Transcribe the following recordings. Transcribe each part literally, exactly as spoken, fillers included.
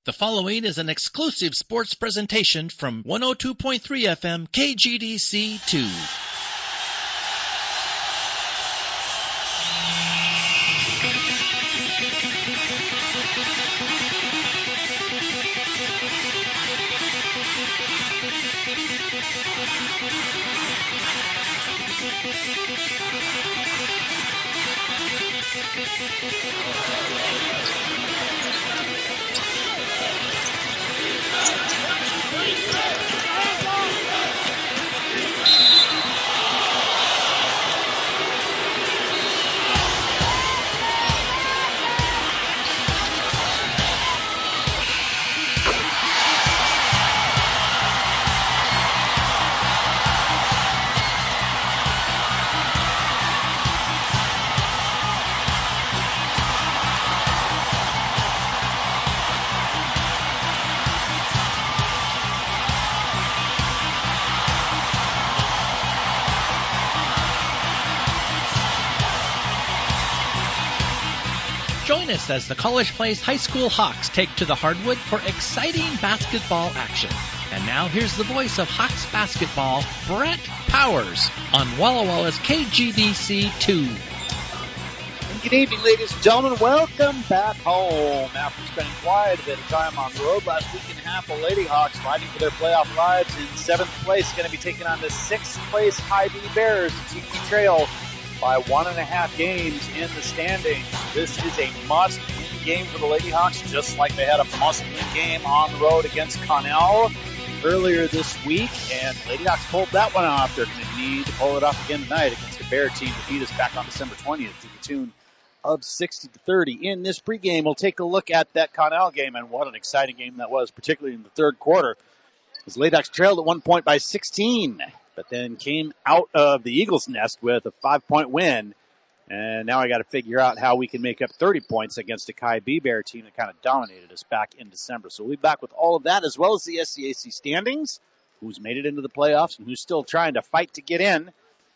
The following is an exclusive sports presentation from one oh two point three F M K G D C two. Join us as the College Place High School Hawks take to the hardwood for exciting basketball action. And now here's the voice of Hawks basketball, Brett Powers, on Walla Walla's K G D C two. Good evening, ladies and gentlemen. Welcome back home. After spending quite a bit of time on the road last week and a half, the Lady Hawks fighting for their playoff lives in seventh place, going to be taking on the sixth place Hy-Vee Bears. The Tiki Trail by one and a half games in the standings. This is a must-win game for the Lady Hawks, just like they had a must-win game on the road against Connell earlier this week, and Lady Hawks pulled that one off. They're going to need to pull it off again tonight against the Bear team to beat us back on December twentieth to the tune of sixty to thirty. In this pregame, we'll take a look at that Connell game, and what an exciting game that was, particularly in the third quarter, as Lady Hawks trailed at one point by sixteen. But then came out of the Eagles' nest with a five-point win. And now I got to figure out how we can make up thirty points against a Hy-Vee Bear team that kind of dominated us back in December. So we'll be back with all of that, as well as the S C A C standings, who's made it into the playoffs and who's still trying to fight to get in,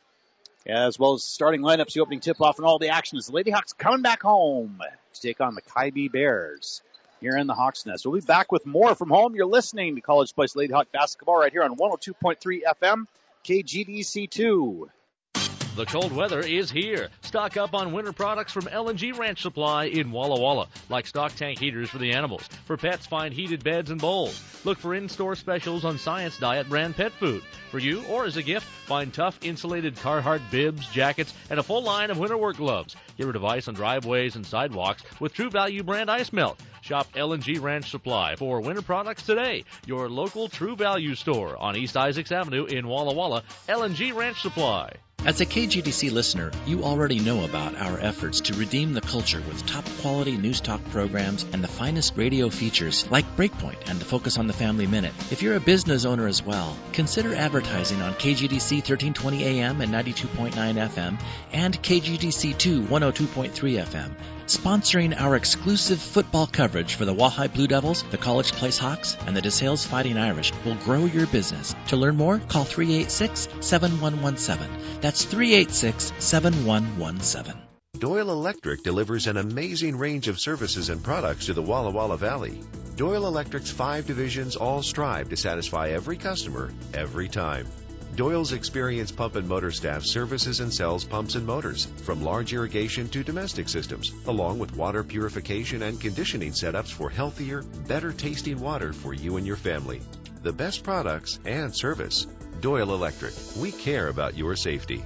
as well as starting lineups, the opening tip-off, and all the action as the Lady Hawks coming back home to take on the Hy-Vee Bears here in the Hawks' Nest. We'll be back with more from home. You're listening to College Place Lady Hawk basketball right here on one oh two point three F M. K G D C two. The cold weather is here. Stock up on winter products from L and G Ranch Supply in Walla Walla, like stock tank heaters for the animals. For pets, find heated beds and bowls. Look for in-store specials on Science Diet brand pet food. For you or as a gift, find tough insulated Carhartt bibs, jackets, and a full line of winter work gloves. Get rid of ice on driveways and sidewalks with True Value brand ice melt. Shop L and G Ranch Supply for winter products today. Your local True Value store on East Isaacs Avenue in Walla Walla. L and G Ranch Supply. As a K G D C listener, you already know about our efforts to redeem the culture with top-quality news talk programs and the finest radio features like Breakpoint and the Focus on the Family Minute. If you're a business owner as well, consider advertising on K G D C thirteen twenty A M and ninety-two point nine F M and K G D C two one oh two point three F M. Sponsoring our exclusive football coverage for the Wahai Blue Devils, the College Place Hawks, and the DeSales Fighting Irish will grow your business. To learn more, call three eight six, seven one one seven. That's three eight six, seven one one seven. Doyle Electric delivers an amazing range of services and products to the Walla Walla Valley. Doyle Electric's five divisions all strive to satisfy every customer, every time. Doyle's experienced pump and motor staff services and sells pumps and motors, from large irrigation to domestic systems, along with water purification and conditioning setups for healthier, better tasting water for you and your family. The best products and service. Doyle Electric. We care about your safety.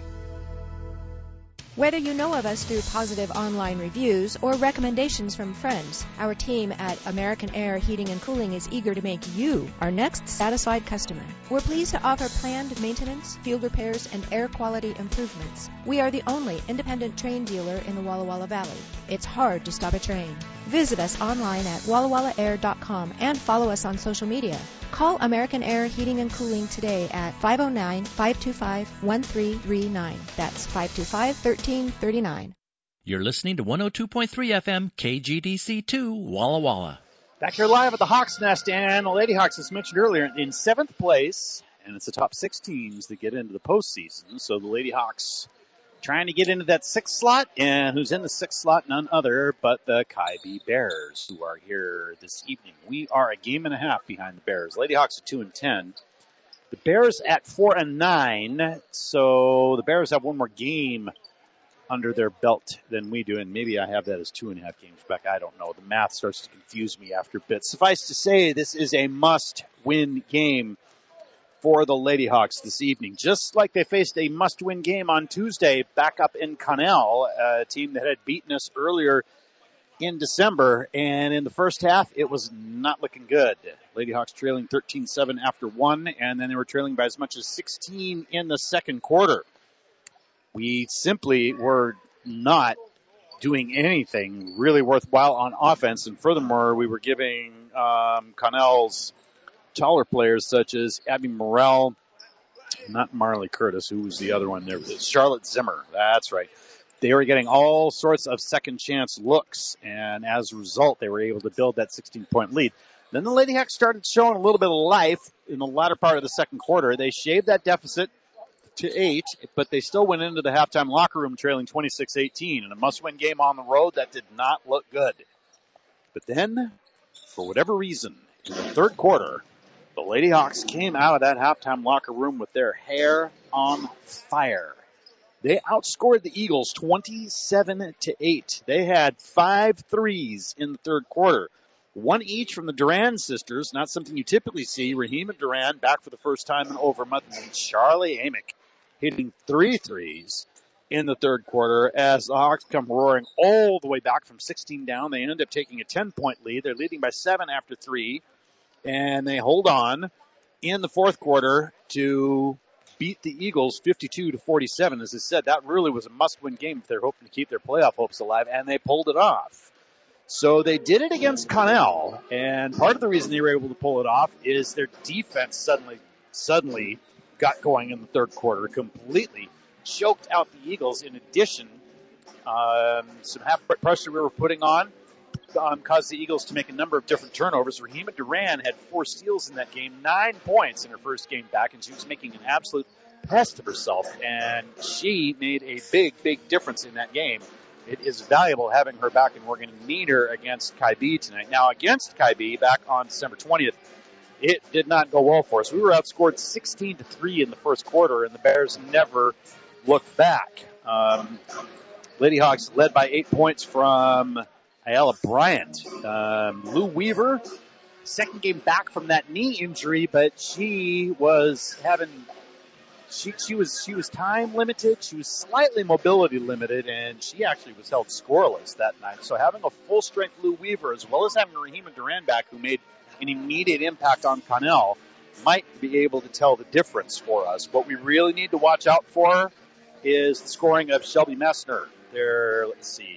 Whether you know of us through positive online reviews or recommendations from friends, our team at American Air Heating and Cooling is eager to make you our next satisfied customer. We're pleased to offer planned maintenance, field repairs, and air quality improvements. We are the only independent train dealer in the Walla Walla Valley. It's hard to stop a train. Visit us online at walla walla air dot com and follow us on social media. Call American Air Heating and Cooling today at five oh nine, five two five, one three three nine. That's five two five, one three three nine. You're listening to one oh two point three F M K G D C two, Walla Walla. Back here live at the Hawks' Nest, and the Lady Hawks, as mentioned earlier, in seventh place, and it's the top six teams that get into the postseason. So the Lady Hawks trying to get into that sixth slot, and who's in the sixth slot? None other but the Kybee Bears, who are here this evening. We are a game and a half behind the Bears. Lady Hawks at two and ten. The Bears at four and nine. So the Bears have one more game under their belt than we do, and maybe I have that as two and a half games back. I don't know. The math starts to confuse me after a bit. Suffice to say, this is a must-win game for the Lady Hawks this evening. Just like they faced a must-win game on Tuesday back up in Connell, a team that had beaten us earlier in December. And in the first half, it was not looking good. Lady Hawks trailing thirteen seven after one, and then they were trailing by as much as sixteen in the second quarter. We simply were not doing anything really worthwhile on offense, and furthermore, we were giving um, Connell's taller players such as Abby Morrell, not Marley Curtis, who was the other one there, Charlotte Zimmer, that's right. They were getting all sorts of second chance looks, and as a result, they were able to build that sixteen-point lead. Then the Lady Hawks started showing a little bit of life in the latter part of the second quarter. They shaved that deficit to eight, but they still went into the halftime locker room trailing twenty-six eighteen. In a must-win game on the road, that did not look good. But then, for whatever reason, in the third quarter, the Lady Hawks came out of that halftime locker room with their hair on fire. They outscored the Eagles twenty-seven to eight. They had five threes in the third quarter. One each from the Duran sisters, not something you typically see. Rahima Duran back for the first time in over a month, and Charlie Amick hitting three threes in the third quarter as the Hawks come roaring all the way back from sixteen down. They end up taking a ten-point lead. They're leading by seven after three. And they hold on in the fourth quarter to beat the Eagles fifty-two to forty-seven. As I said, that really was a must-win game if they're hoping to keep their playoff hopes alive, and they pulled it off. So they did it against Connell, and part of the reason they were able to pull it off is their defense suddenly suddenly got going in the third quarter, completely choked out the Eagles. In addition, um, some half pressure we were putting on Um, caused the Eagles to make a number of different turnovers. Rahima Duran had four steals in that game, nine points in her first game back, and she was making an absolute pest of herself, and she made a big, big difference in that game. It is valuable having her back, and we're going to need her against Kybee tonight. Now, against Kybee, back on December twentieth, it did not go well for us. We were outscored sixteen to three in the first quarter, and the Bears never looked back. Um, Lady Hawks led by eight points from Ayala Bryant. Um, Lou Weaver, second game back from that knee injury, but she was having, she, she was, she was time limited. She was slightly mobility limited, and she actually was held scoreless that night. So having a full strength Lou Weaver, as well as having Rahima Duran back, who made an immediate impact on Connell, might be able to tell the difference for us. What we really need to watch out for is the scoring of Shelby Messner. There, let's see.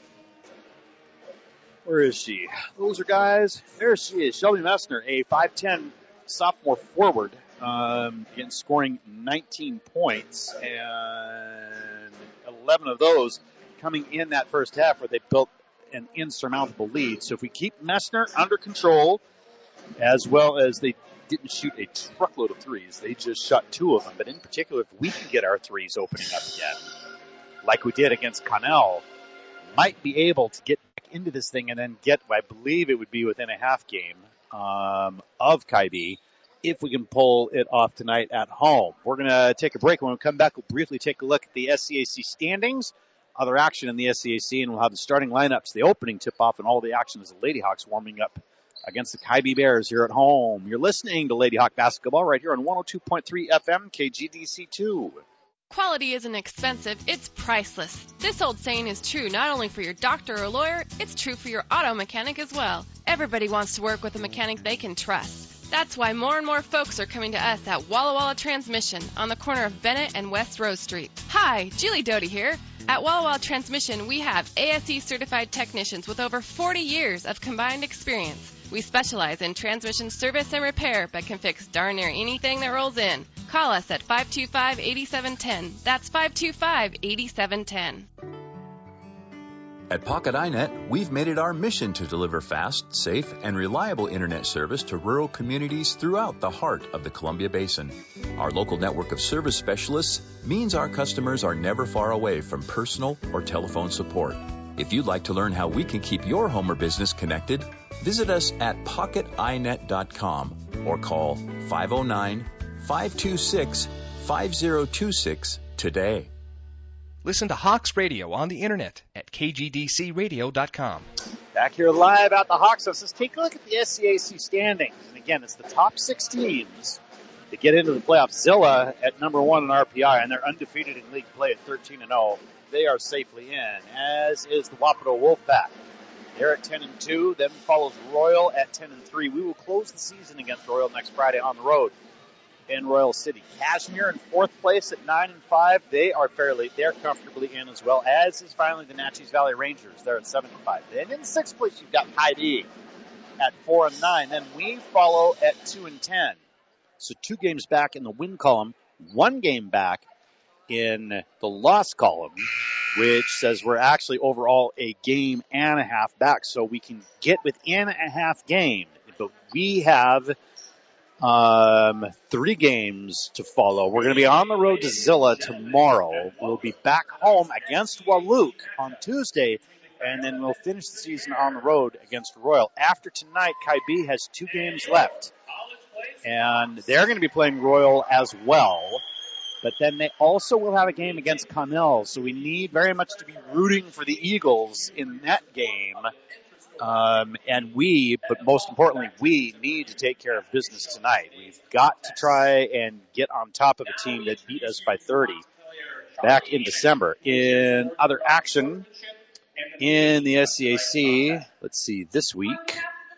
Where is she? Those are guys. There she is. Shelby Messner, a five ten sophomore forward, um, again, scoring nineteen points, and eleven of those coming in that first half where they built an insurmountable lead. So if we keep Messner under control, as well as they didn't shoot a truckload of threes, they just shot two of them. But in particular, if we can get our threes opening up again, like we did against Connell, might be able to get into this thing and then get, I believe it would be within a half game um, of Kybee if we can pull it off tonight at home. We're going to take a break. When we come back, we'll briefly take a look at the S C A C standings, other action in the S C A C, and we'll have the starting lineups, the opening tip-off, and all the action as the Lady Hawks warming up against the Kybee Bears here at home. You're listening to Lady Hawk Basketball right here on one oh two point three F M, K G D C two. Quality isn't expensive, it's priceless. This old saying is true not only for your doctor or lawyer, it's true for your auto mechanic as well. Everybody wants to work with a mechanic they can trust. That's why more and more folks are coming to us at Walla Walla Transmission on the corner of Bennett and West Rose Street. Hi, Julie Doty here. At Walla Walla Transmission, we have A S E certified technicians with over forty years of combined experience. We specialize in transmission service and repair, but can fix darn near anything that rolls in. Call us at five two five, eight seven one zero. That's five two five, eight seven one zero. At Pocket iNet, we've made it our mission to deliver fast, safe, and reliable internet service to rural communities throughout the heart of the Columbia Basin. Our local network of service specialists means our customers are never far away from personal or telephone support. If you'd like to learn how we can keep your home or business connected, visit us at pocket i net dot com or call five oh nine, five two six, five oh two six today. Listen to Hawks Radio on the internet at k g d c radio dot com. Back here live at the Hawks House. Let's take a look at the S C A C standings. And again, it's the top six teams to get into the playoffs. Zilla at number one in R P I, and they're undefeated in league play at thirteen and oh. They are safely in, as is the Wapato Wolfpack. They're at ten and two. Then follows Royal at ten and three. We will close the season against Royal next Friday on the road in Royal City. Cashmere in fourth place at nine and five. They are fairly, they're comfortably in as well, as is finally the Natchez Valley Rangers. They're at seven and five. Then in sixth place, you've got Heidi at four and nine. Then we follow at two and ten. So two games back in the win column, one game back in the loss column, which says we're actually overall a game and a half back. So we can get within a half game. But we have Um, three games to follow. We're going to be on the road to Zilla tomorrow. We'll be back home against Walook on Tuesday, and then we'll finish the season on the road against Royal. After tonight, Kaibi has two games left, and they're going to be playing Royal as well. But then they also will have a game against Connell, so we need very much to be rooting for the Eagles in that game. Um, and we, but most importantly, we need to take care of business tonight. We've got to try and get on top of a team that beat us by thirty back in December. In other action in the S C A C, let's see, this week,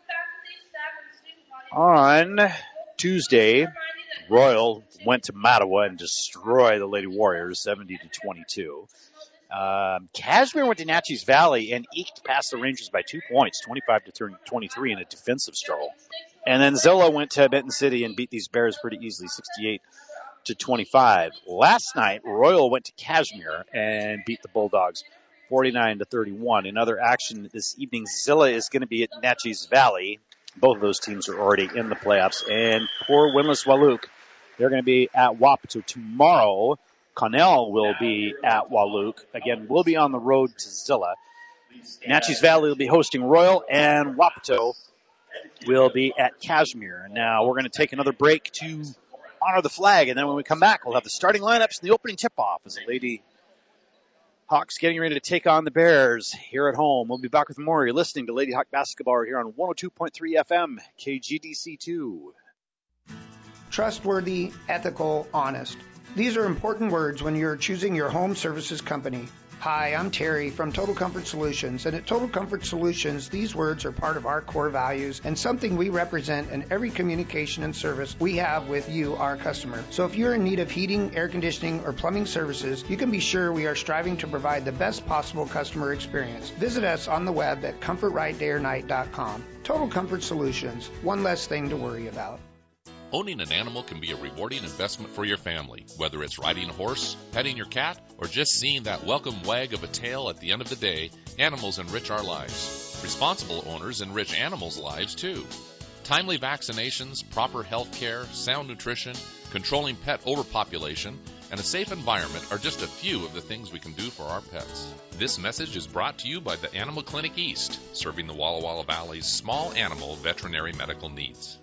on Tuesday, Royal went to Mattawa and destroyed the Lady Warriors seventy to twenty-two. Um, Cashmere went to Natchez Valley and eked past the Rangers by two points, twenty-five to twenty-three in a defensive stroll. And then Zilla went to Benton City and beat these Bears pretty easily, sixty-eight to twenty-five. Last night, Royal went to Cashmere and beat the Bulldogs forty-nine to thirty-one. In other action this evening, Zilla is going to be at Natchez Valley. Both of those teams are already in the playoffs. And poor winless Walook, they're going to be at Wapato tomorrow. Connell will be at Walook. Again, we'll be on the road to Zilla. Natchez Valley will be hosting Royal, and Wapato will be at Cashmere. Now, we're going to take another break to honor the flag, and then when we come back, we'll have the starting lineups and the opening tip-off as the Lady Hawks getting ready to take on the Bears here at home. We'll be back with more. You're listening to Lady Hawk Basketball here on one oh two point three F M, K G D C two. Trustworthy, ethical, honest. These are important words when you're choosing your home services company. Hi, I'm Terry from Total Comfort Solutions, and at Total Comfort Solutions, these words are part of our core values and something we represent in every communication and service we have with you, our customer. So if you're in need of heating, air conditioning, or plumbing services, you can be sure we are striving to provide the best possible customer experience. Visit us on the web at comfort right day or night dot com. Total Comfort Solutions, one less thing to worry about. Owning an animal can be a rewarding investment for your family, whether it's riding a horse, petting your cat, or just seeing that welcome wag of a tail at the end of the day. Animals enrich our lives. Responsible owners enrich animals' lives, too. Timely vaccinations, proper health care, sound nutrition, controlling pet overpopulation, and a safe environment are just a few of the things we can do for our pets. This message is brought to you by the Animal Clinic East, serving the Walla Walla Valley's small animal veterinary medical needs.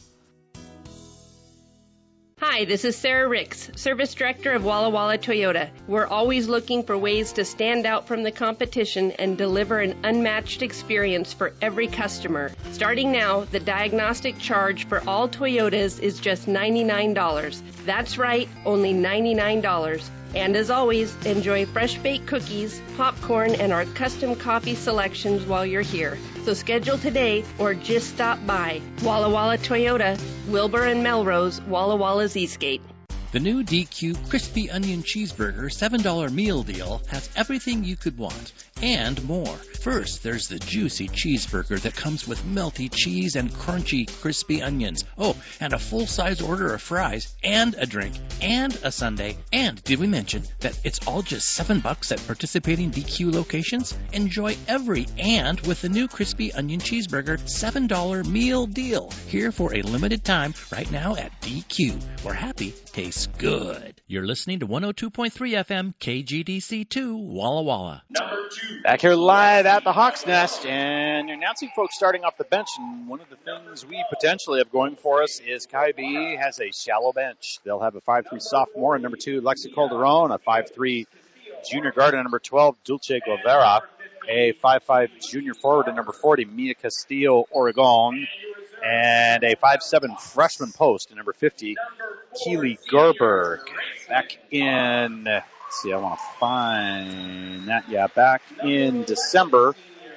Hi, this is Sarah Ricks, Service Director of Walla Walla Toyota. We're always looking for ways to stand out from the competition and deliver an unmatched experience for every customer. Starting now, the diagnostic charge for all Toyotas is just ninety-nine dollars. That's right, only ninety-nine dollars. And as always, enjoy fresh baked cookies, popcorn, and our custom coffee selections while you're here. So schedule today or just stop by. Walla Walla Toyota, Wilbur and Melrose, Walla Walla's Eastgate. The new D Q Crispy Onion Cheeseburger seven dollar meal deal has everything you could want and more. first, there's the juicy cheeseburger that comes with melty cheese and crunchy, crispy onions. Oh, and a full-size order of fries, and a drink, and a sundae. And did we mention that it's all just seven bucks at participating D Q locations? Enjoy every and with the new crispy onion cheeseburger seven dollar meal deal. Here for a limited time right now at D Q, where happy tastes good. You're listening to one oh two point three F M K G D C two, Walla Walla. Back here live at the Hawks Nest, and you're announcing folks starting off the bench. And one of the things we potentially have going for us is Kaibi has a shallow bench. They'll have a five three sophomore and number two, Lexi Calderon, a five three junior guard and number twelve, Dulce Guevara, a five five junior forward and number forty, Mia Castillo Oregon, and a five seven freshman post and number fifty, Keely Gerberg. Back in, let's see, I want to find that. Yeah, back in December,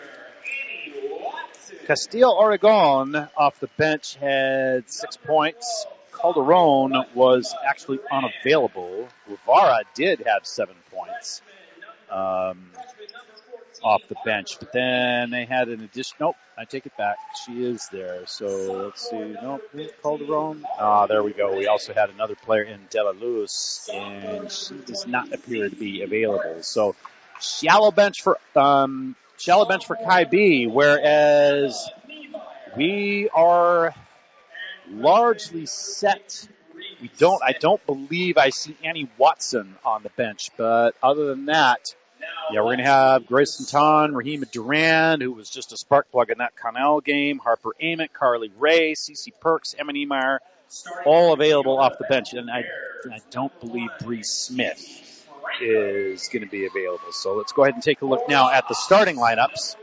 Castillo Oregon off the bench had six points. Calderon was actually unavailable. Guevara did have seven points um, off the bench, but then they had an addition. Nope, I take it back. She is there. So let's see. Nope, Calderon. Ah, there we go. We also had another player in De La Luz, and she does not appear to be available. So shallow bench for um, shallow bench for Kai B, whereas we are largely set. We don't, I don't believe I see Annie Watson on the bench, but other than that, yeah, we're going to have Grayson Ton, Rahima Durand, who was just a spark plug in that Connell game, Harper Amick, Carly Ray, Cece Perks, Emma Niemeyer, all available off the bench. And I, I don't believe Bree Smith is going to be available. So let's go ahead and take a look now at the starting lineups.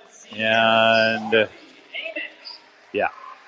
And, yeah.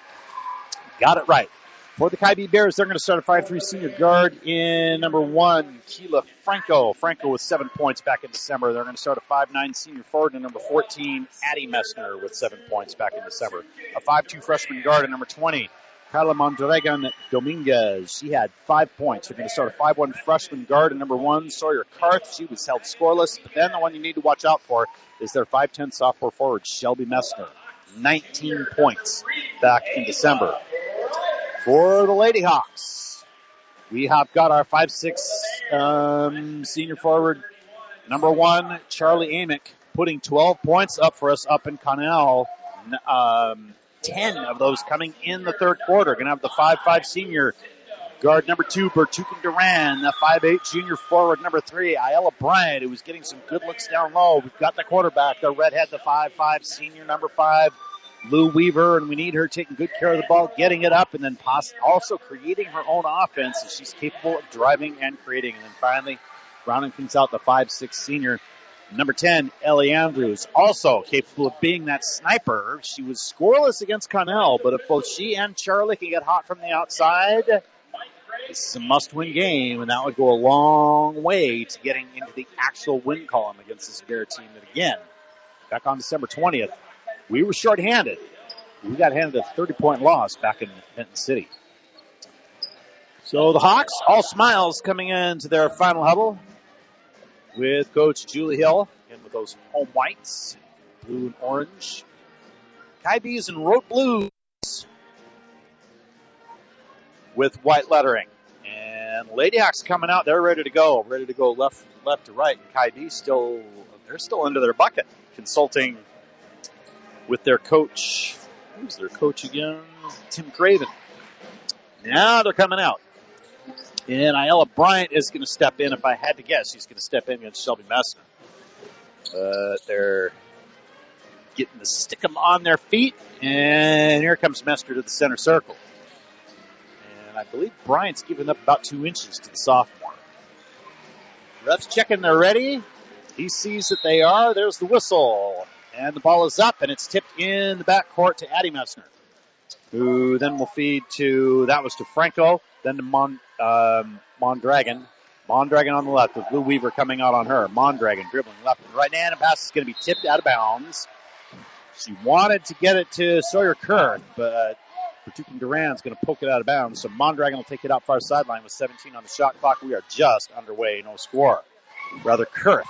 Got it right. For the Kai B Bears, they're going to start a five three senior guard in number one, Keela Franco. Franco with seven points back in December. They're going to start a five nine senior forward in number fourteen, Addie Messner with seven points back in December. A five two freshman guard in number twenty, Carla Mondragon Dominguez. She had five points. They're going to start a five one freshman guard in number one, Sawyer Karth. She was held scoreless. But then the one you need to watch out for is their five ten sophomore forward, Shelby Messner. nineteen points back in December. For the Lady Hawks, we have got our five six um, senior forward, number one, Charlie Amick, putting twelve points up for us up in Connell. Um, ten of those coming in the third quarter. Going to have the five five senior guard, number two, Bertukan Duran, the five eight junior forward, number three, Ayala Bryant, who was getting some good looks down low. We've got the quarterback, the redhead, the five five senior, number five, Lou Weaver, and we need her taking good care of the ball, getting it up, and then poss- also creating her own offense. And she's capable of driving and creating. And then finally, rounding things out, the five six senior, number ten, Ellie Andrews, also capable of being that sniper. She was scoreless against Connell, but if both she and Charlie can get hot from the outside, this is a must-win game, and that would go a long way to getting into the actual win column against this Bear team that, again, back on December twentieth, we were shorthanded. We got handed a thirty-point loss back in Benton City. So the Hawks, all smiles coming into their final huddle with Coach Julie Hill, and with those home whites, blue and orange. Kai B's in rote blues with white lettering. And Lady Hawks coming out, they're ready to go, ready to go left left to right. And Kai B still, they're still under their bucket, consulting with their coach. Who's their coach again? Tim Craven. Now they're coming out. And Ayala Bryant is going to step in. If I had to guess, he's going to step in against Shelby Messner. But they're getting to stick them on their feet. And here comes Messner to the center circle. And I believe Bryant's giving up about two inches to the sophomore. Refs checking they're ready. He sees that they are. There's the whistle. And the ball is up, and it's tipped in the backcourt to Addie Messner, who then will feed to, that was to Franco, then to Mon, um, Mondragon. Mondragon on the left with Lou Weaver coming out on her. Mondragon dribbling left and right, and a pass is going to be tipped out of bounds. She wanted to get it to Sawyer Kerr, but Bertukan Duran's going to poke it out of bounds, so Mondragon will take it out far sideline with seventeen on the shot clock. We are just underway, no score. Rather, Kurth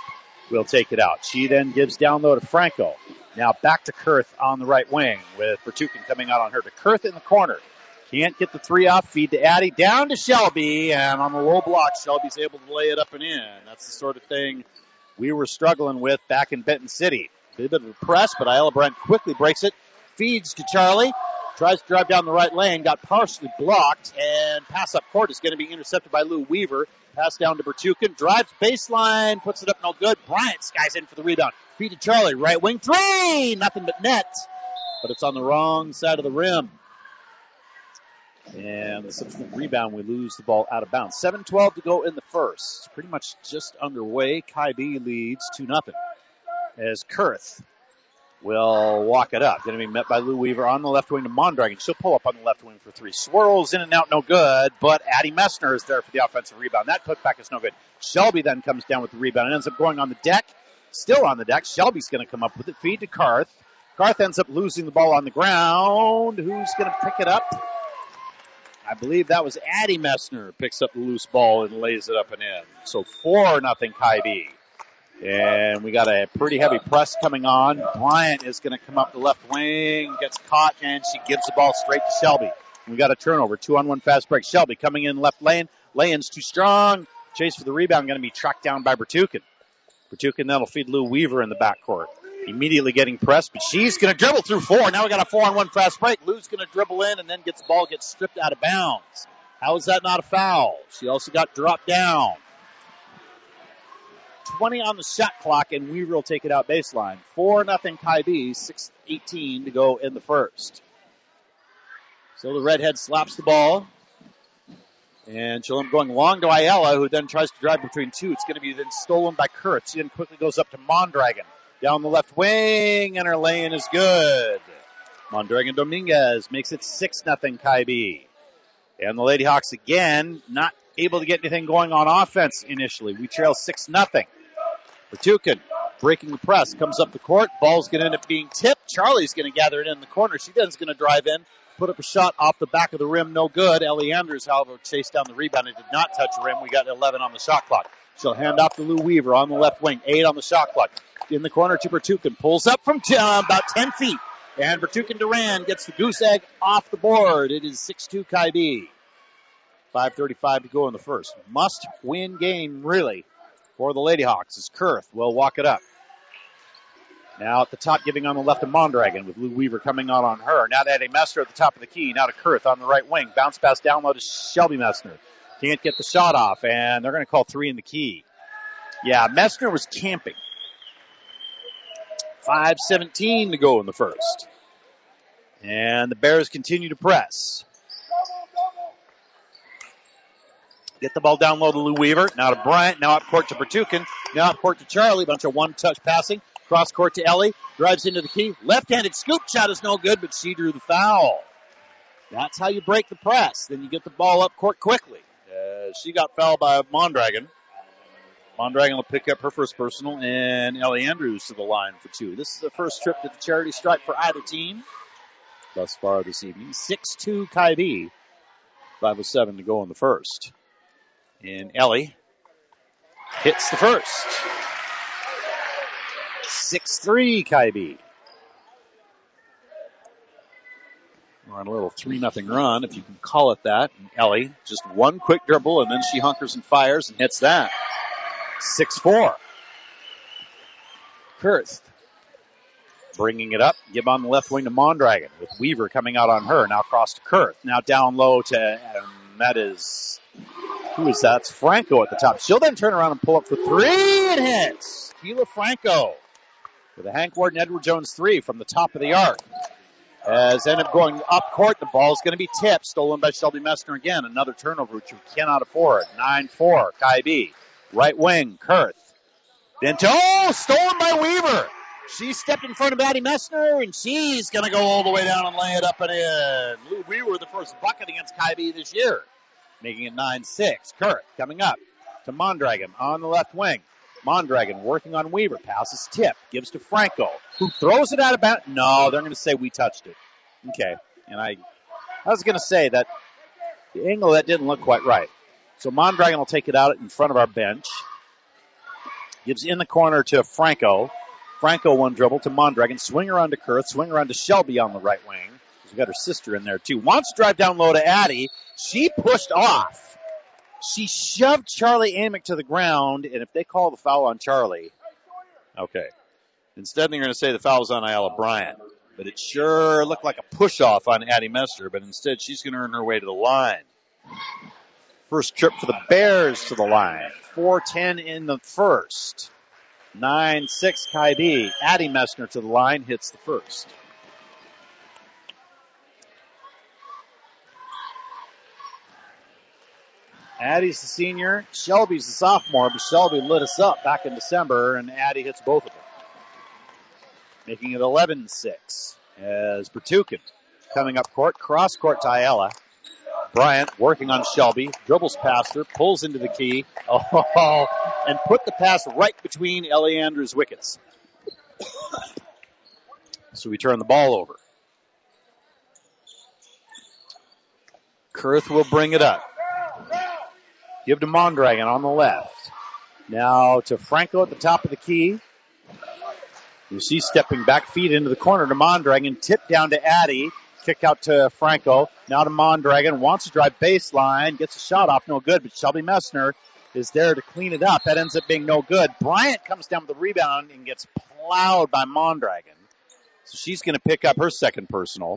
will take it out. She then gives down low to Franco. Now back to Kurth on the right wing with Bertukin coming out on her. To Kurth in the corner. Can't get the three off. Feed to Addie. Down to Shelby. And on the low block, Shelby's able to lay it up and in. That's the sort of thing we were struggling with back in Benton City. A bit of a press, but Isla Brent quickly breaks it. Feeds to Charlie. Tries to drive down the right lane. Got partially blocked. And pass up court is going to be intercepted by Lou Weaver. Pass down to Bertukin. Drives baseline. Puts it up no good. Bryant skies in for the rebound. Feed to Charlie. Right wing three. Nothing but net. But it's on the wrong side of the rim. And the subsequent rebound, we lose the ball out of bounds. seven twelve to go in the first. Pretty much just underway. Ky-B leads two nothing. As Kurth will walk it up. Going to be met by Lou Weaver on the left wing to Mondragon. She'll pull up on the left wing for three. Swirls in and out, no good. But Addie Messner is there for the offensive rebound. That putback is no good. Shelby then comes down with the rebound and ends up going on the deck. Still on the deck. Shelby's going to come up with it. Feed to Karth. Karth ends up losing the ball on the ground. Who's going to pick it up? I believe that was Addie Messner. Picks up the loose ball and lays it up and in. So four nothing Ky-B. And we got a pretty heavy press coming on. Bryant is going to come up the left wing, gets caught, and she gives the ball straight to Shelby. We got a turnover. Two on one fast break. Shelby coming in left lane. Lay-in's too strong. Chase for the rebound going to be tracked down by Bertukin. Bertukin then will feed Lou Weaver in the backcourt. Immediately getting pressed, but she's going to dribble through four. Now we got a four on one fast break. Lou's going to dribble in and then gets the ball, gets stripped out of bounds. How is that not a foul? She also got dropped down. twenty on the shot clock, and Weaver will take it out baseline. four nothing Ky-B, six eighteen to go in the first. So the redhead slaps the ball. And she'll end up going long to Ayala, who then tries to drive between two. It's going to be then stolen by Kurtz. She then quickly goes up to Mondragon. Down the left wing, and her lane is good. Mondragon Dominguez makes it six nothing Ky-B. And the Lady Hawks again, not able to get anything going on offense initially. We trail six nothing. Bertukin breaking the press, comes up the court. Ball's going to end up being tipped. Charlie's going to gather it in the corner. She then's going to drive in, put up a shot off the back of the rim, no good. Ellie Andrews, however, chased down the rebound and did not touch the rim. We got eleven on the shot clock. She'll hand off to Lou Weaver on the left wing, eight on the shot clock. In the corner to Bertukin, pulls up from t- uh, about ten feet. And Bertukin Duran gets the goose egg off the board. It is six two Ky-B. five thirty-five to go in the first. Must win game, really, for the Lady Hawks as Kurth will walk it up. Now at the top, giving on the left to Mondragon with Lou Weaver coming out on her. Now to Addie Messner at the top of the key. Now to Kurth on the right wing. Bounce pass down low to Shelby Messner. Can't get the shot off, and they're going to call three in the key. Yeah, Messner was camping. five seventeen to go in the first. And the Bears continue to press. Get the ball down low to Lou Weaver. Now to Bryant. Now up court to Bertukin. Now up court to Charlie. Bunch of one-touch passing. Cross court to Ellie. Drives into the key. Left-handed scoop shot is no good, but she drew the foul. That's how you break the press. Then you get the ball up court quickly. Uh, she got fouled by Mondragon. Mondragon will pick up her first personal, and Ellie Andrews to the line for two. This is the first trip to the charity stripe for either team thus far this evening. six two Ky-B. five oh seven to go in the first. And Ellie hits the first. six three Ky-B. We're on a little three nothing run, if you can call it that. And Ellie, just one quick dribble, and then she hunkers and fires and hits that. six four. Kurth bringing it up. Give on the left wing to Mondragon with Weaver coming out on her. Now across to Kurth. Now down low to, um, that is, who is that? It's Franco at the top. She'll then turn around and pull up for three and hits. Keila Franco with a Hank Ward and Edward Jones three from the top of the arc. As end up going up court, the ball's going to be tipped. Stolen by Shelby Messner again. Another turnover, which we cannot afford. nine four Ky-B. Right wing, Kurth. Then to, oh, stolen by Weaver. She stepped in front of Addie Messner, and she's going to go all the way down and lay it up and in. Lou Weaver, the first bucket against Ky-B this year, making it nine six. Kurth coming up to Mondragon on the left wing. Mondragon working on Weaver. Passes tip. Gives to Franco, who throws it out of bounds. No, they're going to say we touched it. Okay. And I, I was going to say that the angle of that didn't look quite right. So Mondragon will take it out in front of our bench. Gives in the corner to Franco. Franco one dribble to Mondragon. Swing around to Kurth. Swing around to Shelby on the right wing. She's got her sister in there too. Wants to drive down low to Addie. She pushed off. She shoved Charlie Amick to the ground, and if they call the foul on Charlie, okay. Instead, they're going to say the foul was on Ayala Bryant. But it sure looked like a push-off on Addie Messner, but instead she's going to earn her way to the line. First trip for the Bears to the line. four ten in the first. nine six Ky-B. Addie Messner to the line, hits the first. Addie's the senior. Shelby's the sophomore, but Shelby lit us up back in December, and Addie hits both of them. Making it eleven six as Bertukin coming up court, cross court to Ayala. Bryant working on Shelby, dribbles past her, pulls into the key, oh, and put the pass right between Ellie Andrews' wickets. So we turn the ball over. Kurth will bring it up. Give to Mondragon on the left. Now to Franco at the top of the key. You see stepping back, feet into the corner to Mondragon, tip down to Addie, kick out to Franco, now to Mondragon, wants to drive baseline, gets a shot off, no good, but Shelby Messner is there to clean it up. That ends up being no good. Bryant comes down with the rebound and gets plowed by Mondragon. So she's going to pick up her second personal.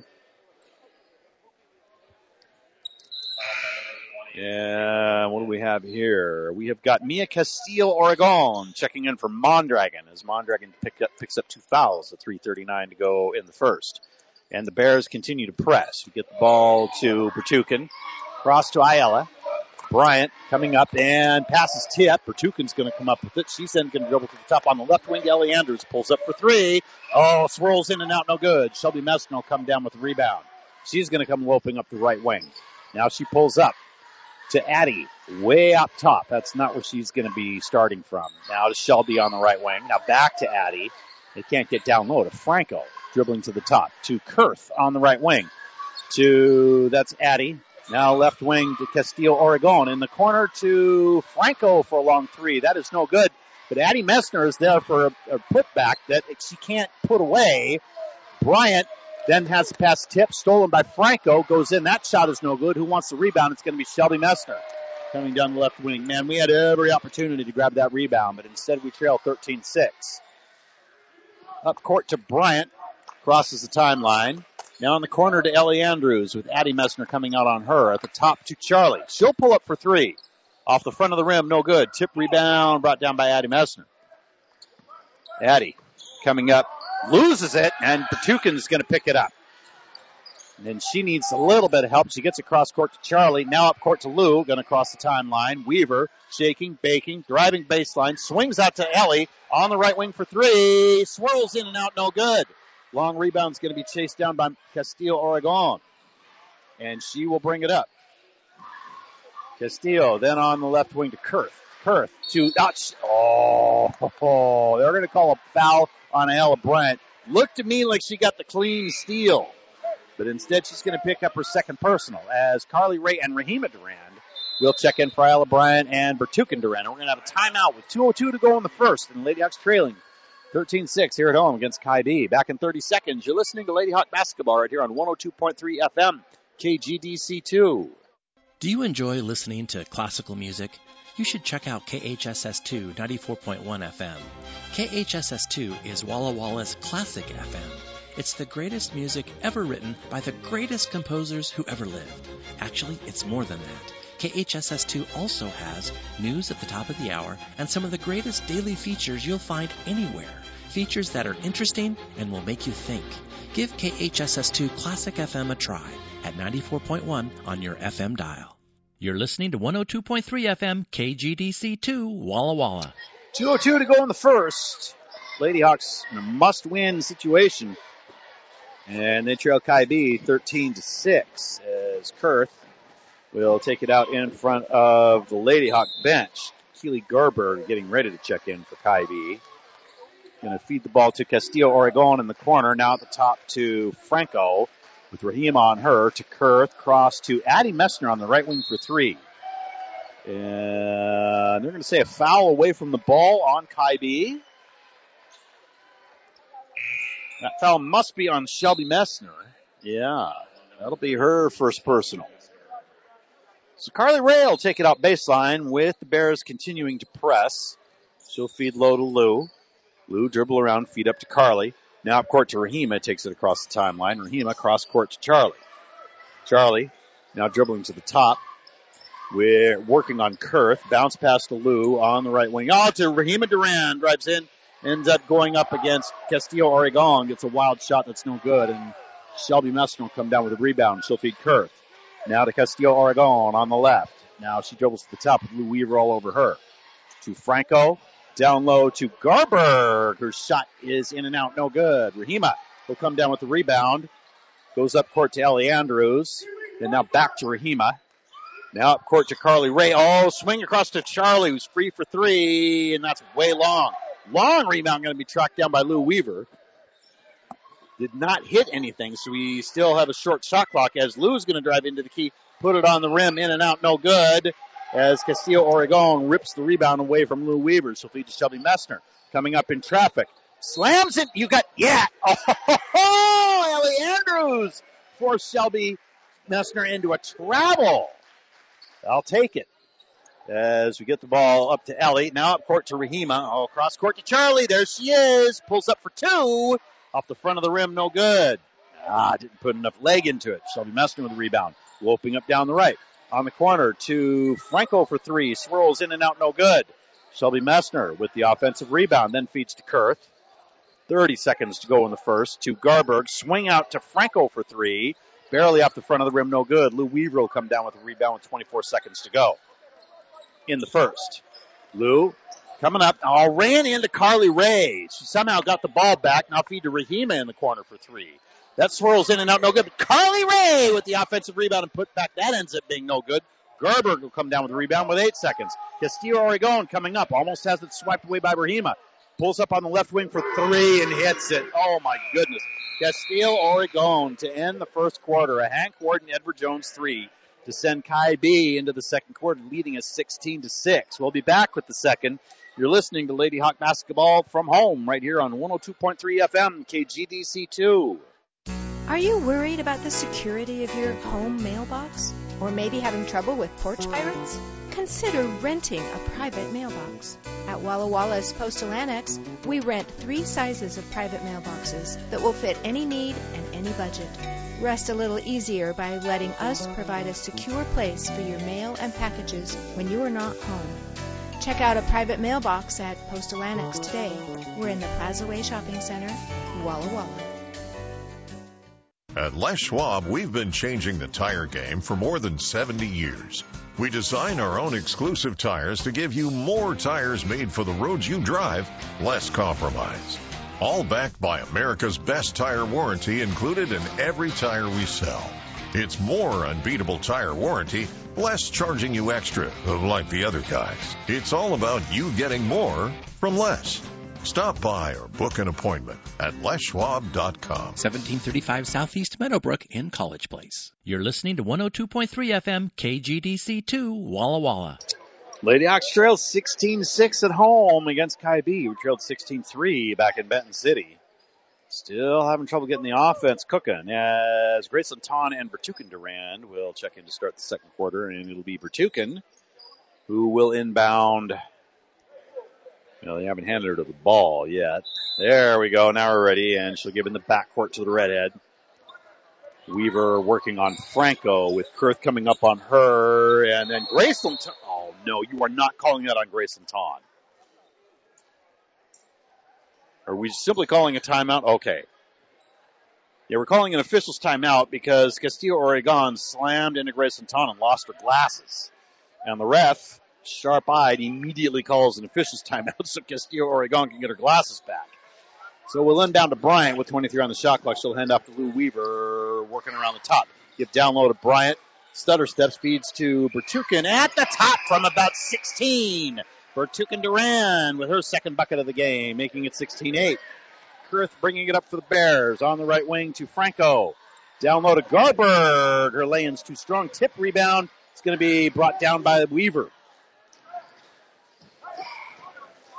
Yeah, what do we have here? We have got Mia Castillo Oregon checking in for Mondragon as Mondragon pick up, picks up two fouls at three thirty-nine to go in the first. And the Bears continue to press. We get the ball to Bertukin. Cross to Ayala. Bryant coming up and passes tip. Bertukin's going to come up with it. She's then going to dribble to the top on the left wing. Ellie Andrews pulls up for three. Oh, swirls in and out, no good. Shelby Messner will come down with the rebound. She's going to come loping up the right wing. Now she pulls up to Addie, way up top. That's not where she's going to be starting from. Now to Shelby on the right wing. Now back to Addie. They can't get down low to Franco, dribbling to the top. To Kurth on the right wing. To, that's Addie. Now left wing to Castillo Oregon. In the corner to Franco for a long three. That is no good. But Addie Messner is there for a, a putback that she can't put away. Bryant then has the pass tip, stolen by Franco, goes in. That shot is no good. Who wants the rebound? It's going to be Shelby Messner coming down the left wing. Man, we had every opportunity to grab that rebound, but instead we trail thirteen six. Up court to Bryant, crosses the timeline. Now in the corner to Ellie Andrews with Addie Messner coming out on her. At the top to Charlie. She'll pull up for three. Off the front of the rim, no good. Tip rebound brought down by Addie Messner. Addie coming up. Loses it, and Bertukin's going to pick it up. And then she needs a little bit of help. She gets across court to Charlie. Now up court to Lou, going to cross the timeline. Weaver, shaking, baking, driving baseline. Swings out to Ellie on the right wing for three. Swirls in and out, no good. Long rebound's going to be chased down by Castillo Oregon. And she will bring it up. Castillo then on the left wing to Kurth. Kurth to, oh, oh, they're going to call a foul on Ayala Bryant. Looked to me like she got the clean steal. But instead she's going to pick up her second personal as Carly Ray and Rahima Durand will check in for Ayala Bryant and Bertukin Durand. We're going to have a timeout with two oh two to go in the first. And Lady Hawks trailing thirteen six here at home against Ky-B. Back in thirty seconds. You're listening to Lady Hawk Basketball right here on one oh two point three F M, K G D C two. Do you enjoy listening to classical music? You should check out K H S S two ninety-four point one F M. K H S S two is Walla Walla's classic F M. It's the greatest music ever written by the greatest composers who ever lived. Actually, it's more than that. K H S S two also has news at the top of the hour and some of the greatest daily features you'll find anywhere. Features that are interesting and will make you think. Give K H S S two Classic F M a try at ninety-four point one on your F M dial. You're listening to one oh two point three F M, K G D C two, Walla Walla. two oh two to go in the first. Lady Hawks in a must-win situation. And they trail Ky-B thirteen to six as Kurth will take it out in front of the Lady Hawk bench. Keely Gerber getting ready to check in for Ky-B. Going to feed the ball to Castillo Oregon in the corner. Now at the top to Franco with Rahima on her to Kurth. Cross to Addie Messner on the right wing for three. And they're going to say a foul away from the ball on Kaibi. That foul must be on Shelby Messner. Yeah, that'll be her first personal. So Carly Ray will take it out baseline with the Bears continuing to press. She'll feed low to Lou. Lou dribble around, feed up to Carly. Now up court to Rahima, takes it across the timeline. Rahima cross court to Charlie. Charlie now dribbling to the top. We're working on Kurth. Bounce pass to Lou on the right wing. Oh, to Rahima Duran. Drives in. Ends up going up against Castillo Oregon. Gets a wild shot that's no good. And Shelby Messner will come down with a rebound. She'll feed Kurth. Now to Castillo Oregon on the left. Now she dribbles to the top with Lou Weaver all over her. To Franco. Down low to Garberg. Her shot is in and out. No good. Rahima will come down with the rebound. Goes up court to Ellie Andrews. And now back to Rahima. Now up court to Carly Ray. Oh, swing across to Charlie, who's free for three, and that's way long. Long rebound going to be tracked down by Lou Weaver. Did not hit anything, so we still have a short shot clock as Lou's going to drive into the key, put it on the rim, in and out, no good. As Castillo Oregon rips the rebound away from Lou Weaver. So feed to Shelby Messner. Coming up in traffic. Slams it. You got, yeah. Oh, Ellie Andrews forced Shelby Messner into a travel. I'll take it. As we get the ball up to Ellie. Now up court to Rahima. Oh, cross court to Charlie. There she is. Pulls up for two. Off the front of the rim, no good. Ah, didn't put enough leg into it. Shelby Messner with the rebound. Loping up down the right. On the corner to Franco for three. Swirls in and out, no good. Shelby Messner with the offensive rebound. Then feeds to Kurth. thirty seconds to go in the first. To Garberg. Swing out to Franco for three. Barely off the front of the rim, no good. Lou Weaver will come down with a rebound with twenty-four seconds to go in the first. Lou coming up. Oh, ran into Carly Ray. She somehow got the ball back. Now feed to Rahima in the corner for three. That swirls in and out, no good. But Carly Ray with the offensive rebound and put back. That ends up being no good. Garberg will come down with a rebound with eight seconds. Castillo Oregon coming up. Almost has it swiped away by Rahima. Pulls up on the left wing for three and hits it. Oh, my goodness. Castillo Oregon to end the first quarter. A Hank Warden, Edward Jones three to send Kai B into the second quarter, leading us sixteen to six. We'll be back with the second. You're listening to Lady Hawk Basketball from home right here on one oh two point three F M, K G D C two. Are you worried about the security of your home mailbox? Or maybe having trouble with porch pirates? Consider renting a private mailbox. At Walla Walla's Postal Annex, we rent three sizes of private mailboxes that will fit any need and any budget. Rest a little easier by letting us provide a secure place for your mail and packages when you are not home. Check out a private mailbox at Postal Annex today. We're in the Plaza Way Shopping Center, Walla Walla. At Les Schwab, we've been changing the tire game for more than seventy years. We design our own exclusive tires to give you more tires made for the roads you drive, less compromise. All backed by America's best tire warranty included in every tire we sell. It's more unbeatable tire warranty, less charging you extra, like the other guys. It's all about you getting more from less. Stop by or book an appointment at les schwab dot com. seventeen thirty-five Southeast Meadowbrook in College Place. You're listening to one oh two point three F M, K G D C two, Walla Walla. Lady Hawks trailed sixteen six at home against Kai B. We trailed sixteen three back in Benton City. Still having trouble getting the offense cooking as Graceland Ton and Bertucan Durand will check in to start the second quarter, and it'll be Bertucan who will inbound. Well, they haven't handed her to the ball yet. There we go. Now we're ready, and she'll give in the backcourt to the redhead. Weaver working on Franco with Kurth coming up on her, and then Graceland. Ton- oh, no, you are not calling that on Graceland Ton. Are we simply calling a timeout? Okay. Yeah, we're calling an official's timeout because Castillo Oregon slammed into Graceland Ton and lost her glasses. And the ref, sharp-eyed, immediately calls an official's timeout so Castillo Oregon can get her glasses back. So we'll end down to Bryant with twenty-three on the shot clock. She'll hand off to Lou Weaver working around the top. Give down low to Bryant. Stutter steps, feeds to Bertucan at the top from about sixteen. Bertucan Duran with her second bucket of the game, making it sixteen eight. Kurth bringing it up for the Bears on the right wing to Franco. Down low to Garberg. Her lay-in's too strong. Tip rebound. It's going to be brought down by Weaver.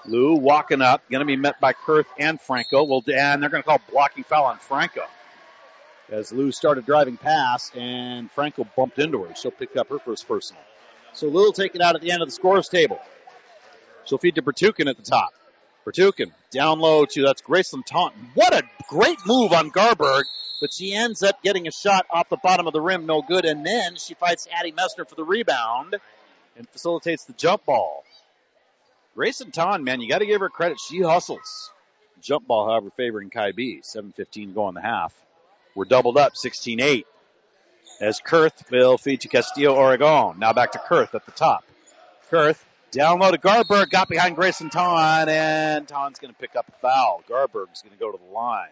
Lou walking up, going to be met by Kurth and Franco. Well, and they're going to call blocking foul on Franco. As Lou started driving past, and Franco bumped into her. She'll pick up her first personal. So Lou will take it out at the end of the scores table. She'll feed to Bertukin at the top. Bertukin down low to, that's Graceland Taunton. What a great move on Garberg, but she ends up getting a shot off the bottom of the rim, no good, and then she fights Addie Messner for the rebound and facilitates the jump ball. Grayson Taunton, man, you got to give her credit. She hustles. Jump ball, however, favoring Kai B. seven fifteen to go in the half. We're doubled up, sixteen eight. As Kurth will feed to Castillo Oregon. Now back to Kurth at the top. Kurth down low to Garberg, got behind Grayson Taunton, and Taunton's going to pick up a foul. Garberg's going to go to the line.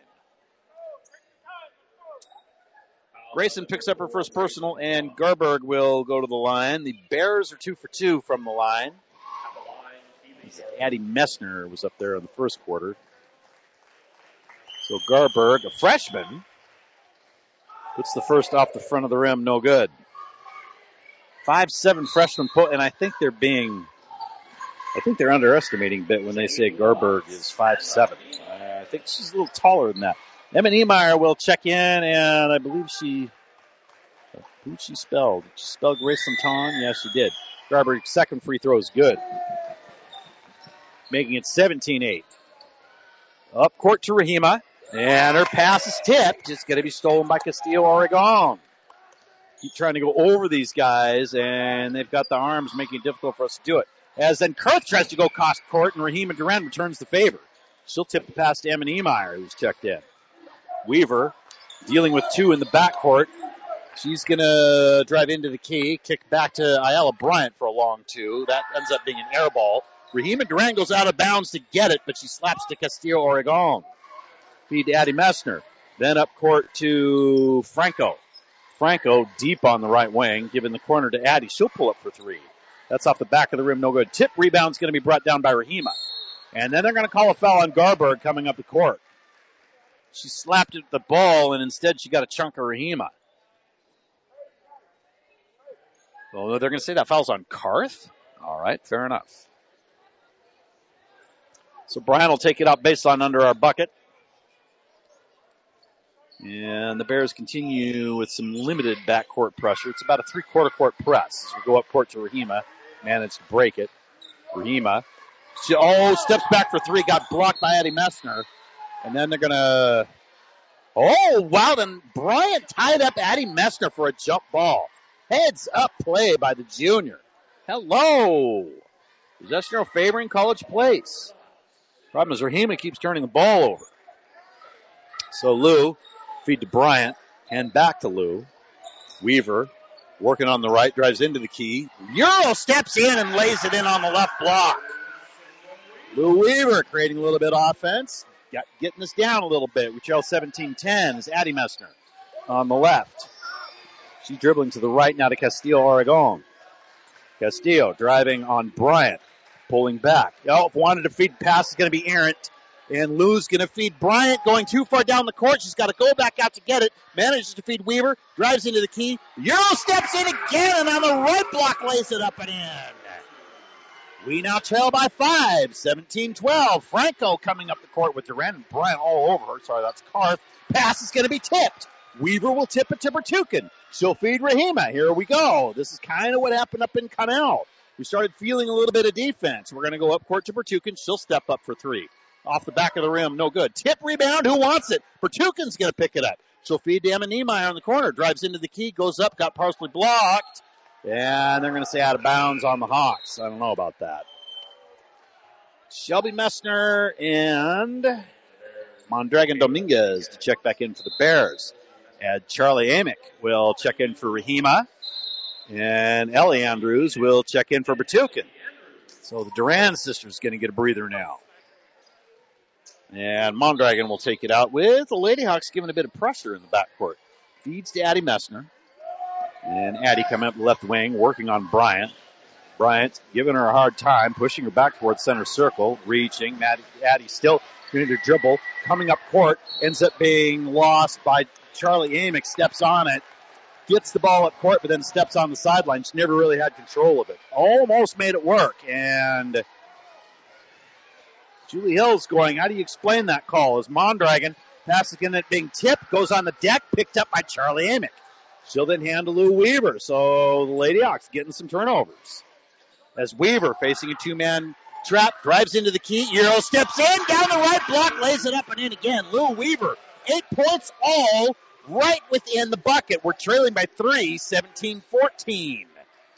Grayson picks up her first personal, and Garberg will go to the line. The Bears are two for two from the line. Addie Messner was up there in the first quarter. So Garberg, a freshman, puts the first off the front of the rim, no good. five seven freshman put, and I think they're being, I think they're underestimating a bit when they say Garberg is five seven. Uh, I think she's a little taller than that. Emma Niemeyer will check in, and I believe she, I believe she spelled. Did she spell Graceland Taunton? Yes, she did. Garberg's second free throw is good, making it seventeen eight. Up court to Rahima, and her pass is tipped. It's going to be stolen by Castillo Oregon. Keep trying to go over these guys, and they've got the arms making it difficult for us to do it. As then Kurth tries to go cross court, and Rahima Duran returns the favor. She'll tip the pass to Emma Niemeyer, who's checked in. Weaver dealing with two in the backcourt. She's going to drive into the key, kick back to Ayala Bryant for a long two. That ends up being an air ball. Rahima Duran goes out of bounds to get it, but she slaps to Castillo Oregon. Feed to Addie Messner. Then up court to Franco. Franco deep on the right wing, giving the corner to Addie. She'll pull up for three. That's off the back of the rim, no good. Tip rebound's going to be brought down by Rahima. And then they're going to call a foul on Garberg coming up the court. She slapped at the ball, and instead she got a chunk of Rahima. Well, they're going to say that foul's on Karth? All right, fair enough. So Brian will take it out baseline under our bucket. And the Bears continue with some limited backcourt pressure. It's about a three-quarter court press. As we go up court to Rahima. Managed to break it. Rahima. She, oh, steps back for three. Got blocked by Addie Messner. And then they're going to... Oh, wow. Then Bryant tied up Addie Messner for a jump ball. Heads up play by the junior. Hello. Possession favoring College Place. Problem is Rahima keeps turning the ball over. So Lou, feed to Bryant, hand back to Lou. Weaver, working on the right, drives into the key. Euro steps in and lays it in on the left block. Lou Weaver creating a little bit of offense. Got, getting us down a little bit. We trail seventeen ten is Addie Messner on the left. She's dribbling to the right now to Castillo Oregon. Castillo driving on Bryant. Pulling back. Oh, wanted to feed pass is going to be errant. And Lou's going to feed Bryant going too far down the court. She's got to go back out to get it. Manages to feed Weaver. Drives into the key. Euro steps in again and on the right block lays it up and in. We now trail by five. seventeen twelve. Franco coming up the court with Duran and Bryant all over her. Sorry, that's Karth. Pass is going to be tipped. Weaver will tip it to Bertukin. She'll feed Rahima. Here we go. This is kind of what happened up in Canal. We started feeling a little bit of defense. We're going to go up court to Bertukin. She'll step up for three. Off the back of the rim, no good. Tip rebound, who wants it? Bertukin's going to pick it up. She'll feed to Emma Niemeyer on the corner. Drives into the key, goes up, got partially blocked. And they're going to say out of bounds on the Hawks. I don't know about that. Shelby Messner and Mondragon Dominguez to check back in for the Bears. And Charlie Amick will check in for Rahima. And Ellie Andrews will check in for Bertukin. So the Duran sisters going to get a breather now. And Mondragon will take it out with the Lady Hawks giving a bit of pressure in the backcourt. Feeds to Addie Messner. And Addie coming up the left wing, working on Bryant. Bryant giving her a hard time, pushing her back towards center circle, reaching. Addie, Addie still going to dribble, coming up court, ends up being lost by Charlie Amick, steps on it. Gets the ball up court, but then steps on the sideline. She never really had control of it. Almost made it work. And Julie Hill's going. How do you explain that call? As Mondragon passes in it being tipped, goes on the deck, picked up by Charlie Amick. She'll then hand to Lou Weaver. So the Lady Hawks getting some turnovers. As Weaver facing a two-man trap, drives into the key. Euro steps in, down the right block, lays it up and in again. Lou Weaver, eight points all right within the bucket. We're trailing by three, seventeen fourteen.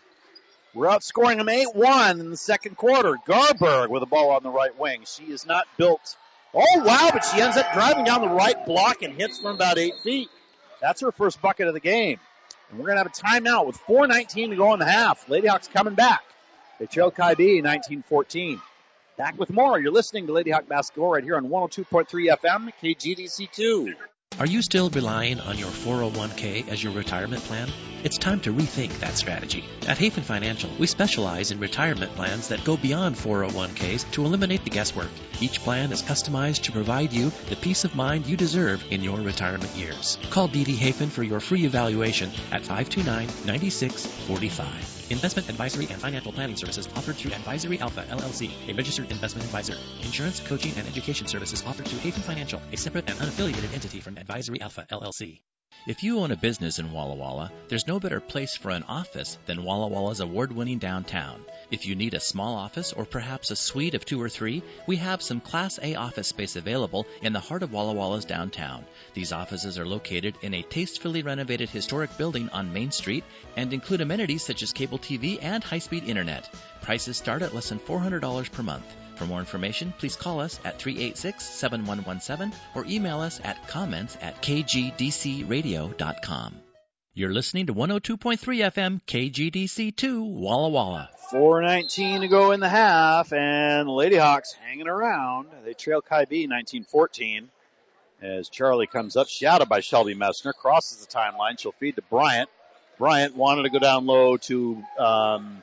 We're outscoring them eight one in the second quarter. Garberg with a ball on the right wing. She is not built. Oh, wow, but she ends up driving down the right block and hits from about eight feet. That's her first bucket of the game. And we're going to have a timeout with four nineteen to go in the half. Lady Hawks coming back. They trail Kybee nineteen fourteen. Back with more. You're listening to Lady Hawk Basketball right here on one oh two point three F M, K G D C two. Are you still relying on your four oh one k as your retirement plan? It's time to rethink that strategy. At Hafen Financial, we specialize in retirement plans that go beyond four oh one k's to eliminate the guesswork. Each plan is customized to provide you the peace of mind you deserve in your retirement years. Call D D Hafen for your free evaluation at five two nine, nine six four five. Investment advisory and financial planning services offered through Advisory Alpha, L L C, a registered investment advisor. Insurance, coaching, and education services offered through Hafen Financial, a separate and unaffiliated entity from Advisory Alpha, L L C. If you own a business in Walla Walla, there's no better place for an office than Walla Walla's award-winning downtown. If you need a small office or perhaps a suite of two or three, we have some Class A office space available in the heart of Walla Walla's downtown. These offices are located in a tastefully renovated historic building on Main Street and include amenities such as cable T V and high-speed internet. Prices start at less than four hundred dollars per month. For more information, please call us at three eight six, seven one one seven or email us at comments at k g d c radio dot com. You're listening to one oh two point three F M, K G D C two, Walla Walla. four nineteen to go in the half, and the Lady Hawks hanging around. They trail Kybee nineteen fourteen as Charlie comes up, shouted by Shelby Messner, crosses the timeline. She'll feed to Bryant. Bryant wanted to go down low to um,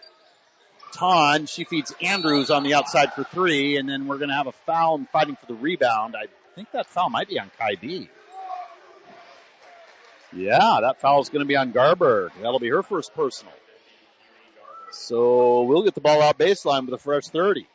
Ton. She feeds Andrews on the outside for three, and then we're going to have a foul and fighting for the rebound. I think that foul might be on Kybee. Yeah, that foul is going to be on Garberg. That'll be her first personal. So we'll get the ball out baseline with a fresh thirty.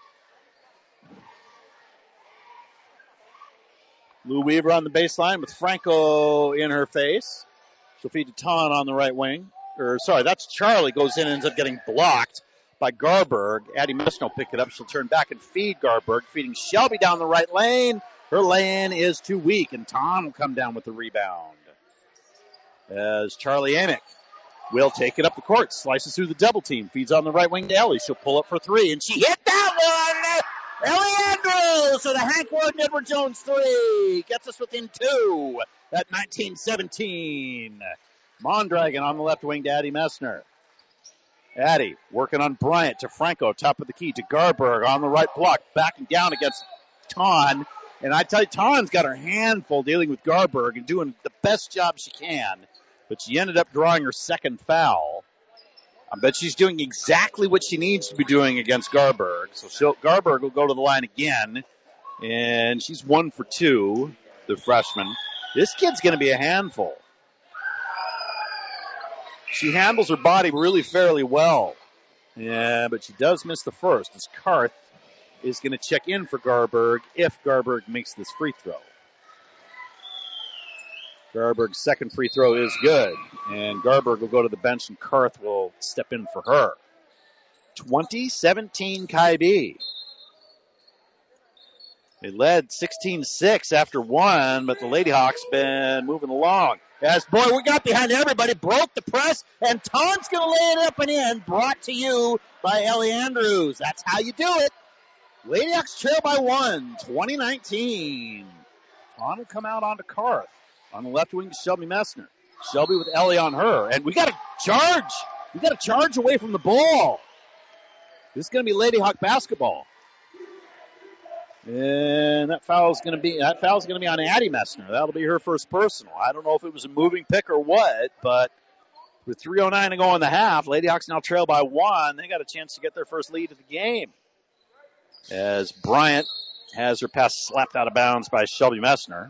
Lou Weaver on the baseline with Franco in her face. She'll feed to Ton on the right wing. Or, sorry, that's Charlie. Goes in and ends up getting blocked by Garberg. Addie Messner will pick it up. She'll turn back and feed Garberg, feeding Shelby down the right lane. Her lane is too weak, and Ton will come down with the rebound. As Charlie Amick will take it up the court, slices through the double team, feeds on the right wing to Ellie. She'll pull up for three, and she hit that one! Ellie Andrews with a Hank Ward and Edward Jones three. Gets us within two at nineteen seventeen. Mondragon on the left wing to Addie Messner. Addie working on Bryant to Franco, top of the key to Garberg on the right block, backing down against Ton. And I tell you, Ton's got her handful dealing with Garberg and doing the best job she can. But she ended up drawing her second foul. I bet she's doing exactly what she needs to be doing against Garberg. So she'll, Garberg will go to the line again. And she's one for two, the freshman. This kid's going to be a handful. She handles her body really fairly well. Yeah, but she does miss the first. As Karth is going to check in for Garberg if Garberg makes this free throw. Garberg's second free throw is good. And Garberg will go to the bench and Karth will step in for her. twenty seventeen Kybee. They led sixteen six after one, but the Lady Hawks been moving along. As, boy, we got behind everybody, broke the press, and Ton's going to lay it up and in, brought to you by Ellie Andrews. That's how you do it. Lady Hawks trail by one, twenty nineteen. Ton will come out onto Karth. On the left wing to Shelby Messner. Shelby with Ellie on her. And we got to charge. We got to charge away from the ball. This is going to be Lady Hawk basketball. And that foul is going to be that foul is going to be on Addie Messner. That'll be her first personal. I don't know if it was a moving pick or what, but with three oh nine to go in the half, Lady Hawks now trail by one. They got a chance to get their first lead of the game. As Bryant has her pass slapped out of bounds by Shelby Messner.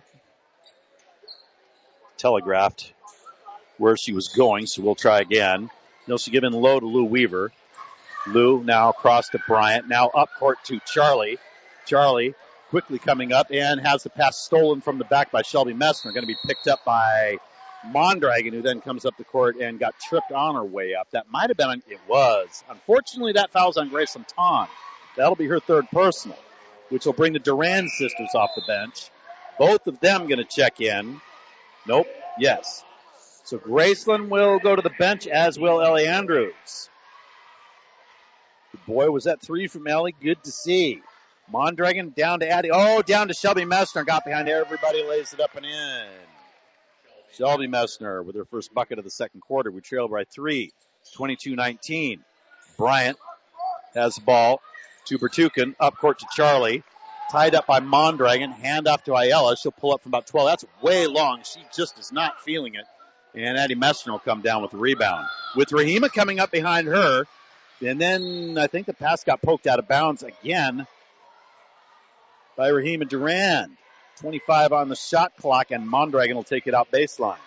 Telegraphed where she was going, so we'll try again. They'll give in low to Lou Weaver. Lou now across to Bryant. Now up court to Charlie. Charlie quickly coming up and has the pass stolen from the back by Shelby Messner. Going to be picked up by Mondragon, who then comes up the court and got tripped on her way up. That might have been, it was. Unfortunately, that foul's on Graceland Ton. That'll be her third personal, which will bring the Duran sisters off the bench. Both of them going to check in. Nope. Yes. So Graceland will go to the bench, as will Ellie Andrews. Boy, was that three from Ellie. Good to see. Mondragon down to Addie. Oh, down to Shelby Messner. Got behind everybody, lays it up and in. Shelby Messner with her first bucket of the second quarter. We trail by three, twenty-two nineteen. Bryant has the ball to Bertukin. Up court to Charlie. Tied up by Mondragon. Hand off to Ayala. She'll pull up from about twelve. That's way long. She just is not feeling it. And Addie Messner will come down with the rebound. With Rahima coming up behind her. And then I think the pass got poked out of bounds again by Rahima Durand. twenty-five on the shot clock, and Mondragon will take it out baseline.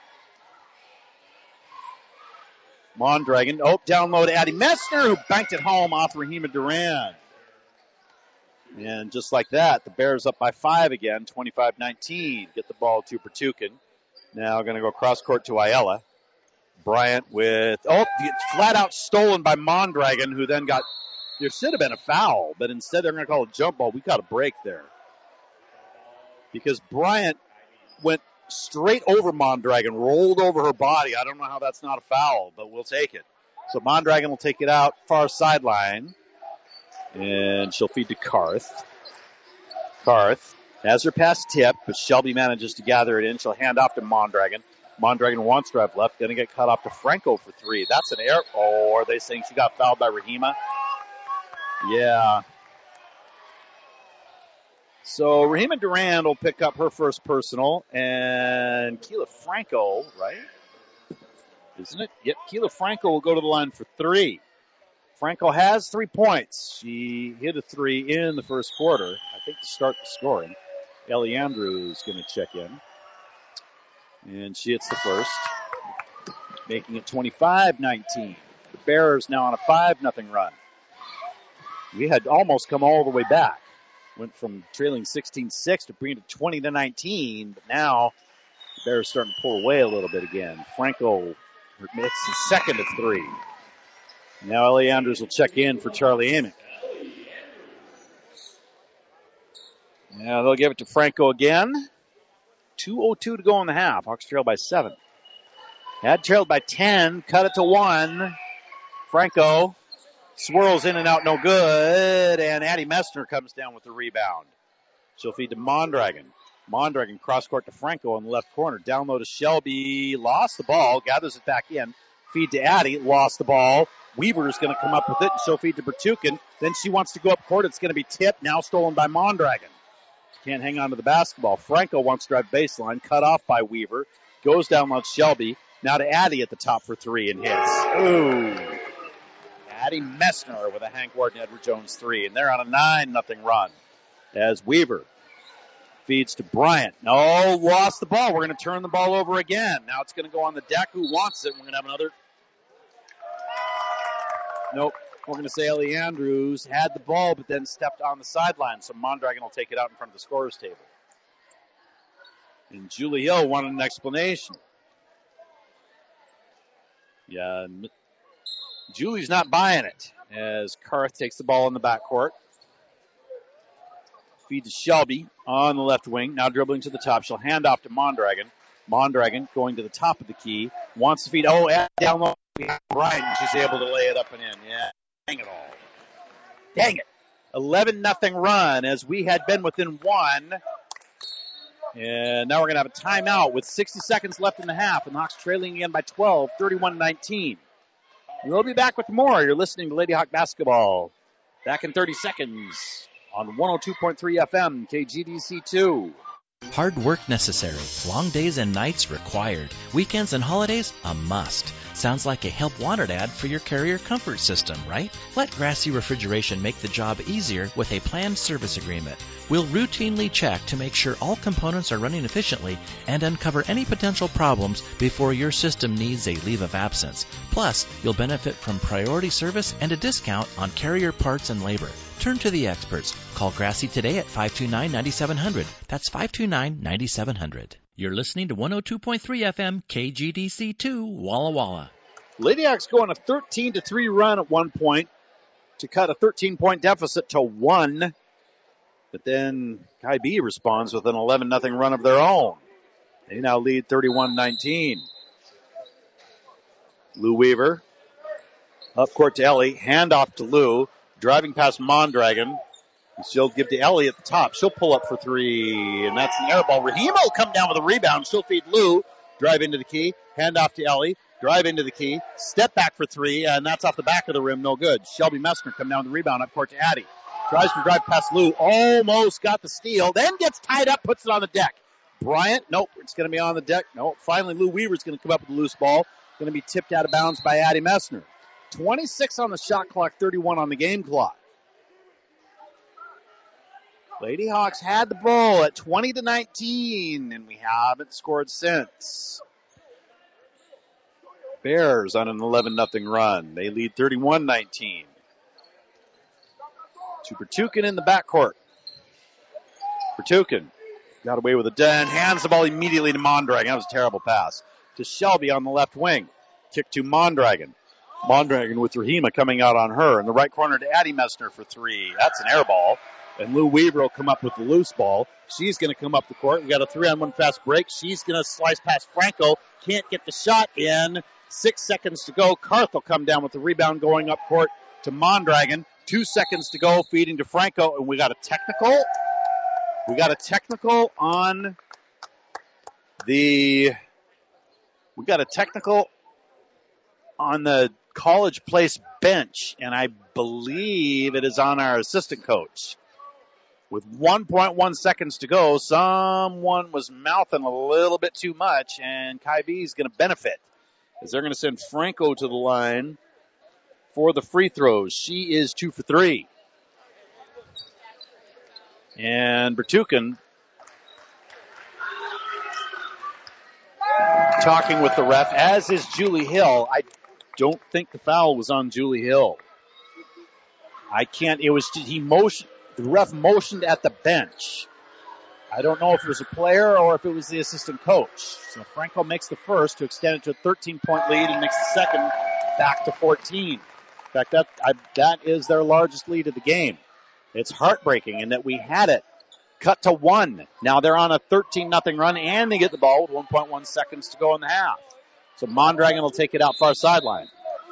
Mondragon, oh, down low to Addie Messner, who banked it home off Rahima Durand. And just like that, the Bears up by five again, twenty-five nineteen. Get the ball to Bertukin. Now going to go cross court to Ayala. Bryant with, oh, flat out stolen by Mondragon, who then got, there should have been a foul, but instead they're going to call a jump ball. We got a break there. Because Bryant went straight over Mondragon, rolled over her body. I don't know how that's not a foul, but we'll take it. So Mondragon will take it out, far sideline. And she'll feed to Karth. Karth has her pass tip, but Shelby manages to gather it in. She'll hand off to Mondragon. Mondragon wants to have left. Going to get cut off to Franco for three. That's an air. Oh, are they saying she got fouled by Rahima? Yeah. So Rahima Durand will pick up her first personal, and Keila Franco, right? Isn't it? Yep, Keila Franco will go to the line for three. Franco has three points. She hit a three in the first quarter, I think, to start the scoring. Ellie Andrews is going to check in. And she hits the first, making it twenty-five nineteen. The Bears now on a five nothing run. We had almost come all the way back. Went from trailing sixteen six to bringing it twenty to nineteen, but now the Bears starting to pull away a little bit again. Franco makes his second of three. Now Ellie Andrews will check in for Charlie Amick. Now they'll give it to Franco again. two oh two to go in the half. Hawks trail by seven. Had trailed by ten, cut it to one. Franco swirls in and out, no good, and Addie Messner comes down with the rebound. She'll feed to Mondragon. Mondragon cross-court to Franco in the left corner. Down low to Shelby, lost the ball, gathers it back in. Feed to Addie, lost the ball. Weaver's going to come up with it, and she'll feed to Bertukin. Then she wants to go up court. It's going to be tipped, now stolen by Mondragon. She can't hang on to the basketball. Franco wants to drive baseline, cut off by Weaver. Goes down low to Shelby. Now to Addie at the top for three and hits. Ooh. Addie Messner with a Hank Ward and Edward Jones three. And they're on a nine nothing run as Weaver feeds to Bryant. No, lost the ball. We're going to turn the ball over again. Now it's going to go on the deck. Who wants it? We're going to have another. Nope. We're going to say Ellie Andrews had the ball but then stepped on the sideline. So Mondragon will take it out in front of the scorer's table. And Julie Hill wanted an explanation. Yeah, Julie's not buying it as Karth takes the ball in the backcourt. Feed to Shelby on the left wing. Now dribbling to the top. She'll hand off to Mondragon. Mondragon going to the top of the key. Wants to feed. Oh, down low. Bryant. She's able to lay it up and in. Yeah. Dang it all. Dang it. eleven nothing run as we had been within one. And now we're going to have a timeout with sixty seconds left in the half. And the Hawks trailing again by twelve, thirty-one nineteen. We'll be back with more. You're listening to Lady Hawk Basketball. Back in thirty seconds on one oh two point three F M, K G D C two. Hard work necessary. Long days and nights required. Weekends and holidays, a must. Sounds like a help wanted ad for your Carrier Comfort System, right? Let Grassy Refrigeration make the job easier with a planned service agreement. We'll routinely check to make sure all components are running efficiently and uncover any potential problems before your system needs a leave of absence. Plus, you'll benefit from priority service and a discount on Carrier parts and labor. Turn to the experts. Call Grassy today at five two nine, nine seven zero zero. That's five two nine, nine seven zero zero. You're listening to one oh two point three F M K G D C two, Walla Walla. Lady Hawks go on a thirteen to three run at one point to cut a thirteen-point deficit to one. But then Ky-B responds with an eleven nothing run of their own. They now lead thirty-one nineteen. Lou Weaver up court to Ellie. Handoff to Lou. Driving past Mondragon. She'll give to Ellie at the top. She'll pull up for three, and that's an air ball. Rahima will come down with a rebound. She'll feed Lou. Drive into the key. Hand off to Ellie. Drive into the key. Step back for three, and that's off the back of the rim. No good. Shelby Messner come down with the rebound up court to Addie. Tries to drive past Lou. Almost got the steal. Then gets tied up. Puts it on the deck. Bryant. Nope. It's going to be on the deck. Nope. Finally, Lou Weaver's going to come up with a loose ball. Going to be tipped out of bounds by Addie Messner. twenty-six on the shot clock. thirty-one on the game clock. Lady Hawks had the ball at twenty to nineteen, and we haven't scored since. Bears on an eleven nothing run. They lead thirty-one nineteen. To Bertukin in the backcourt. Bertukin got away with a den. Hands the ball immediately to Mondragon. That was a terrible pass. To Shelby on the left wing. Kick to Mondragon. Mondragon with Rahima coming out on her. In the right corner to Addie Messner for three. That's an air ball. And Lou Weaver will come up with the loose ball. She's going to come up the court. We got a three-on-one fast break. She's going to slice past Franco. Can't get the shot in. Six seconds to go. Karth will come down with the rebound going up court to Mondragon. Two seconds to go, feeding to Franco. And we got a technical. We got a technical on the... We got a technical on the College Place bench. And I believe it is on our assistant coach. With one point one seconds to go, someone was mouthing a little bit too much, and Ky-B is going to benefit as they're going to send Franco to the line for the free throws. She is two for three. And Bertukin talking with the ref, as is Julie Hill. I don't think the foul was on Julie Hill. I can't, it was, he motioned. The ref motioned at the bench. I don't know if it was a player or if it was the assistant coach. So Franco makes the first to extend it to a thirteen-point lead and makes the second back to fourteen. In fact, that I, that is their largest lead of the game. It's heartbreaking in that we had it cut to one. Now they're on a thirteen nothing run, and they get the ball with one point one seconds to go in the half. So Mondragon will take it out far sideline.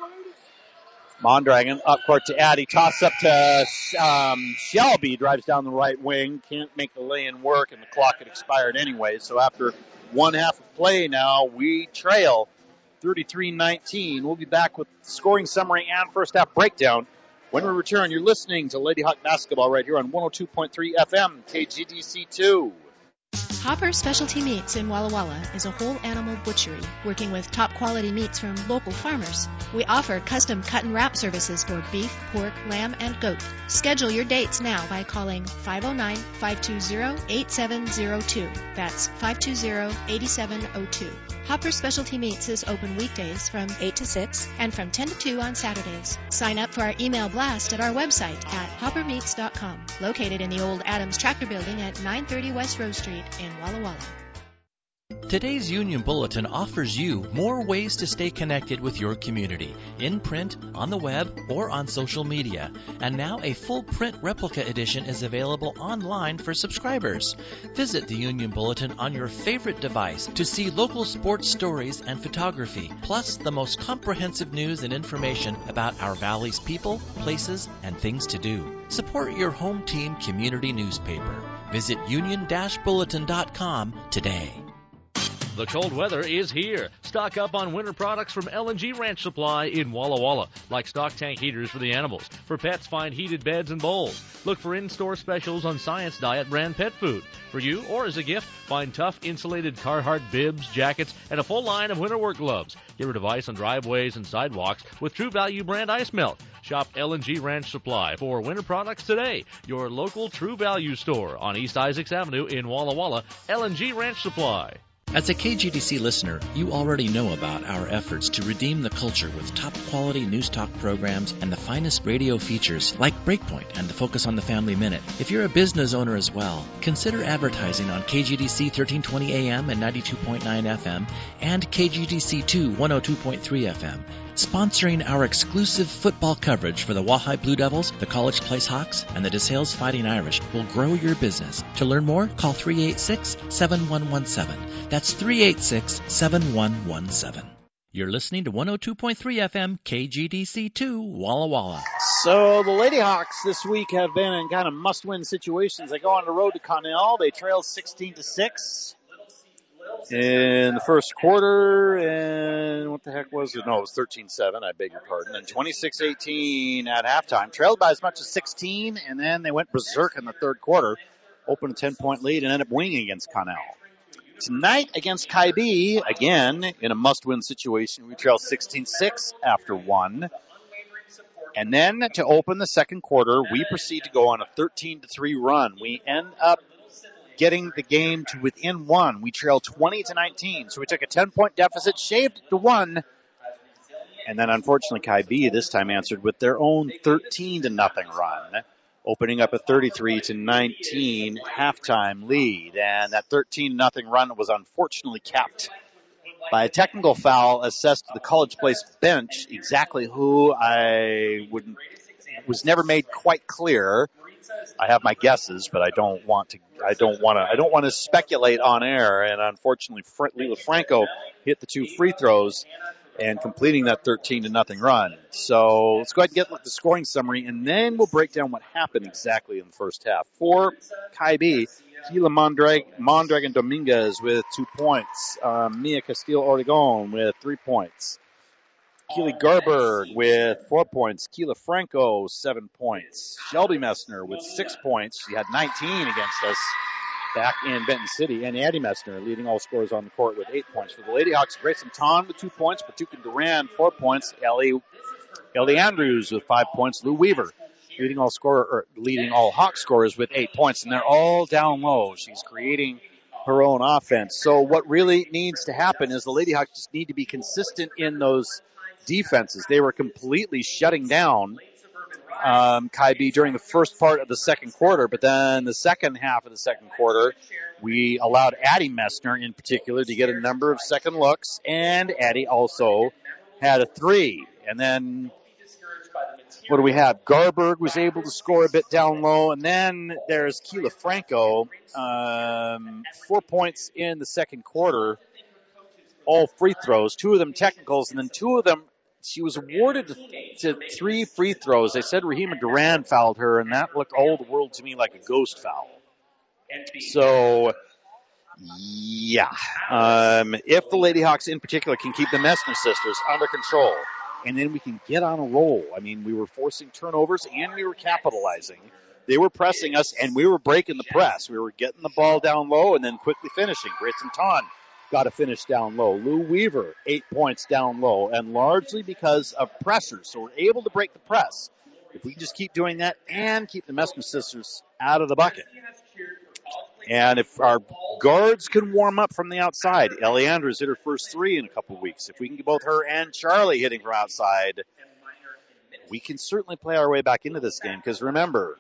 Mondragon up court to Addie. Toss up to um, Shelby. Drives down the right wing. Can't make the lay-in work, and the clock had expired anyway. So after one half of play now, we trail thirty-three nineteen. We'll be back with scoring summary and first half breakdown. When we return, you're listening to Lady Hawk Basketball right here on one oh two point three F M, K G D C two. Hopper Specialty Meats in Walla Walla is a whole animal butchery, working with top quality meats from local farmers. We offer custom cut and wrap services for beef, pork, lamb, and goat. Schedule your dates now by calling five oh nine, five two zero, eight seven zero two. That's five two zero, eight seven zero two. Hopper Specialty Meats is open weekdays from eight to six and from ten to two on Saturdays. Sign up for our email blast at our website at hopper meats dot com, located in the old Adams Tractor Building at nine thirty West Rose Street in Walla Walla. Today's Union Bulletin offers you more ways to stay connected with your community, in print, on the web, or on social media. And now a full print replica edition is available online for subscribers. Visit the Union Bulletin on your favorite device to see local sports stories and photography, plus the most comprehensive news and information about our valley's people, places, and things to do. Support your home team community newspaper. Visit union dash bulletin dot com today. The cold weather is here. Stock up on winter products from L and G Ranch Supply in Walla Walla, like stock tank heaters for the animals. For pets, find heated beds and bowls. Look for in-store specials on Science Diet brand pet food. For you or as a gift, find tough insulated Carhartt bibs, jackets, and a full line of winter work gloves. Get rid of ice on driveways and sidewalks with True Value brand ice melt. Shop L and G Ranch Supply for winter products today. Your local True Value store on East Isaacs Avenue in Walla Walla. L and G Ranch Supply. As a K G D C listener, you already know about our efforts to redeem the culture with top-quality news talk programs and the finest radio features like Breakpoint and the Focus on the Family Minute. If you're a business owner as well, consider advertising on K G D C thirteen twenty A M and ninety-two point nine F M and K G D C two one oh two point three F M. Sponsoring our exclusive football coverage for the Wahai Blue Devils, the College Place Hawks, and the DeSales Fighting Irish will grow your business. To learn more, call three eight six, seven one one seven. That's three eight six, seven one one seven. You're listening to one oh two point three F M, K G D C two, Walla Walla. So the Lady Hawks this week have been in kind of must-win situations. They go on the road to Connell. They trail sixteen to six. In the first quarter, and what the heck was it? No, it was thirteen seven, I beg your pardon. And twenty-six eighteen at halftime. Trailed by as much as sixteen, and then they went berserk in the third quarter. Opened a ten-point lead and ended up winning against Connell. Tonight against Kybee, again, in a must-win situation, we trail sixteen six after one. And then to open the second quarter, we proceed to go on a thirteen to three run. We end up getting the game to within one. We trail twenty to nineteen. So we took a ten-point deficit, shaved it to one. And then unfortunately Kybee this time answered with their own thirteen to nothing run, opening up a thirty-three to nineteen halftime lead. And that thirteen to nothing run was unfortunately capped by a technical foul assessed to the College Place bench, exactly who I wouldn't was never made quite clear. I have my guesses, but I don't want to. I don't want to. I don't want to speculate on air. And unfortunately, Lila Franco hit the two free throws and completing that thirteen to nothing run. So let's go ahead and get the scoring summary, and then we'll break down what happened exactly in the first half. For Kybee, Keila Mondrag- Mondragon Dominguez with two points. Um, Mia Castillo Oregon with three points. Keely Garberg with four points. Keila Franco, seven points. Shelby Messner with six points. She had nineteen against us back in Benton City. And Addie Messner leading all scorers on the court with eight points. For the Lady Hawks, Grayson Ton with two points. Patuka Duran, four points. Ellie, Ellie Andrews with five points. Lou Weaver leading all scorer, or leading all Hawk scorers with eight points. And they're all down low. She's creating her own offense. So what really needs to happen is the Lady Hawks just need to be consistent in those defenses. They were completely shutting down um, Kybee during the first part of the second quarter, but then the second half of the second quarter, we allowed Addie Messner in particular to get a number of second looks, and Addie also had a three. And then what do we have? Garberg was able to score a bit down low, and then there's Keila Franco, um, four points in the second quarter, all free throws, two of them technicals, and then two of them she was awarded to, to three free throws. They said Rahima Duran fouled her, and that looked all the world to me like a ghost foul. So, yeah. Um, if the Lady Hawks in particular can keep the Messner sisters under control, and then we can get on a roll. I mean, we were forcing turnovers, and we were capitalizing. They were pressing us, and we were breaking the press. We were getting the ball down low and then quickly finishing. Grayson Ton got to finish down low. Lou Weaver, eight points down low, and largely because of pressure. So we're able to break the press. If we just keep doing that and keep the Messner sisters out of the bucket. And if our guards can warm up from the outside, Ellie Andrews hit her first three in a couple of weeks. If we can get both her and Charlie hitting her outside, we can certainly play our way back into this game. Because remember,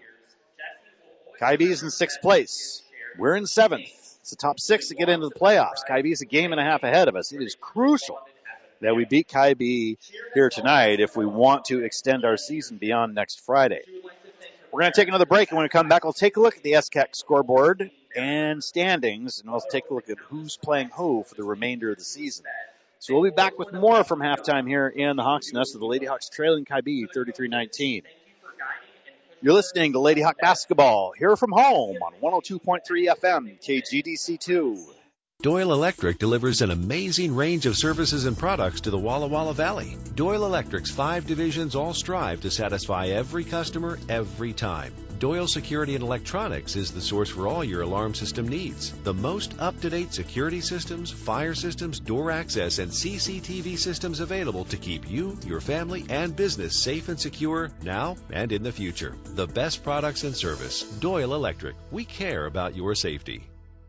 Kybee's in sixth place. We're in seventh. It's the top six to get into the playoffs. Kybee's a game and a half ahead of us. It is crucial that we beat Kybee here tonight if we want to extend our season beyond next Friday. We're going to take another break, and when we come back, we'll take a look at the S C A C scoreboard and standings, and we'll take a look at who's playing who for the remainder of the season. So we'll be back with more from halftime here in the Hawks Nest of the Lady Hawks trailing Kybee thirty-three nineteen. You're listening to Lady Hawk Basketball here from home on one oh two point three F M, K G D C two. Doyle Electric delivers an amazing range of services and products to the Walla Walla Valley. Doyle Electric's five divisions all strive to satisfy every customer every time. Doyle Security and Electronics is the source for all your alarm system needs. The most up-to-date security systems, fire systems, door access, and C C T V systems available to keep you, your family, and business safe and secure now and in the future. The best products and service. Doyle Electric. We care about your safety.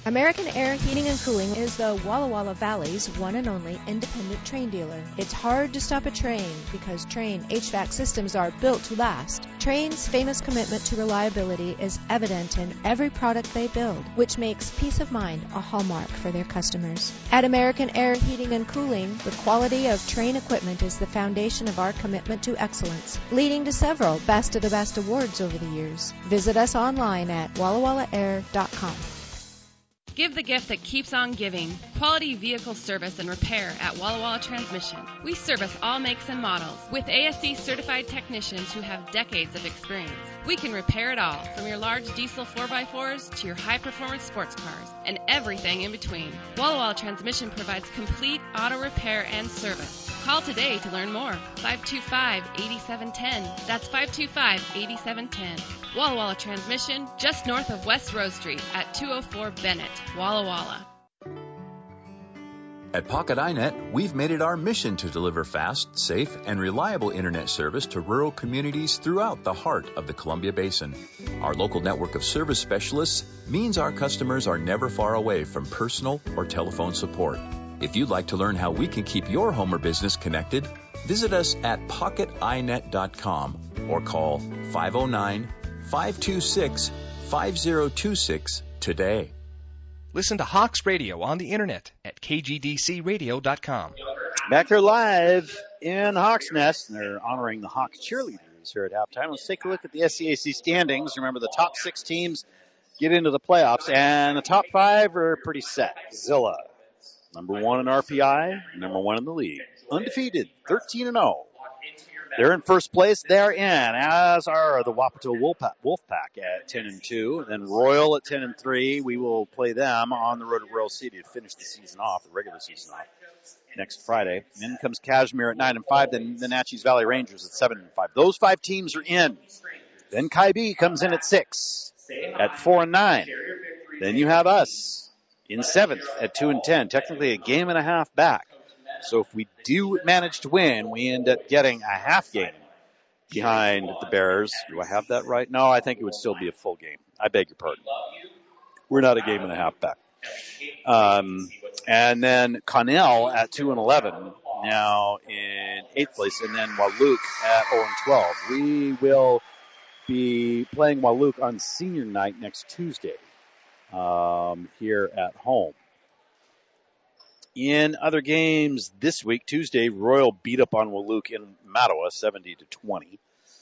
American Air Heating and Cooling is the Walla Walla Valley's one and only independent Trane dealer. It's hard to stop a Trane because Trane H V A C systems are built to last. Trane's famous commitment to reliability is evident in every product they build, which makes peace of mind a hallmark for their customers. At American Air Heating and Cooling, the quality of Trane equipment is the foundation of our commitment to excellence, leading to several Best of the Best awards over the years. Visit us online at walla walla air dot com. Give the gift that keeps on giving. Quality vehicle service and repair at Walla Walla Transmission. We service all makes and models with A S E certified technicians who have decades of experience. We can repair it all, from your large diesel four by fours to your high-performance sports cars and everything in between. Walla Walla Transmission provides complete auto repair and service. Call today to learn more. five two five, eight seven one zero. That's five two five, eight seven one zero. Walla Walla Transmission, just north of West Rose Street at two oh four Bennett, Walla Walla. At Pocket iNet, we've made it our mission to deliver fast, safe, and reliable internet service to rural communities throughout the heart of the Columbia Basin. Our local network of service specialists means our customers are never far away from personal or telephone support. If you'd like to learn how we can keep your home or business connected, visit us at pocket i net dot com or call five oh nine, five two six, five oh two six today. Listen to Hawks Radio on the internet at k g d c radio dot com. Back here live in Hawks Nest. They're honoring the Hawks cheerleaders here at halftime. Let's take a look at the S C A C standings. Remember, the top six teams get into the playoffs, and the top five are pretty set. Zilla, number one in R P I, number one in the league. Undefeated, thirteen and oh. They're in first place. They're in, as are the Wapato Wolfpack, Wolfpack at ten and two. Then Royal at ten and three. We will play them on the road at Royal City to finish the season off, the regular season off, next Friday. Then comes Cashmere at nine and five. Then the Natchez Valley Rangers at seven and five. Those five teams are in. Then Kaibi comes in at six, at four and nine. Then you have us in seventh at two and ten. Technically a game and a half back. So if we do manage to win, we end up getting a half game behind the Bears. Do I have that right? No, I think it would still be a full game. I beg your pardon. We're not a game and a half back. Um, and then Connell at two and eleven, now in eighth place, and then Wahluke at oh and twelve. We will be playing Wahluke on senior night next Tuesday um, here at home. In other games this week, Tuesday, Royal beat up on Wahluke in Mattawa, seventy to twenty.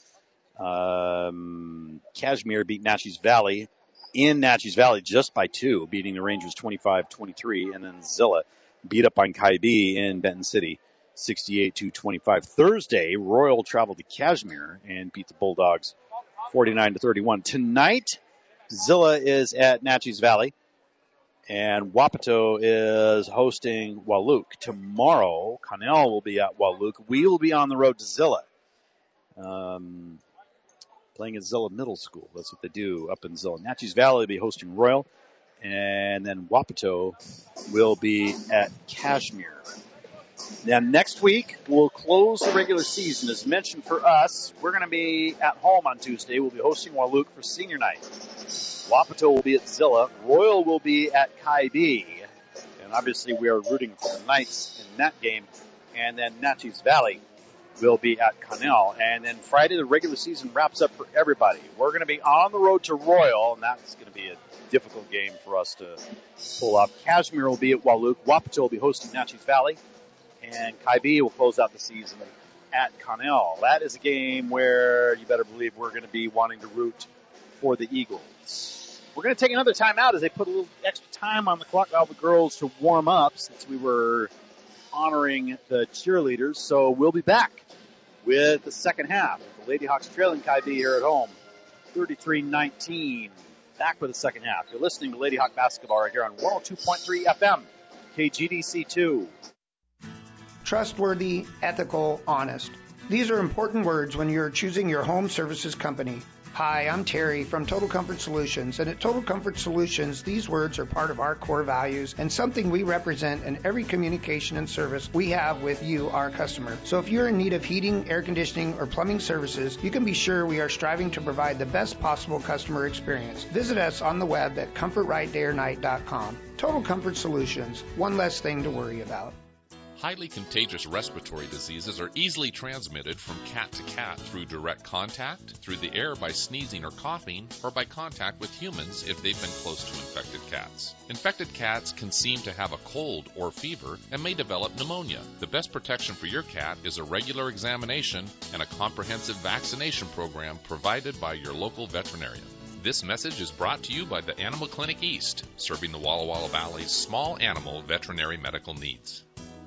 Um, Cashmere beat Natchez Valley in Natchez Valley just by two, beating the Rangers twenty-five twenty-three. And then Zilla beat up on Kaibi in Benton City, sixty-eight to twenty-five. Thursday, Royal traveled to Cashmere and beat the Bulldogs forty-nine to thirty-one. Tonight, Zilla is at Natchez Valley, and Wapato is hosting Wahluke. Tomorrow, Connell will be at Wahluke. We will be on the road to Zilla, um, playing at Zilla Middle School. That's what they do up in Zilla. Natchez Valley will be hosting Royal, and then Wapato will be at Cashmere. Now, next week, we'll close the regular season. As mentioned for us, we're going to be at home on Tuesday. We'll be hosting Wahluke for senior night. Wapato will be at Zilla. Royal will be at Kaibi. And obviously we are rooting for the Knights in that game. And then Natchez Valley will be at Connell. And then Friday, the regular season wraps up for everybody. We're going to be on the road to Royal, and that's going to be a difficult game for us to pull off. Cashmere will be at Wahluke. Wapato will be hosting Natchez Valley. And Kaibi will close out the season at Connell. That is a game where you better believe we're going to be wanting to root for the Eagles. We're going to take another time out as they put a little extra time on the clock for the girls to warm up since we were honoring the cheerleaders. So we'll be back with the second half. The Lady Hawks trailing Kaibi here at home, thirty-three nineteen. Back with the second half. You're listening to Lady Hawk Basketball right here on one oh two point three F M, K G D C two. Trustworthy, ethical, honest. These are important words when you're choosing your home services company. Hi, I'm Terry from Total Comfort Solutions, and at Total Comfort Solutions, these words are part of our core values and something we represent in every communication and service we have with you, our customer. So if you're in need of heating, air conditioning, or plumbing services, you can be sure we are striving to provide the best possible customer experience. Visit us on the web at comfort right day or night dot com. Total Comfort Solutions, one less thing to worry about. Highly contagious respiratory diseases are easily transmitted from cat to cat through direct contact, through the air by sneezing or coughing, or by contact with humans if they've been close to infected cats. Infected cats can seem to have a cold or fever and may develop pneumonia. The best protection for your cat is a regular examination and a comprehensive vaccination program provided by your local veterinarian. This message is brought to you by the Animal Clinic East, serving the Walla Walla Valley's small animal veterinary medical needs.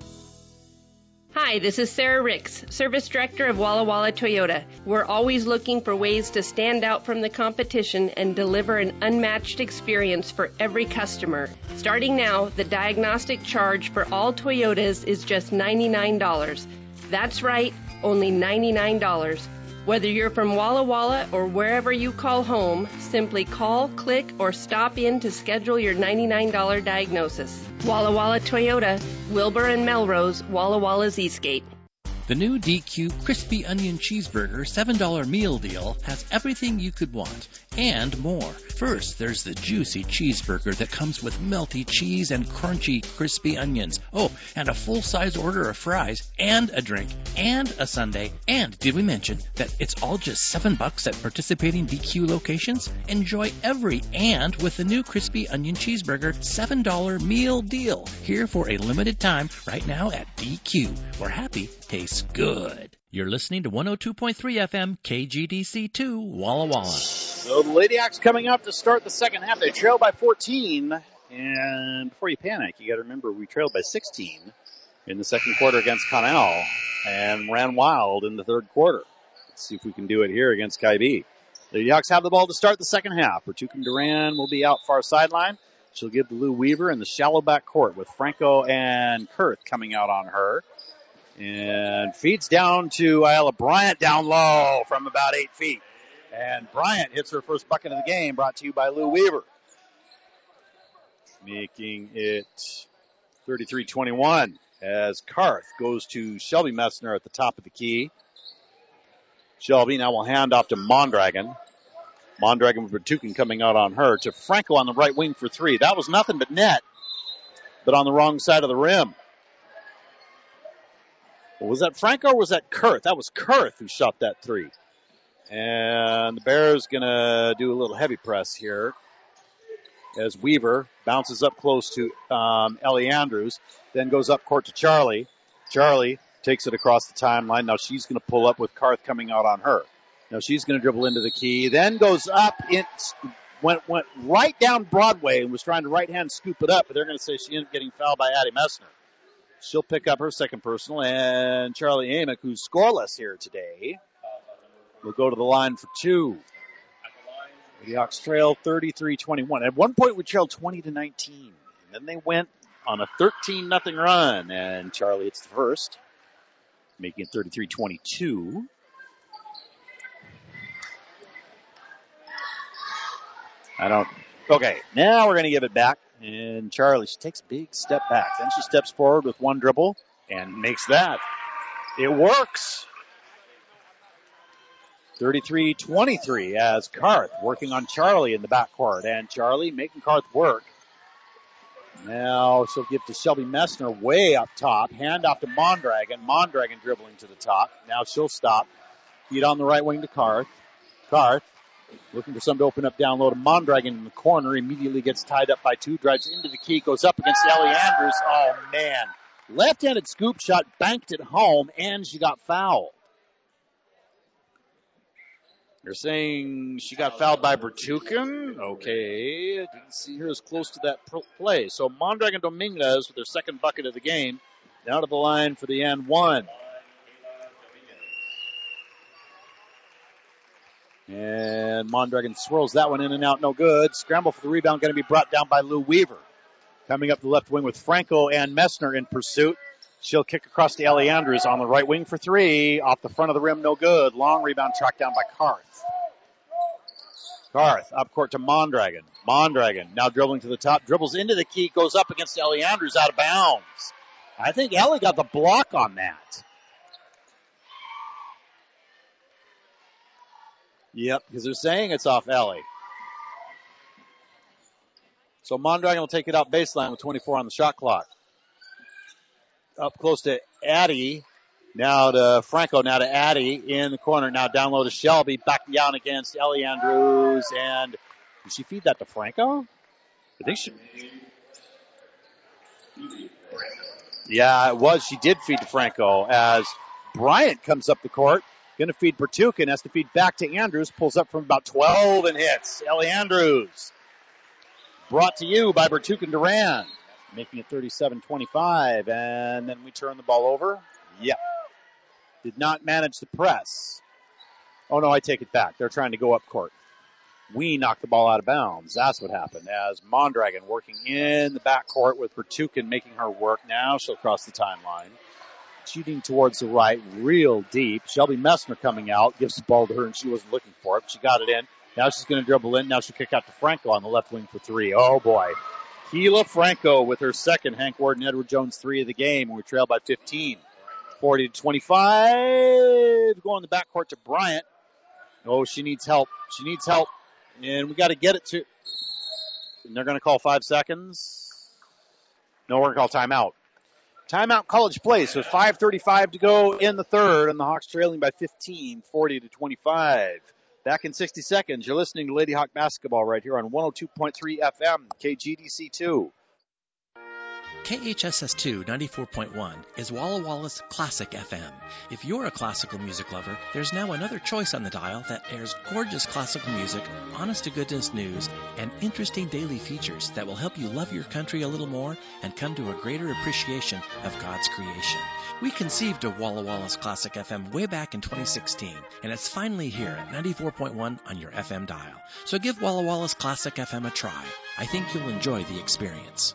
Hi, this is Sarah Ricks, Service Director of Walla Walla Toyota. We're always looking for ways to stand out from the competition and deliver an unmatched experience for every customer. Starting now, the diagnostic charge for all Toyotas is just ninety-nine dollars. That's right, only ninety-nine dollars. Whether you're from Walla Walla or wherever you call home, simply call, click, or stop in to schedule your ninety-nine dollars diagnosis. Walla Walla Toyota, Wilbur and Melrose, Walla Walla's Eastgate. The new D Q Crispy Onion Cheeseburger seven dollar meal deal has everything you could want and more. First, there's the juicy cheeseburger that comes with melty cheese and crunchy crispy onions. Oh, and a full-size order of fries and a drink and a sundae. And did we mention that it's all just seven bucks at participating D Q locations? Enjoy every and with the new Crispy Onion Cheeseburger seven dollar meal deal. Here for a limited time right now at D Q, where happy tastes good. You're listening to one oh two point three F M K G D C two Walla Walla. So the Lady Hawks coming up to start the second half. They trail by fourteen. And before you panic, you got to remember we trailed by sixteen in the second quarter against Connell and ran wild in the third quarter. Let's see if we can do it here against Kybee. The Lady Hawks have the ball to start the second half. Bertucan Duran will be out far sideline. She'll give to Lou Weaver in the shallow back court with Franco and Kurth coming out on her. And feeds down to Ayala Bryant down low from about eight feet. And Bryant hits her first bucket of the game, brought to you by Lou Weaver. Making it thirty-three twenty-one as Karth goes to Shelby Messner at the top of the key. Shelby now will hand off to Mondragon. Mondragon with Bertucan coming out on her to Franco on the right wing for three. That was nothing but net, but on the wrong side of the rim. Was that Franco or was that Kurth? That was Kurth who shot that three. And the Bears going to do a little heavy press here as Weaver bounces up close to um, Ellie Andrews, then goes up court to Charlie. Charlie takes it across the timeline. Now she's going to pull up with Karth coming out on her. Now she's going to dribble into the key, then goes up, in, went went right down Broadway and was trying to right-hand scoop it up, but they're going to say she ended up getting fouled by Addie Messner. She'll pick up her second personal, and Charlie Amick, who's scoreless here today, will go to the line for two. The Hawks trail thirty-three twenty-one. At one point, we trailed twenty to nineteen. And then they went on a thirteen nothing run, and Charlie hits the first, making it thirty-three twenty-two. I don't... Okay, now we're going to give it back. And Charlie, she takes a big step back. Then she steps forward with one dribble and makes that. It works. thirty-three twenty-three as Karth working on Charlie in the backcourt. And Charlie making Karth work. Now she'll give to Shelby Messner way up top. Hand off to Mondragon. Mondragon dribbling to the top. Now she'll stop. Feed on the right wing to Karth. Karth. Looking for something to open up down low to Mondragon in the corner. Immediately gets tied up by two. Drives into the key. Goes up against Ellie Andrews. Oh, man. Left-handed scoop shot. Banked it home. And she got fouled. They're saying she got fouled by Bertucan. Okay. Didn't see her as close to that play. So Mondragon Dominguez with their second bucket of the game. Down to the line for the N one. And Mondragon swirls that one in and out, no good. Scramble for the rebound, going to be brought down by Lou Weaver. Coming up the left wing with Franco and Messner in pursuit. She'll kick across to Ellie Andrews on the right wing for three. Off the front of the rim, no good. Long rebound tracked down by Karth. Garth up court to Mondragon. Mondragon now dribbling to the top, dribbles into the key, goes up against Ellie Andrews out of bounds. I think Ellie got the block on that. Yep, because they're saying it's off Ellie. So Mondragon will take it out baseline with twenty-four on the shot clock. Up close to Addie. Now to Franco, now to Addie in the corner. Now down low to Shelby, back down against Ellie Andrews. And did she feed that to Franco? I think she... Yeah, it was. She did feed to Franco as Bryant comes up the court. Going to feed Bertukin, has to feed back to Andrews. Pulls up from about twelve and hits. Ellie Andrews. Brought to you by Bertukin Duran. Making it thirty-seven twenty-five. And then we turn the ball over. Yep. Did not manage the press. Oh, no, I take it back. They're trying to go up court. We knocked the ball out of bounds. That's what happened. As Mondragon working in the backcourt with Bertukin making her work. Now she'll cross the timeline. Shooting towards the right, real deep. Shelby Messner coming out. Gives the ball to her, and she wasn't looking for it. But she got it in. Now she's going to dribble in. Now she'll kick out to Franco on the left wing for three. Oh, boy. Keila Franco with her second Hank Ward and Edward Jones three of the game. We trail by fifteen. forty to twenty-five. Going the backcourt to Bryant. Oh, she needs help. She needs help. And we got to get it to... And they're going to call five seconds. No, we're going to call timeout. Timeout College Place with five thirty-five to go in the third. And the Hawks trailing by fifteen, forty to twenty-five. Back in sixty seconds, you're listening to Lady Hawk Basketball right here on one oh two point three F M, K G D C two. K H S S two ninety-four point one is Walla Walla's Classic F M. If you're a classical music lover, there's now another choice on the dial that airs gorgeous classical music, honest-to-goodness news, and interesting daily features that will help you love your country a little more and come to a greater appreciation of God's creation. We conceived of Walla Walla's Classic F M way back in twenty sixteen, and it's finally here at ninety-four point one on your F M dial. So give Walla Walla's Classic F M a try. I think you'll enjoy the experience.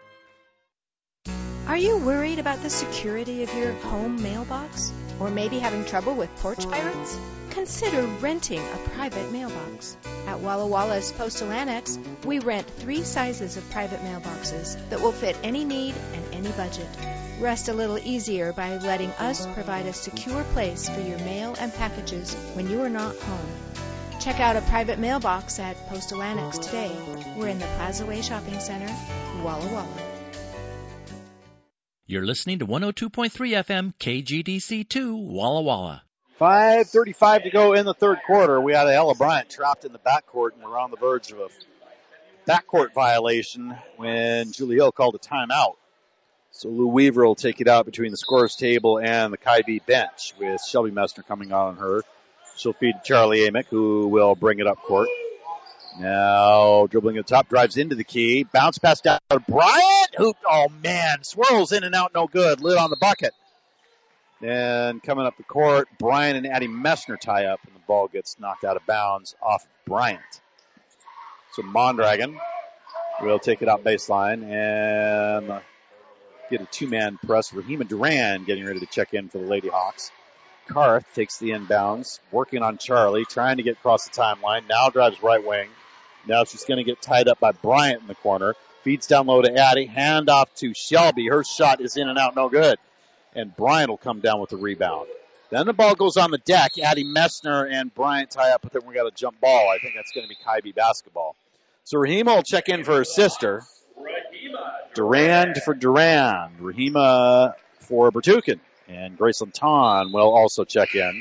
Are you worried about the security of your home mailbox? Or maybe having trouble with porch pirates? Consider renting a private mailbox. At Walla Walla's Postal Annex, we rent three sizes of private mailboxes that will fit any need and any budget. Rest a little easier by letting us provide a secure place for your mail and packages when you are not home. Check out a private mailbox at Postal Annex today. We're in the Plaza Way Shopping Center, Walla Walla. You're listening to one oh two point three F M, K G D C two, Walla Walla. five thirty-five to go in the third quarter. We had Ella Bryant trapped in the backcourt, and we're on the verge of a backcourt violation when Julie Hill called a timeout. So Lou Weaver will take it out between the scorer's table and the Ky-B bench with Shelby Messner coming on her. She'll feed Charlie Amick, who will bring it up court. Now dribbling at the top, drives into the key. Bounce pass down to Bryant. Who, oh, man, swirls in and out, no good. Lid on the bucket. And coming up the court, Bryant and Addie Messner tie up, and the ball gets knocked out of bounds off Bryant. So Mondragon will take it out baseline and get a two-man press. Rahima Duran getting ready to check in for the Lady Hawks. Karth takes the inbounds, working on Charlie, trying to get across the timeline. Now drives right wing. Now she's going to get tied up by Bryant in the corner. Feeds down low to Addie. Hand off to Shelby. Her shot is in and out, no good. And Bryant will come down with the rebound. Then the ball goes on the deck. Addie Messner and Bryant tie up with it. We got a jump ball. I think that's going to be Ky-B basketball. So Rahima will check in for her sister. Durand for Durand. Rahima for Bertukin. And Graceland Ton will also check in.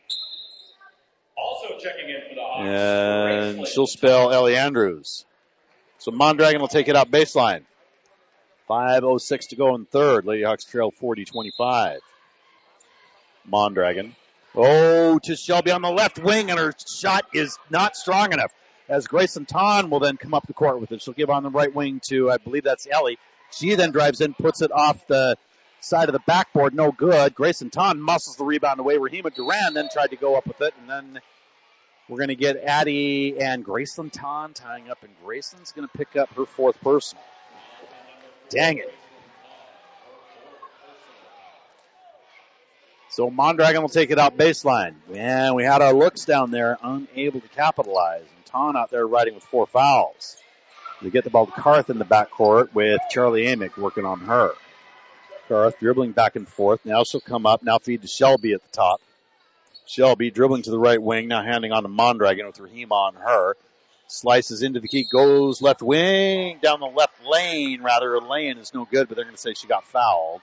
Also checking in for the Hawks. And she'll spell Ellie Andrews. So Mondragon will take it out baseline. five oh six to go in third. Lady Hawks trail forty twenty-five. Mondragon. Oh, to Shelby on the left wing, and her shot is not strong enough. As Graceland Ton will then come up the court with it. She'll give on the right wing to, I believe that's Ellie. She then drives in, puts it off the side of the backboard, no good. Graceland Ton muscles the rebound away. Rahima Duran then tried to go up with it, and then we're going to get Addie and Graceland Ton tying up, and Graceland's going to pick up her fourth personal. Dang it. So Mondragon will take it out baseline. And we had our looks down there, unable to capitalize. And Ton out there riding with four fouls. They get the ball to Karth in the backcourt with Charlie Amick working on her. Karth dribbling back and forth. Now she'll come up. Now feed to Shelby at the top. Shelby dribbling to the right wing. Now handing on to Mondragon with Rahima on her. Slices into the key. Goes left wing. Down the left lane. Rather, her lane is no good, but they're going to say she got fouled.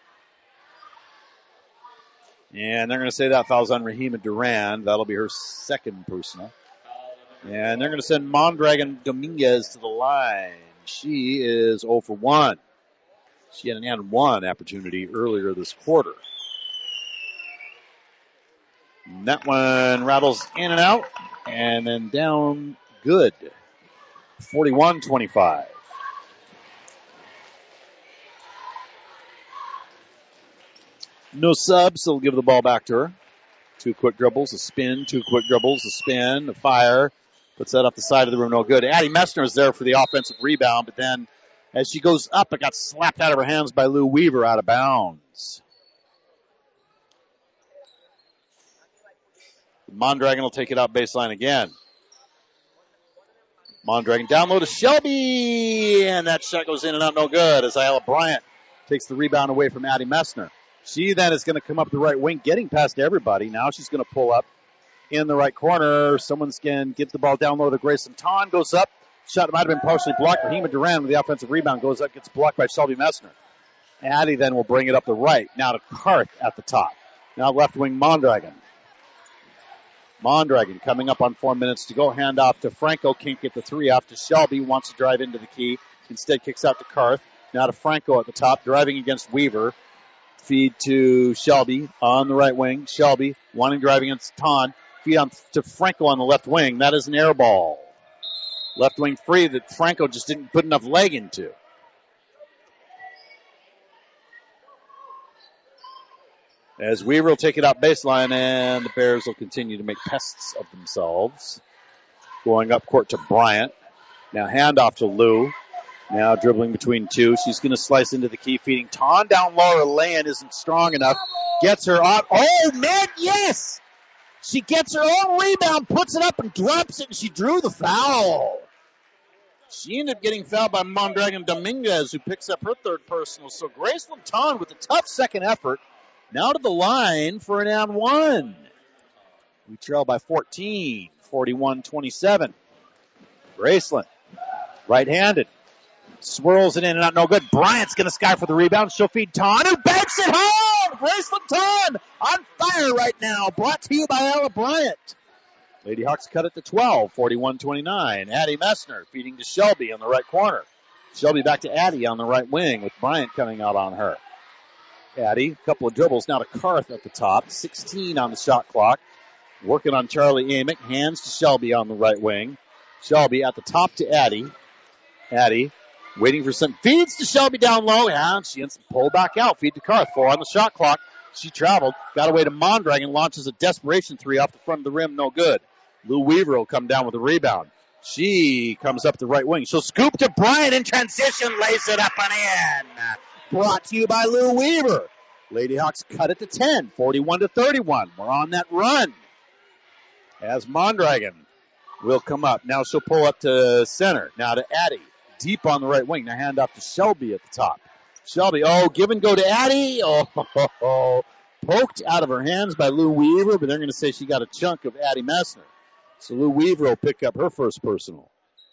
And they're going to say that foul's on Rahima Durand. That'll be her second personal. And they're going to send Mondragon Dominguez to the line. She is zero for one. She had an and one opportunity earlier this quarter. And that one rattles in and out. And then down good. forty-one twenty-five. No subs, so we'll give the ball back to her. Two quick dribbles, a spin, two quick dribbles, a spin, a fire. Puts that up the side of the room, no good. Addie Messner is there for the offensive rebound, but then as she goes up, it got slapped out of her hands by Lou Weaver out of bounds. Mondragon will take it out baseline again. Mondragon down low to Shelby, and that shot goes in and out, no good, as Isla Bryant takes the rebound away from Addie Messner. She then is going to come up the right wing, getting past everybody. Now she's going to pull up in the right corner. Someone's going to get the ball down low to Grayson Ton. Goes up. Shot might have been partially blocked. Rahima Durand with the offensive rebound goes up, gets blocked by Shelby Messner. Addie then will bring it up the right. Now to Karth at the top. Now left wing Mondragon. Mondragon coming up on four minutes to go. Hand off to Franco. Can't get the three off to Shelby. Wants to drive into the key. Instead kicks out to Karth. Now to Franco at the top. Driving against Weaver. Feed to Shelby on the right wing. Shelby wanting to drive against Ton. Feed on to Franco on the left wing. That is an air ball. Left wing free that Franco just didn't put enough leg into. As Weaver will take it out baseline, and the Bears will continue to make pests of themselves. Going up court to Bryant. Now handoff to Lou. Now dribbling between two. She's going to slice into the key, feeding Ton down low. Her lay-in isn't strong enough. Gets her up. Oh, man, yes! She gets her own rebound, puts it up, and drops it, and she drew the foul. She ended up getting fouled by Mondragon Dominguez, who picks up her third personal. So Graceland Ton with a tough second effort. Now to the line for an and one. We trail by fourteen, forty-one twenty-seven. Graceland, right-handed. Swirls it in and out, no good. Bryant's going to sky for the rebound. She'll feed Ton, who banks it home! Graceland Ton on fire right now. Brought to you by Ella Bryant. Lady Hawks cut it to twelve, forty-one twenty-nine. Addie Messner feeding to Shelby on the right corner. Shelby back to Addie on the right wing with Bryant coming out on her. Addie, a couple of dribbles now to Karth at the top. sixteen on the shot clock. Working on Charlie Amick. Hands to Shelby on the right wing. Shelby at the top to Addie. Addie waiting for some. Feeds to Shelby down low. And she ends up pull back out. Feed to Karth. Four on the shot clock. She traveled. Got away to Mondragon. Launches a desperation three off the front of the rim. No good. Lou Weaver will come down with a rebound. She comes up the right wing. She'll scoop to Bryant in transition. Lays it up and in. Brought to you by Lou Weaver. Lady Hawks cut it to ten, forty-one to thirty-one. We're on that run. As Mondragon will come up. Now she'll pull up to center. Now to Addie. Deep on the right wing. Now hand off to Shelby at the top. Shelby, oh, give and go to Addie. Oh, ho, ho, ho. Poked out of her hands by Lou Weaver, but they're going to say she got a chunk of Addie Messner. So Lou Weaver will pick up her first personal.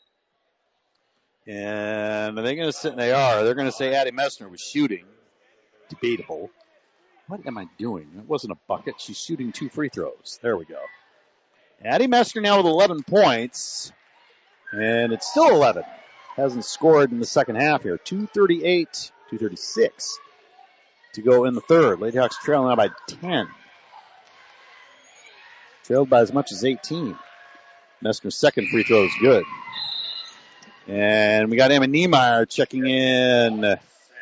And they're going to sit, they are, they're going to say Addie Messner was shooting. Debatable. What am I doing? It wasn't a bucket. She's shooting two free throws. There we go. Addie Messner now with eleven points. And it's still eleven. Hasn't scored in the second half here. two thirty-eight, two thirty-six to go in the third. Lady Hawks trailing now by ten. Trailed by as much as eighteen. Messner's second free throw is good. And we got Emma Niemeyer checking in.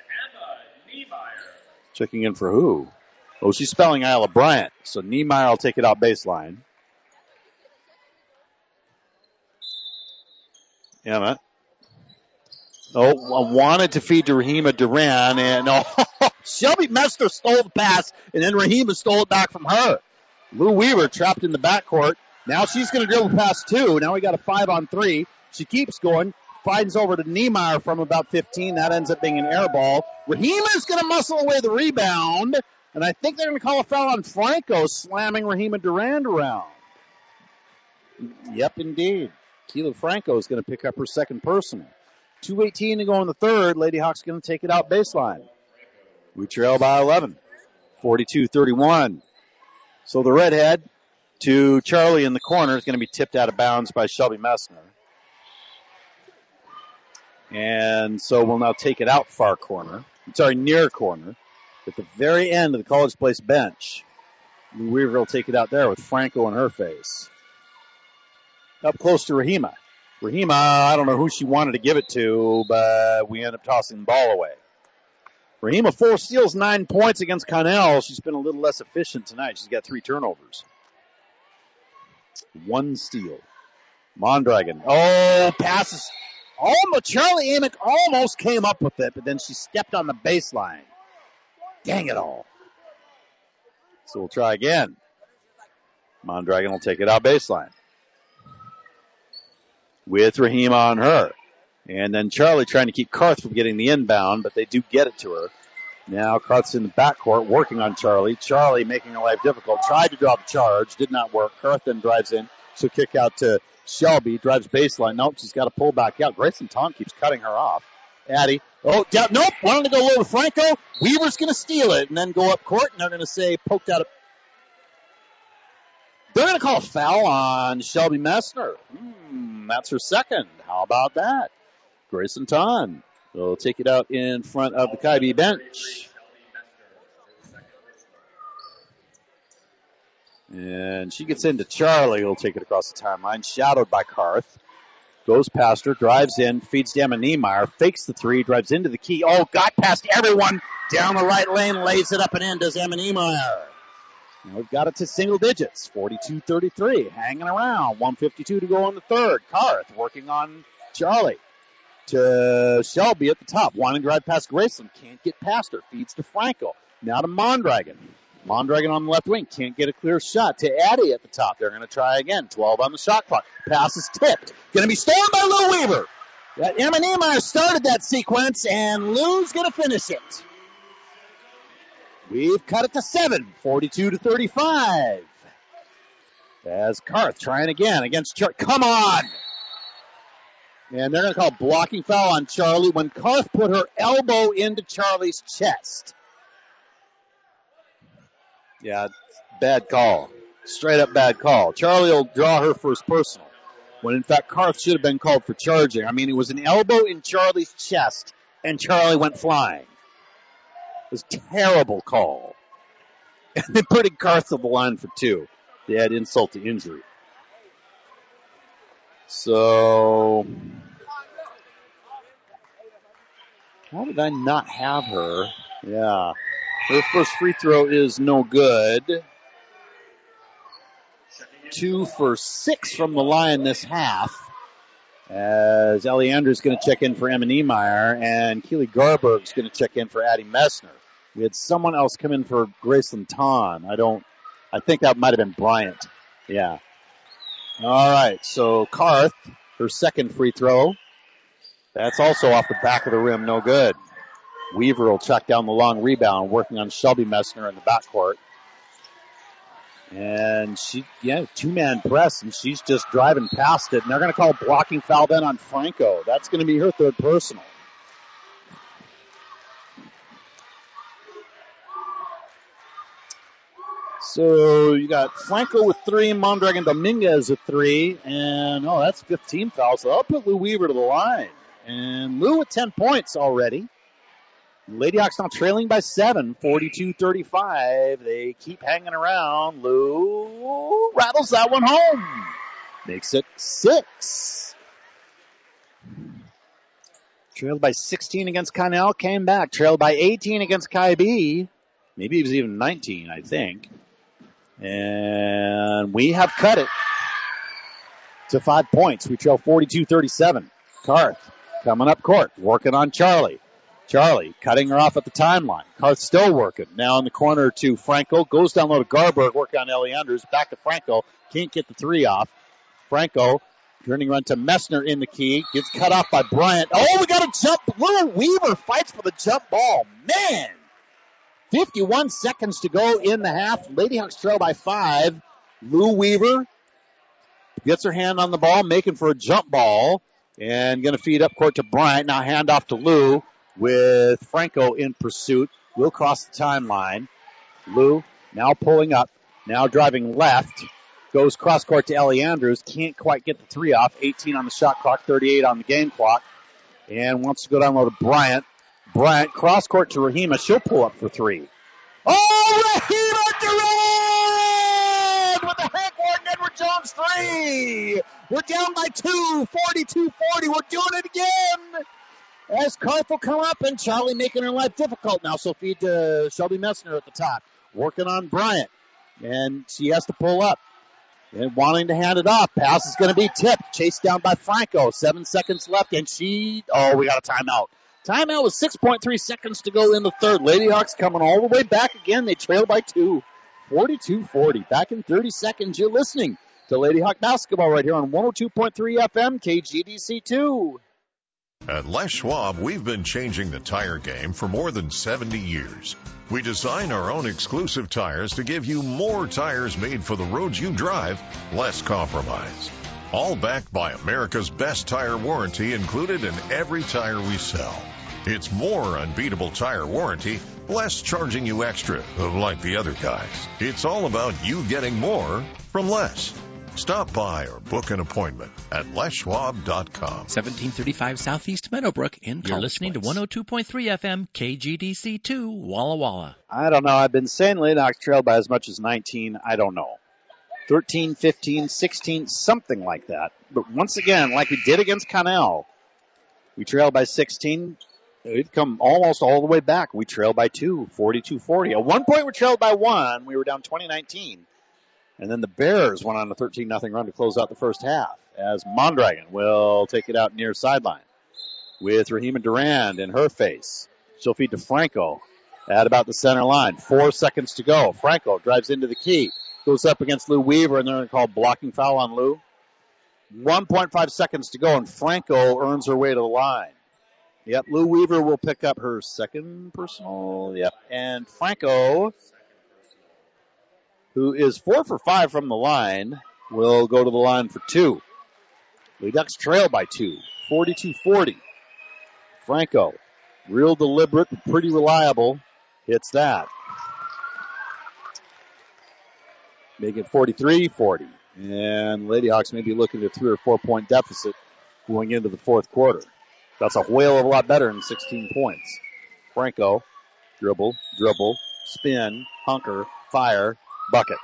Checking in for who? Oh, she's spelling Isla Bryant. So Niemeyer will take it out baseline. Emma. Oh, I wanted to feed to Rahima Duran, and oh, Shelby Messner stole the pass, and then Rahima stole it back from her. Lou Weaver trapped in the backcourt. Now she's going to dribble past two. Now we got a five on three. She keeps going. Finds over to Niemeyer from about fifteen. That ends up being an air ball. Rahima's going to muscle away the rebound. And I think they're going to call a foul on Franco, slamming Rahima Durand around. Yep, indeed. Keila Franco is going to pick up her second personal. two eighteen to go in the third. Lady Hawks going to take it out baseline. We trail by eleven. forty-two thirty-one. So the redhead to Charlie in the corner is going to be tipped out of bounds by Shelby Messner. And so we'll now take it out far corner. Sorry, near corner. At the very end of the College Place bench. Lou Weaver will take it out there with Franco in her face. Up close to Rahima. Rahima, I don't know who she wanted to give it to, but we end up tossing the ball away. Rahima, four steals, nine points against Connell. She's been a little less efficient tonight. She's got three turnovers. One steal. Mondragon. Oh, passes. Almost, Charlie Amick almost came up with it, but then she stepped on the baseline. Dang it all. So we'll try again. Mondragon will take it out baseline. With Rahima on her. And then Charlie trying to keep Karth from getting the inbound, but they do get it to her. Now Karth's in the backcourt working on Charlie. Charlie making her life difficult. Tried to drop a charge. Did not work. Karth then drives in. So kick out to Shelby. Drives baseline. Nope, she's got to pull back out. Grayson Tom keeps cutting her off. Addie. Oh, down, nope. Wanted to go low to Franco. Weaver's going to steal it and then go up court, and they're going to say poked out. Of... They're going to call a foul on Shelby Messner. Hmm, that's her second. How about that? Grayson Ton will take it out in front of the K B bench. And she gets into Charlie, who'll take it across the timeline, shadowed by Karth. Goes past her, drives in, feeds to Emma Niemeyer, fakes the three, drives into the key. Oh, got past everyone down the right lane, lays it up and in, does Emma Niemeyer. Now we've got it to single digits, forty-two thirty-three, hanging around, one fifty-two to go in the third. Karth working on Charlie. To Shelby at the top, wanting to drive past Grayson, can't get past her, feeds to Franco. Now to Mondragon. Mondragon on the left wing, can't get a clear shot. To Addie at the top, they're going to try again. twelve on the shot clock. Pass is tipped. Going to be stolen by Lou Weaver. That Emma Niemeyer started that sequence, and Lou's going to finish it. We've cut it to seven, forty-two to thirty-five. As Karth trying again against Charlie. Come on! And they're going to call blocking foul on Charlie when Karth put her elbow into Charlie's chest. Yeah, bad call. Straight up bad call. Charlie will draw her first personal. When in fact Karth should have been called for charging. I mean, it was an elbow in Charlie's chest and Charlie went flying. It was a terrible call. And then putting Karth on the line for two. They had insult to injury. So, how did I not have her? Yeah. Her first free throw is no good. Two for six from the line this half. As Ellie Andrews is going to check in for Emma Niemeyer and Keely Garberg is going to check in for Addie Messner. We had someone else come in for Graceland Ton. I don't, I think that might have been Bryant. Yeah. All right. So Karth, her second free throw. That's also off the back of the rim. No good. Weaver will check down the long rebound, working on Shelby Messner in the backcourt. And she, yeah, two-man press, and she's just driving past it. And they're going to call a blocking foul then on Franco. That's going to be her third personal. So you got Franco with three, Mondragon Dominguez with three, and, oh, that's fifteen fouls. So I'll put Lou Weaver to the line. And Lou with ten points already. Lady Hawks now trailing by seven, forty-two thirty-five. They keep hanging around. Lou rattles that one home. Makes it six. Trailed by sixteen against Connell, came back. Trailed by eighteen against K B. Maybe it was even nineteen, I think. And we have cut it to five points. We trail forty-two thirty-seven. Karth coming up court, working on Charlie. Charlie cutting her off at the timeline. Karth still working. Now in the corner to Franco. Goes down low to Garberg. Working on Ellie Andrews. Back to Franco. Can't get the three off. Franco turning run to Messner in the key. Gets cut off by Bryant. Oh, we got a jump. Little Weaver fights for the jump ball. Man. fifty-one seconds to go in the half. Lady Hawks trail by five. Lou Weaver gets her hand on the ball, making for a jump ball. And going to feed up court to Bryant. Now hand off to Lou with Franco in pursuit. Will cross the timeline. Lou now pulling up. Now driving left. Goes cross court to Ellie Andrews. Can't quite get the three off. eighteen on the shot clock, thirty-eight on the game clock. And wants to go down low to Bryant. Bryant cross court to Rahima. She'll pull up for three. Oh, Rahima Durand with the Hank Ward Edward Jones three. We're down by two, forty-two forty. We're doing it again. As Karth will come up and Charlie making her life difficult now. So feed to Shelby Messner at the top. Working on Bryant. And she has to pull up. And wanting to hand it off. Pass is going to be tipped. Chased down by Franco. Seven seconds left. And she, oh, we got a timeout. Timeout with six point three seconds to go in the third. Lady Hawks coming all the way back again. They trail by two. forty-two forty. Back in thirty seconds. You're listening to Lady Hawk basketball right here on one oh two point three F M K G D C two. At Les Schwab, we've been changing the tire game for more than seventy years. We design our own exclusive tires to give you more tires made for the roads you drive, less compromise. All backed by America's best tire warranty included in every tire we sell. It's more unbeatable tire warranty, less charging you extra, like the other guys. It's all about you getting more from less. Stop by or book an appointment at les schwab dot com. seventeen thirty-five Southeast Meadowbrook in College You're listening Place. to one oh two point three F M K G D C two, Walla Walla. I don't know. I've been saying Lady Hawks trailed by as much as nineteen. I don't know. thirteen, fifteen, sixteen, something like that. But once again, like we did against Connell, we trailed by sixteen. We've come almost all the way back. We trailed by two, forty-two forty. At one point, we trailed by one. We were down twenty nineteen. And then the Bears went on a thirteen nothing run to close out the first half as Mondragon will take it out near sideline with Rahima Durand in her face. She'll feed to Franco at about the center line. Four seconds to go. Franco drives into the key. Goes up against Lou Weaver, and they're going to call blocking foul on Lou. one point five seconds to go, and Franco earns her way to the line. Yep, Lou Weaver will pick up her second personal. Yep, and Franco, who is four for five from the line, will go to the line for two. The Ducks trail by two, forty-two forty. Franco, real deliberate, but pretty reliable, hits that. Make it forty-three forty. And Lady Hawks may be looking at a three or four point deficit going into the fourth quarter. That's a whale of a lot better than sixteen points. Franco, dribble, dribble, spin, hunker, fire, bucket.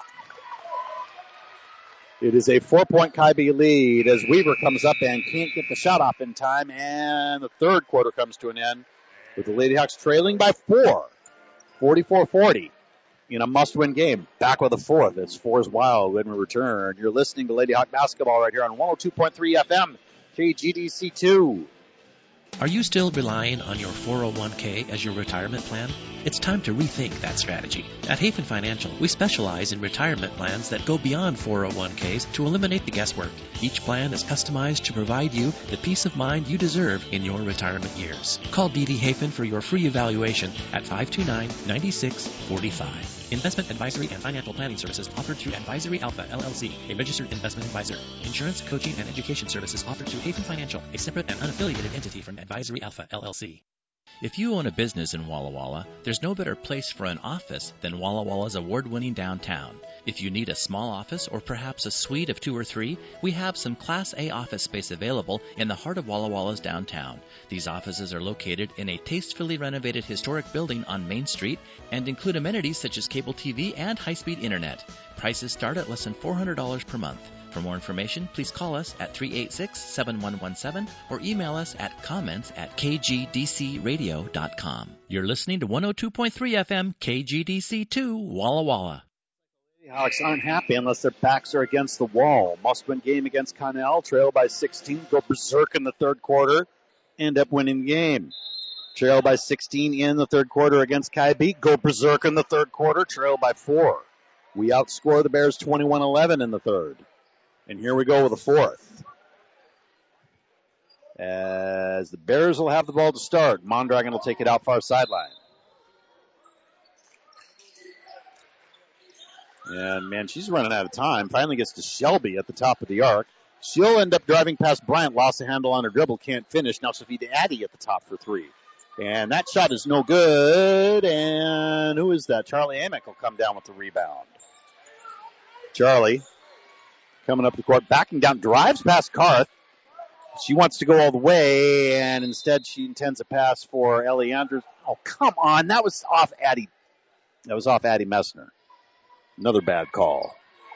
It is a four-point Kaibi lead as Weaver comes up and can't get the shot off in time. And the third quarter comes to an end with the Lady Hawks trailing by four, forty-four forty. In a must-win game. Back with a fourth. It's Fours Wild when we return. You're listening to Lady Hawk basketball right here on one oh two point three F M, K G D C two. Are you still relying on your four oh one k as your retirement plan? It's time to rethink that strategy. At Hafen Financial, we specialize in retirement plans that go beyond four oh one k's to eliminate the guesswork. Each plan is customized to provide you the peace of mind you deserve in your retirement years. Call D D Hafen for your free evaluation at five two nine, nine six four five. Investment advisory and financial planning services offered through Advisory Alpha, L L C, a registered investment advisor. Insurance, coaching, and education services offered through Hafen Financial, a separate and unaffiliated entity from Advisory Alpha, L L C. If you own a business in Walla Walla, there's no better place for an office than Walla Walla's award-winning downtown. If you need a small office or perhaps a suite of two or three, we have some Class A office space available in the heart of Walla Walla's downtown. These offices are located in a tastefully renovated historic building on Main Street and include amenities such as cable T V and high-speed internet. Prices start at less than four hundred dollars per month. For more information, please call us at three eight six, seven one one seven or email us at comments at k g d c radio dot com. You're listening to one oh two point three F M K G D C two, Walla Walla. The Hawks aren't happy unless their backs are against the wall. Must-win game against Connell, trail by sixteen, go berserk in the third quarter, end up winning the game. Trail by sixteen in the third quarter against Kaibeek. Go berserk in the third quarter. Trail by four. We outscore the Bears twenty-one eleven in the third. And here we go with the fourth. As the Bears will have the ball to start. Mondragon will take it out far sideline. And, man, she's running out of time. Finally gets to Shelby at the top of the arc. She'll end up driving past Bryant. Lost the handle on her dribble. Can't finish. Now she'll feed to Addie at the top for three. And that shot is no good. And who is that? Charlie Amick will come down with the rebound. Charlie coming up the court. Backing down. Drives past Karth. She wants to go all the way. And instead she intends a pass for Ellie Andrews. Oh, come on. That was off Addie. That was off Addie Messner. Another bad call.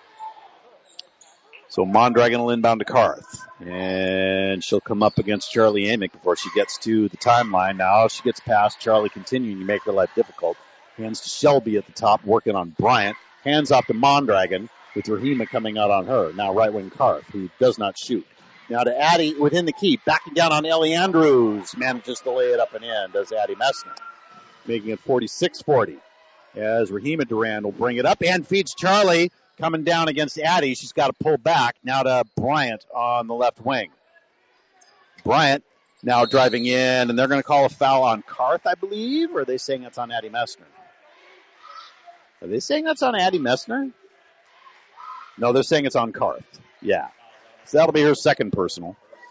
So Mondragon will inbound to Karth. And she'll come up against Charlie Amick before she gets to the timeline. Now if she gets past Charlie continuing to make her life difficult. Hands to Shelby at the top, working on Bryant. Hands off to Mondragon with Rahima coming out on her. Now right wing Karth, who does not shoot. Now to Addie within the key. Backing down on Ellie Andrews. Manages to lay it up and in. Does Addie Messner. Making it forty-six forty. As Rahima Durand will bring it up and feeds Charlie. Coming down against Addie. She's got to pull back. Now to Bryant on the left wing. Bryant now driving in, and they're going to call a foul on Karth, I believe, or are they saying that's on Addie Messner? Are they saying that's on Addie Messner? No, they're saying it's on Karth. Yeah. So that'll be her second personal.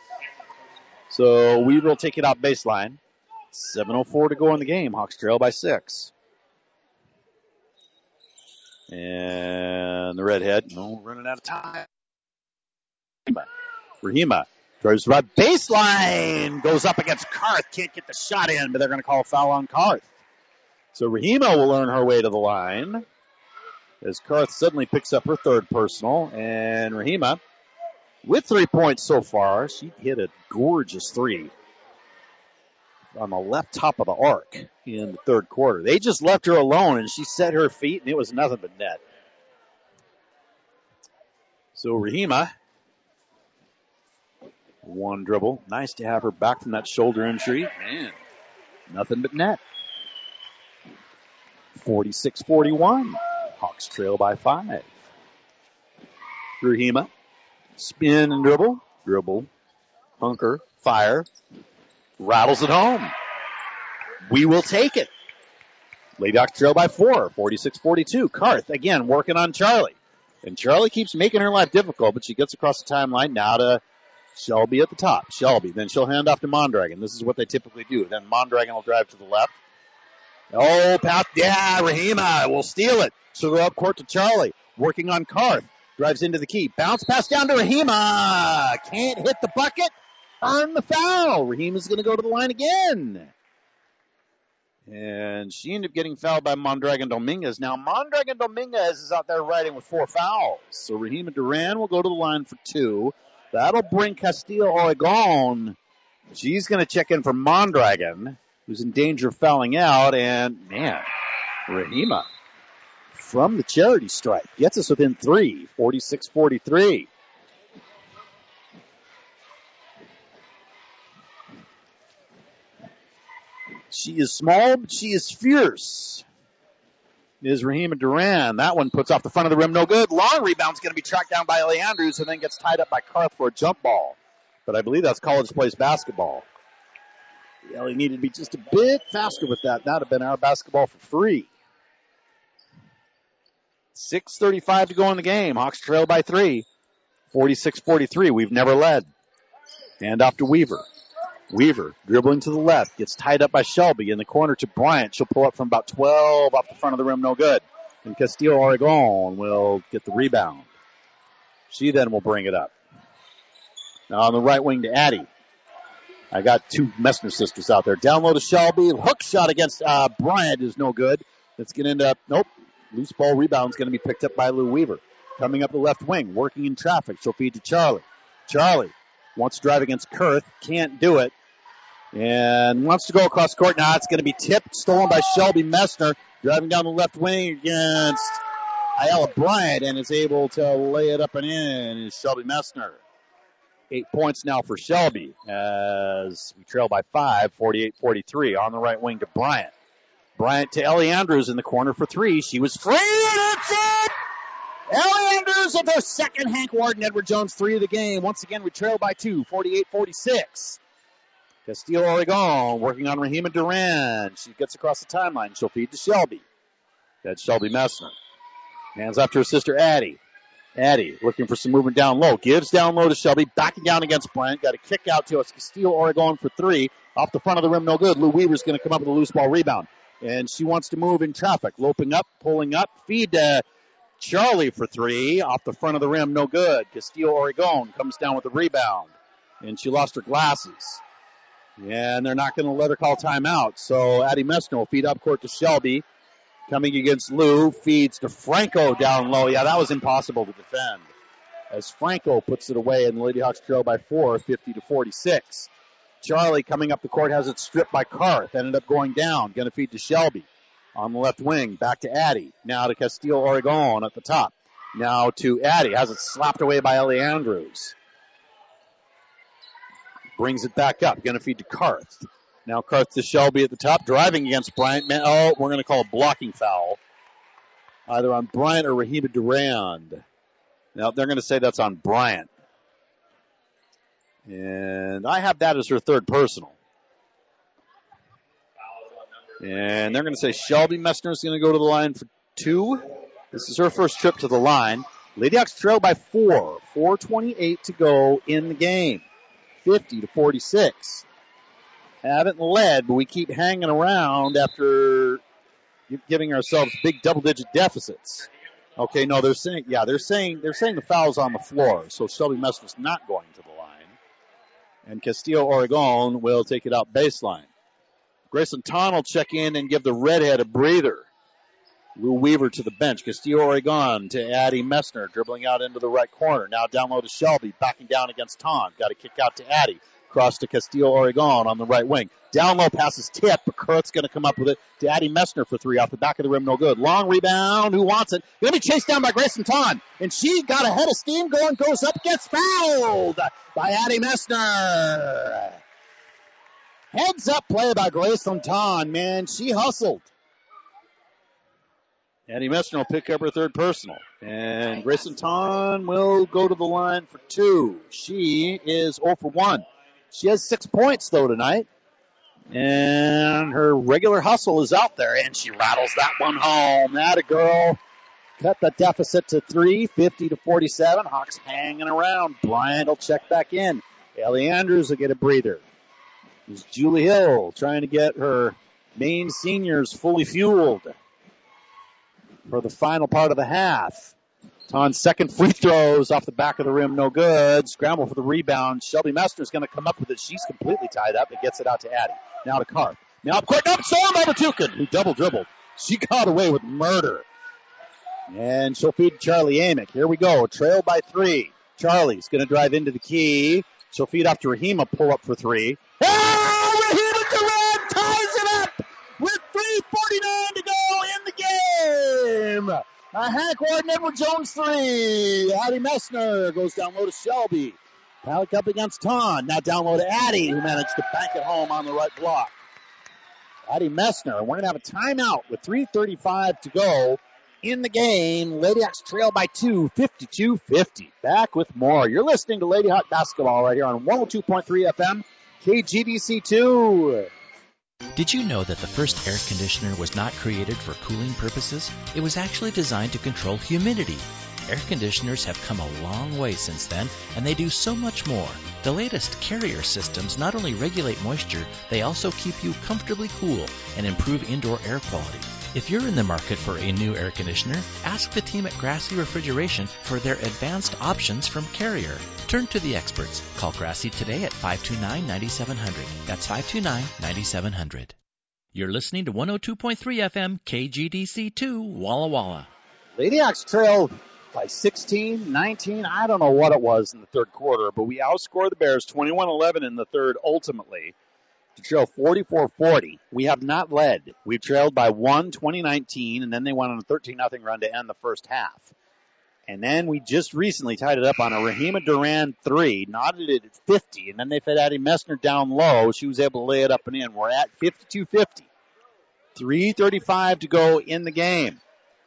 So we will take it out baseline. seven oh four to go in the game. Hawks trail by six. And the redhead, no, running out of time. Rahima drives right baseline, goes up against Karth, can't get the shot in, but they're going to call a foul on Karth. So Rahima will earn her way to the line as Karth suddenly picks up her third personal. And Rahima, with three points so far, she hit a gorgeous three on the left top of the arc in the third quarter. They just left her alone, and she set her feet, and it was nothing but net. So Rahima, one dribble. Nice to have her back from that shoulder injury. Man, nothing but net. forty-six forty-one. Hawks trail by five. Rahima, spin and dribble. Dribble, hunker, fire. Rattles it home. We will take it. Lady Hawks trail by four, forty-six forty-two. Karth, again, working on Charlie. And Charlie keeps making her life difficult, but she gets across the timeline now to Shelby at the top. Shelby, then she'll hand off to Mondragon. This is what they typically do. Then Mondragon will drive to the left. Oh, pass, yeah, Rahima will steal it. She'll go up court to Charlie, working on Karth. Drives into the key. Bounce pass down to Rahima. Can't hit the bucket. Earn the foul. Rahima's going to go to the line again. And she ended up getting fouled by Mondragon Dominguez. Now, Mondragon Dominguez is out there riding with four fouls. So Rahima Duran will go to the line for two. That'll bring Castillo Oregon. She's going to check in for Mondragon, who's in danger of fouling out. And, man, Rahima from the charity stripe gets us within three, forty-six forty-three. She is small, but she is fierce. Is Rahima Duran. That one puts off the front of the rim. No good. Long rebound's going to be tracked down by Ellie Andrews and then gets tied up by Karth for a jump ball. But I believe that's college place basketball. Ellie needed to be just a bit faster with that. That would have been our basketball for free. six thirty-five to go in the game. Hawks trail by three. forty-six forty-three. We've never led. Hand off to Weaver. Weaver dribbling to the left. Gets tied up by Shelby in the corner to Bryant. She'll pull up from about twelve off the front of the rim. No good. And Castillo Oregon will get the rebound. She then will bring it up. Now on the right wing to Addie. I got two Messner sisters out there. Down low to Shelby. Hook shot against uh, Bryant is no good. It's going to end up, nope. Loose ball rebound is going to be picked up by Lou Weaver. Coming up the left wing, working in traffic. She'll feed to Charlie. Charlie wants to drive against Karth. Can't do it. And wants to go across court. Now it's going to be tipped, stolen by Shelby Messner. Driving down the left wing against Ayala Bryant and is able to lay it up and in is Shelby Messner. Eight points now for Shelby as we trail by five, forty-eight forty-three. On the right wing to Bryant. Bryant to Ellie Andrews in the corner for three. She was free, and that's it! Ellie Andrews with her second Hank Ward and Edward Jones three of the game. Once again, we trail by two, forty-eight forty-six. Castillo Oregon working on Rahima Duran. She gets across the timeline. She'll feed to Shelby. That's Shelby Messner. Hands off to her sister Addie. Addie looking for some movement down low. Gives down low to Shelby. Backing down against Bryant. Got a kick out to us. Castillo Oregon for three. Off the front of the rim, no good. Lou Weaver's going to come up with a loose ball rebound. And she wants to move in traffic. Loping up, pulling up. Feed to Charlie for three. Off the front of the rim, no good. Castillo Oregon comes down with the rebound. And she lost her glasses. And they're not going to let her call timeout. So Addie Messner will feed up court to Shelby. Coming against Lou, feeds to Franco down low. Yeah, that was impossible to defend. As Franco puts it away, and the Lady Hawks trail by four, fifty to forty-six. Charlie coming up the court has it stripped by Karth. Ended up going down. Going to feed to Shelby on the left wing. Back to Addie. Now to Castillo Oregon at the top. Now to Addie. Has it slapped away by Ellie Andrews. Brings it back up. Going to feed to Karth. Now Karth to Shelby at the top, driving against Bryant. Man, oh, we're going to call a blocking foul. Either on Bryant or Rahima Durand. Now they're going to say that's on Bryant. And I have that as her third personal. And they're going to say Shelby Messner is going to go to the line for two. This is her first trip to the line. Lady Hawks trail by four. four twenty-eight to go in the game. fifty to forty-six. Haven't led, but we keep hanging around after giving ourselves big double-digit deficits. Okay, no, they're saying, yeah, they're saying they're saying the foul's on the floor, so Shelby Messner's not going to the line, and Castillo Oregon will take it out baseline. Grayson Ton will check in and give the redhead a breather. Lou Weaver to the bench. Castillo Oregon to Addie Messner, dribbling out into the right corner. Now down low to Shelby, backing down against Ton. Got a kick out to Addie. Cross to Castillo Oregon on the right wing. Down low passes tip, but Kurt's going to come up with it to Addie Messner for three off the back of the rim, no good. Long rebound, who wants it? Going to be chased down by Grayson Ton, and she got a head of steam going, goes up, gets fouled by Addie Messner. Heads up play by Grayson Ton, man, she hustled. Addie Messner will pick up her third personal. And Grayson Ton will go to the line for two. She is zero for one. She has six points, though, tonight. And her regular hustle is out there, and she rattles that one home. That a girl. Cut the deficit to three, fifty to forty-seven. Hawks hanging around. Bryant will check back in. Ellie Andrews will get a breather. There's Julie Hill trying to get her main seniors fully fueled for the final part of the half. Ton's second free throws off the back of the rim, no good. Scramble for the rebound. Shelby Messner's going to come up with it. She's completely tied up. It gets it out to Addie. Now to Karth. Now up court. Up, stolen by Batukin, who double dribbled. She got away with murder. And she'll feed Charlie Amick. Here we go. Trail by three. Charlie's going to drive into the key. She'll feed off to Rahima. Pull up for three. Oh, Rahima Durant ties it up with three forty-nine to go in the game. A Hank Ward and Edward Jones three. Addie Messner goes down low to Shelby. Palick up against Ton. Now down low to Addie, who managed to bank it home on the right block. Addie Messner. We're going to have a timeout with three thirty-five to go in the game. Lady Hawks trail by two, fifty-two fifty. Back with more. You're listening to Lady Hawk Basketball right here on one oh two point three F M, K G D C two. Did you know that the first air conditioner was not created for cooling purposes? It was actually designed to control humidity. Air conditioners have come a long way since then, and they do so much more. The latest Carrier systems not only regulate moisture, they also keep you comfortably cool and improve indoor air quality. If you're in the market for a new air conditioner, ask the team at Grassy Refrigeration for their advanced options from Carrier. Turn to the experts. Call Grassy today at five two nine, nine seven zero zero. That's five two nine, nine seven zero zero. You're listening to one oh two point three F M, K G D C two, Walla Walla. Lady Hawks trailed by sixteen, nineteen, I don't know what it was in the third quarter, but we outscored the Bears twenty-one eleven in the third ultimately to trail forty-four forty. We have not led. We've trailed by one, twenty nineteen, and then they went on a thirteen nothing run to end the first half. And then we just recently tied it up on a Rahima Duran three, knotted it at fifty, and then they've had Addie Messner down low. She was able to lay it up and in. We're at fifty-two fifty. three thirty-five to go in the game.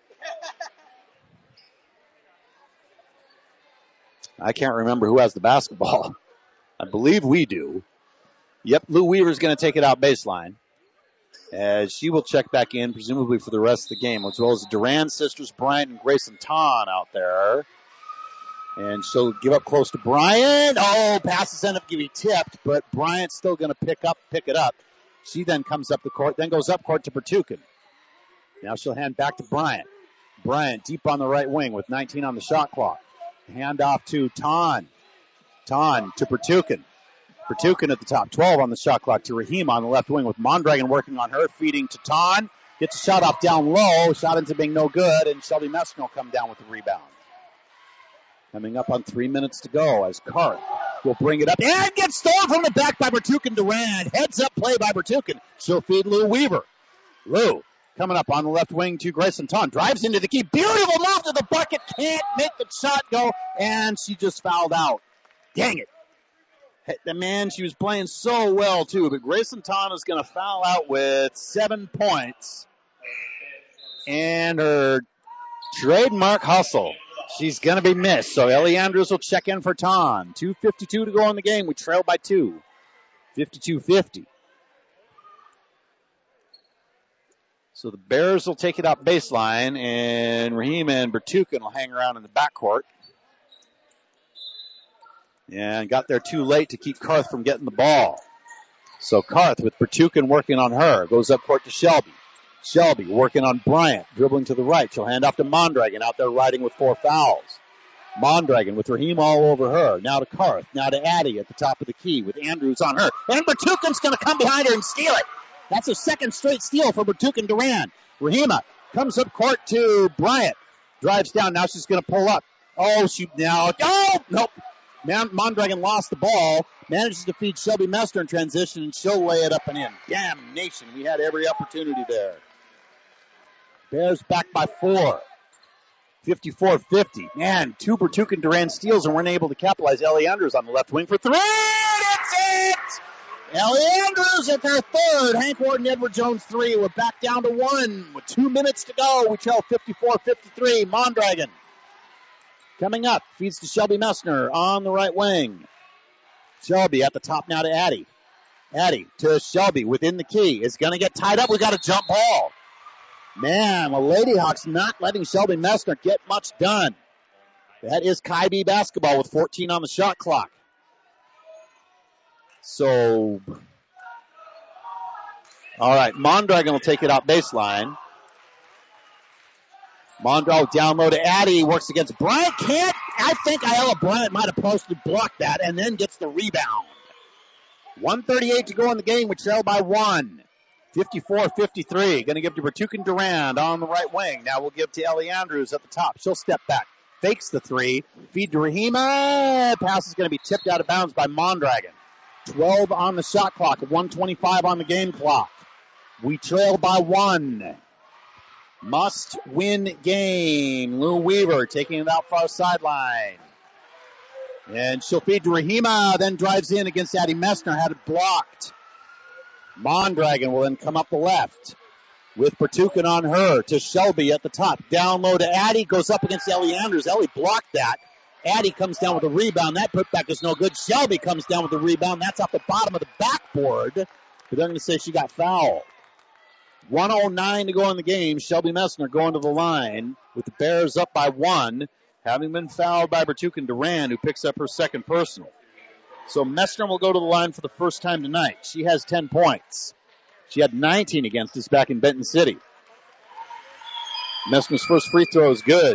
I can't remember who has the basketball. I believe we do. Yep, Lou Weaver's going to take it out baseline, as she will check back in, presumably for the rest of the game, as well as the Duran sisters, Bryant and Grayson Ton out there. And she'll give up close to Bryant. Oh, passes end up getting tipped, but Bryant's still going to pick up, pick it up. She then comes up the court, then goes up court to Bertukin. Now she'll hand back to Bryant. Bryant deep on the right wing with nineteen on the shot clock. Hand off to Ton. Ton to Bertukin. Bertukin at the top, twelve on the shot clock to Rahima on the left wing with Mondragon working on her, feeding to Ton. Gets a shot off down low, shot into being no good, and Shelby Messner will come down with the rebound. Coming up on three minutes to go as Karth will bring it up and gets stolen from the back by Bertukin Duran. Heads up play by Bertukin. She'll feed Lou Weaver. Lou coming up on the left wing to Grayson Ton. Drives into the key. Beautiful move to the bucket. Can't make the shot go, and she just fouled out. Dang it. The man, she was playing so well, too. But Grayson Ton is going to foul out with seven points. And her trademark hustle. She's going to be missed. So Ellie Andrews will check in for Ton. two fifty-two to go in the game. We trail by two. fifty-two fifty. So the Bears will take it out baseline. And Rahima and Bertukin will hang around in the backcourt. And got there too late to keep Karth from getting the ball. So Karth with Bertukin working on her. Goes up court to Shelby. Shelby working on Bryant. Dribbling to the right. She'll hand off to Mondragon out there riding with four fouls. Mondragon with Rahima all over her. Now to Karth. Now to Addie at the top of the key with Andrews on her. And Bertukin's going to come behind her and steal it. That's a second straight steal for Bertukin Duran. Rahima comes up court to Bryant. Drives down. Now she's going to pull up. Oh, she now. Oh, nope. Mondragon lost the ball, manages to feed Shelby Messner in transition, and she'll lay it up and in. Damnation. We had every opportunity there. Bears back by four. fifty-four fifty. Man, two Bertukin Duran steals and weren't able to capitalize. Ellie Andrews on the left wing for three. That's it! Ellie Andrews at their third. Hank Ward and Edward Jones three. We're back down to one with two minutes to go. We trail fifty-four fifty-three. Mondragon coming up, feeds to Shelby Messner on the right wing. Shelby at the top now to Addie. Addie to Shelby within the key. Is going to get tied up. We got a jump ball. Man, the Lady Hawks not letting Shelby Messner get much done. That is K I B basketball with fourteen on the shot clock. So, all right, Mondragon will take it out baseline. Mondragon down low to Addie, works against Bryant. Can't, I think Ayala Bryant might have posted blocked that and then gets the rebound. one thirty-eight to go in the game. We trail by one. fifty-four fifty-three. Going to give to Bertukin Duran on the right wing. Now we'll give to Ellie Andrews at the top. She'll step back. Fakes the three. Feed to Rahima. Pass is going to be tipped out of bounds by Mondragon. twelve on the shot clock. one twenty-five on the game clock. We trail by one. Must win game. Lou Weaver taking it out far sideline. And she'll feed to Rahima, then drives in against Addie Messner, had it blocked. Mondragon will then come up the left with Bertukin on her to Shelby at the top. Down low to Addie, goes up against Ellie Andrews. Ellie blocked that. Addie comes down with a rebound. That putback is no good. Shelby comes down with a rebound. That's off the bottom of the backboard. But they're going to say she got fouled. one oh nine to go in the game. Shelby Messner going to the line with the Bears up by one, having been fouled by Bertukin Duran, who picks up her second personal. So Messner will go to the line for the first time tonight. She has ten points. She had nineteen against us back in Benton City. Messner's first free throw is good.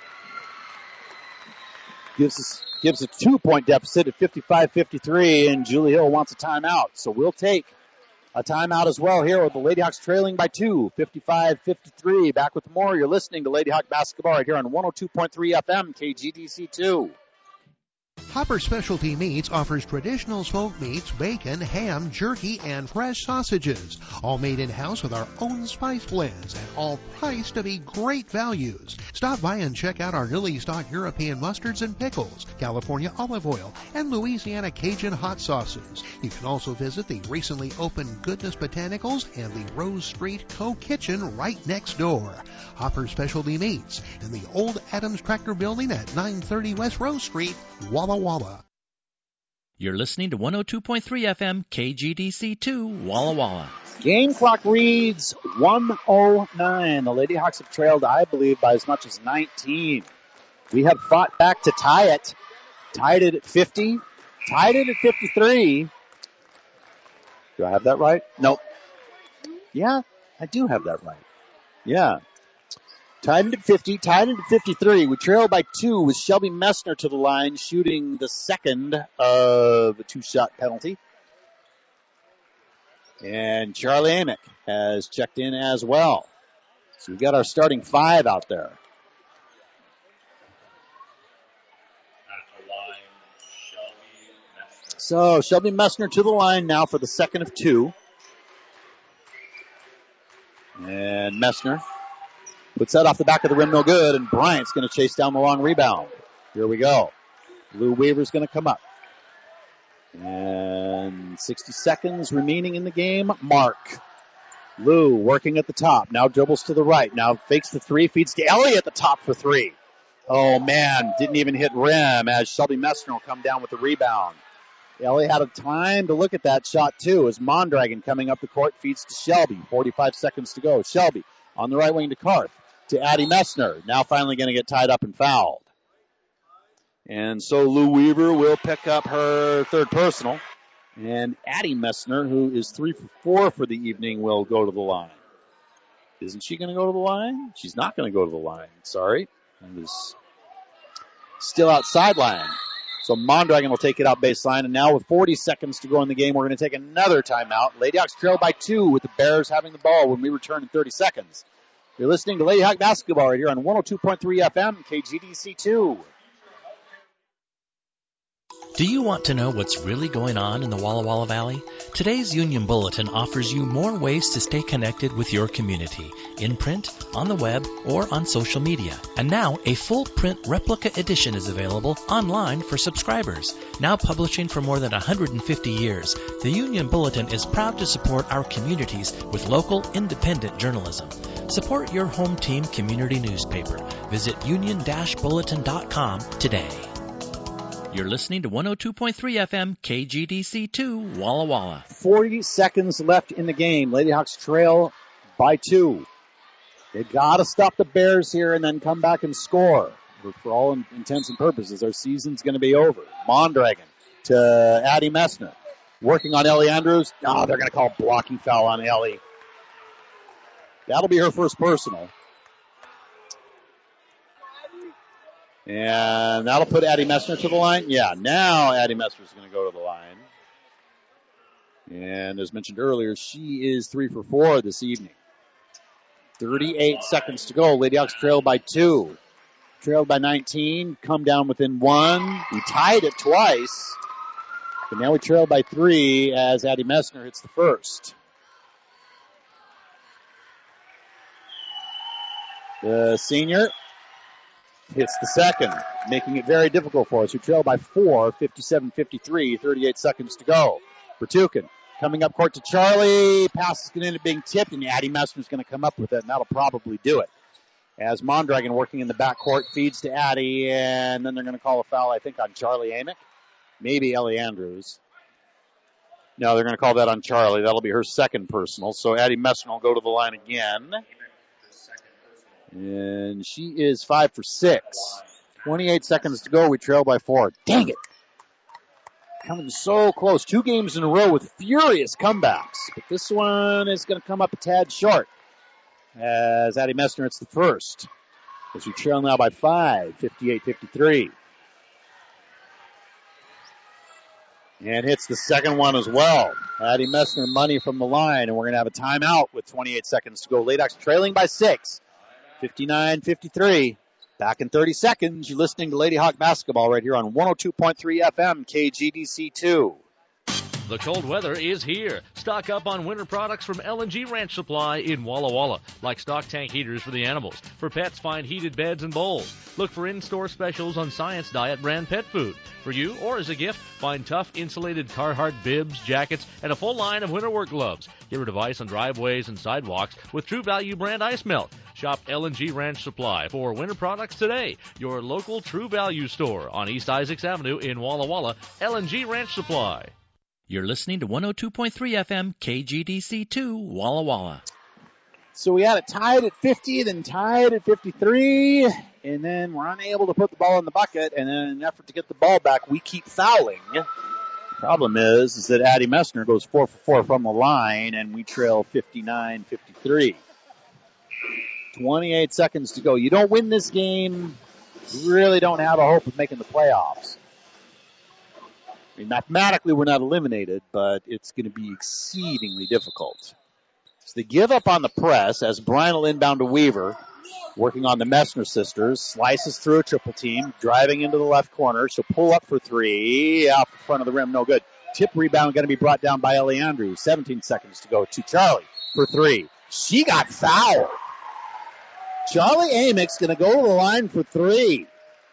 Gives us, gives a two-point deficit at fifty-five fifty-three, and Julie Hill wants a timeout. So we'll take a timeout as well here with the Lady Hawks trailing by two, fifty-five fifty-three. Back with more. You're listening to Lady Hawk basketball right here on one oh two point three F M, K G D C two. Hopper Specialty Meats offers traditional smoked meats, bacon, ham, jerky, and fresh sausages, all made in-house with our own spice blends and all priced to be great values. Stop by and check out our newly stocked European mustards and pickles, California olive oil, and Louisiana Cajun hot sauces. You can also visit the recently opened Goodness Botanicals and the Rose Street Co-Kitchen right next door. Hopper Specialty Meats in the old Adams Tractor Building at nine thirty West Rose Street, Walla Walla. You're listening to one oh two point three F M K G D C two, Walla Walla. Game clock reads one oh nine. The Lady Hawks have trailed, I believe, by as much as nineteen. We have fought back to tie it. Tied it at fifty. Tied it at fifty-three. Do I have that right? Nope. Yeah, I do have that right. Yeah. Tied it at fifty, tied it at fifty-three. We trail by two with Shelby Messner to the line, shooting the second of a two-shot penalty. And Charlie Amick has checked in as well. So we've got our starting five out there. So Shelby Messner to the line now for the second of two. And Messner puts that off the back of the rim, no good, and Bryant's going to chase down the long rebound. Here we go. Lou Weaver's going to come up. And sixty seconds remaining in the game. Mark. Lou working at the top. Now dribbles to the right. Now fakes the three. Feeds to Ellie at the top for three. Oh, man. Didn't even hit rim as Shelby Messner will come down with the rebound. Ellie had a time to look at that shot, too, as Mondragon coming up the court feeds to Shelby. forty-five seconds to go. Shelby on the right wing to Karth. To Addie Messner. Now finally going to get tied up and fouled. And so Lou Weaver will pick up her third personal. And Addie Messner, who is three for four for the evening, will go to the line. Isn't she going to go to the line? She's not going to go to the line. Sorry. It was still outside line. So Mondragon will take it out baseline. And now with forty seconds to go in the game, we're going to take another timeout. Lady Hawks trail by two with the Bears having the ball when we return in thirty seconds. You're listening to Lady Hawk Basketball right here on one oh two point three F M, K G D C two. Do you want to know what's really going on in the Walla Walla Valley? Today's Union Bulletin offers you more ways to stay connected with your community, in print, on the web, or on social media. And now, a full print replica edition is available online for subscribers. Now publishing for more than one hundred fifty years, the Union Bulletin is proud to support our communities with local, independent journalism. Support your home team community newspaper. Visit union dash bulletin dot com today. You're listening to one oh two point three F M K G D C two, Walla Walla. forty seconds left in the game. Lady Hawks trail by two. They got to stop the Bears here and then come back and score. For all intents and purposes, our season's going to be over. Mondragon to Addie Messner. Working on Ellie Andrews. Oh, they're going to call a blocking foul on Ellie. That'll be her first personal. And that'll put Addie Messner to the line. Yeah, now Addie Messner's going to go to the line. And as mentioned earlier, she is three for four this evening. thirty-eight seconds to go. Lady Hawks trailed by two. Trailed by nineteen. Come down within one. We tied it twice. But now we trail by three as Addie Messner hits the first. The senior hits the second, making it very difficult for us. We trail by four, fifty-seven fifty-three, thirty-eight seconds to go. Bertukin coming up court to Charlie. Pass is going to end up being tipped, and Addie Messner is going to come up with it, and that'll probably do it. As Mondragon working in the backcourt feeds to Addie, and then they're going to call a foul, I think, on Charlie Amick. Maybe Ellie Andrews. No, they're going to call that on Charlie. That'll be her second personal. So Addie Messner will go to the line again. And she is five for six. twenty-eight seconds to go. We trail by four. Dang it. Coming so close. Two games in a row with furious comebacks. But this one is going to come up a tad short. As Addie Messner hits the first. As we trail now by five. fifty-eight fifty-three. And hits the second one as well. Addie Messner money from the line. And we're going to have a timeout with twenty-eight seconds to go. Lady Hawks trailing by six. fifty-nine fifty-three. Back in thirty seconds, you're listening to Lady Hawk basketball right here on one oh two point three F M, K G D C two. The cold weather is here. Stock up on winter products from L and G Ranch Supply in Walla Walla, like stock tank heaters for the animals. For pets, find heated beds and bowls. Look for in-store specials on Science Diet brand pet food. For you or as a gift, find tough insulated Carhartt bibs, jackets, and a full line of winter work gloves. Get rid of ice on driveways and sidewalks with True Value brand ice melt. Shop L and G Ranch Supply for winter products today. Your local True Value store on East Isaacs Avenue in Walla Walla. L and G Ranch Supply. You're listening to one oh two point three F M, K G D C two, Walla Walla. So we had it tied at fifty, then tied at fifty-three, and then we're unable to put the ball in the bucket, and then in an effort to get the ball back, we keep fouling. The problem is, is that Addie Messner goes four for four from the line, and we trail fifty-nine fifty-three. twenty-eight seconds to go. You don't win this game, you really don't have a hope of making the playoffs. I mean, mathematically, we're not eliminated, but it's going to be exceedingly difficult. So they give up on the press as Bryant will inbound to Weaver, working on the Messner sisters, slices through a triple team, driving into the left corner. She'll pull up for three, off the front of the rim, no good. Tip rebound going to be brought down by Ellie Andrews. seventeen seconds to go to Charlie for three. She got fouled. Charlie Amick's going to go to the line for three.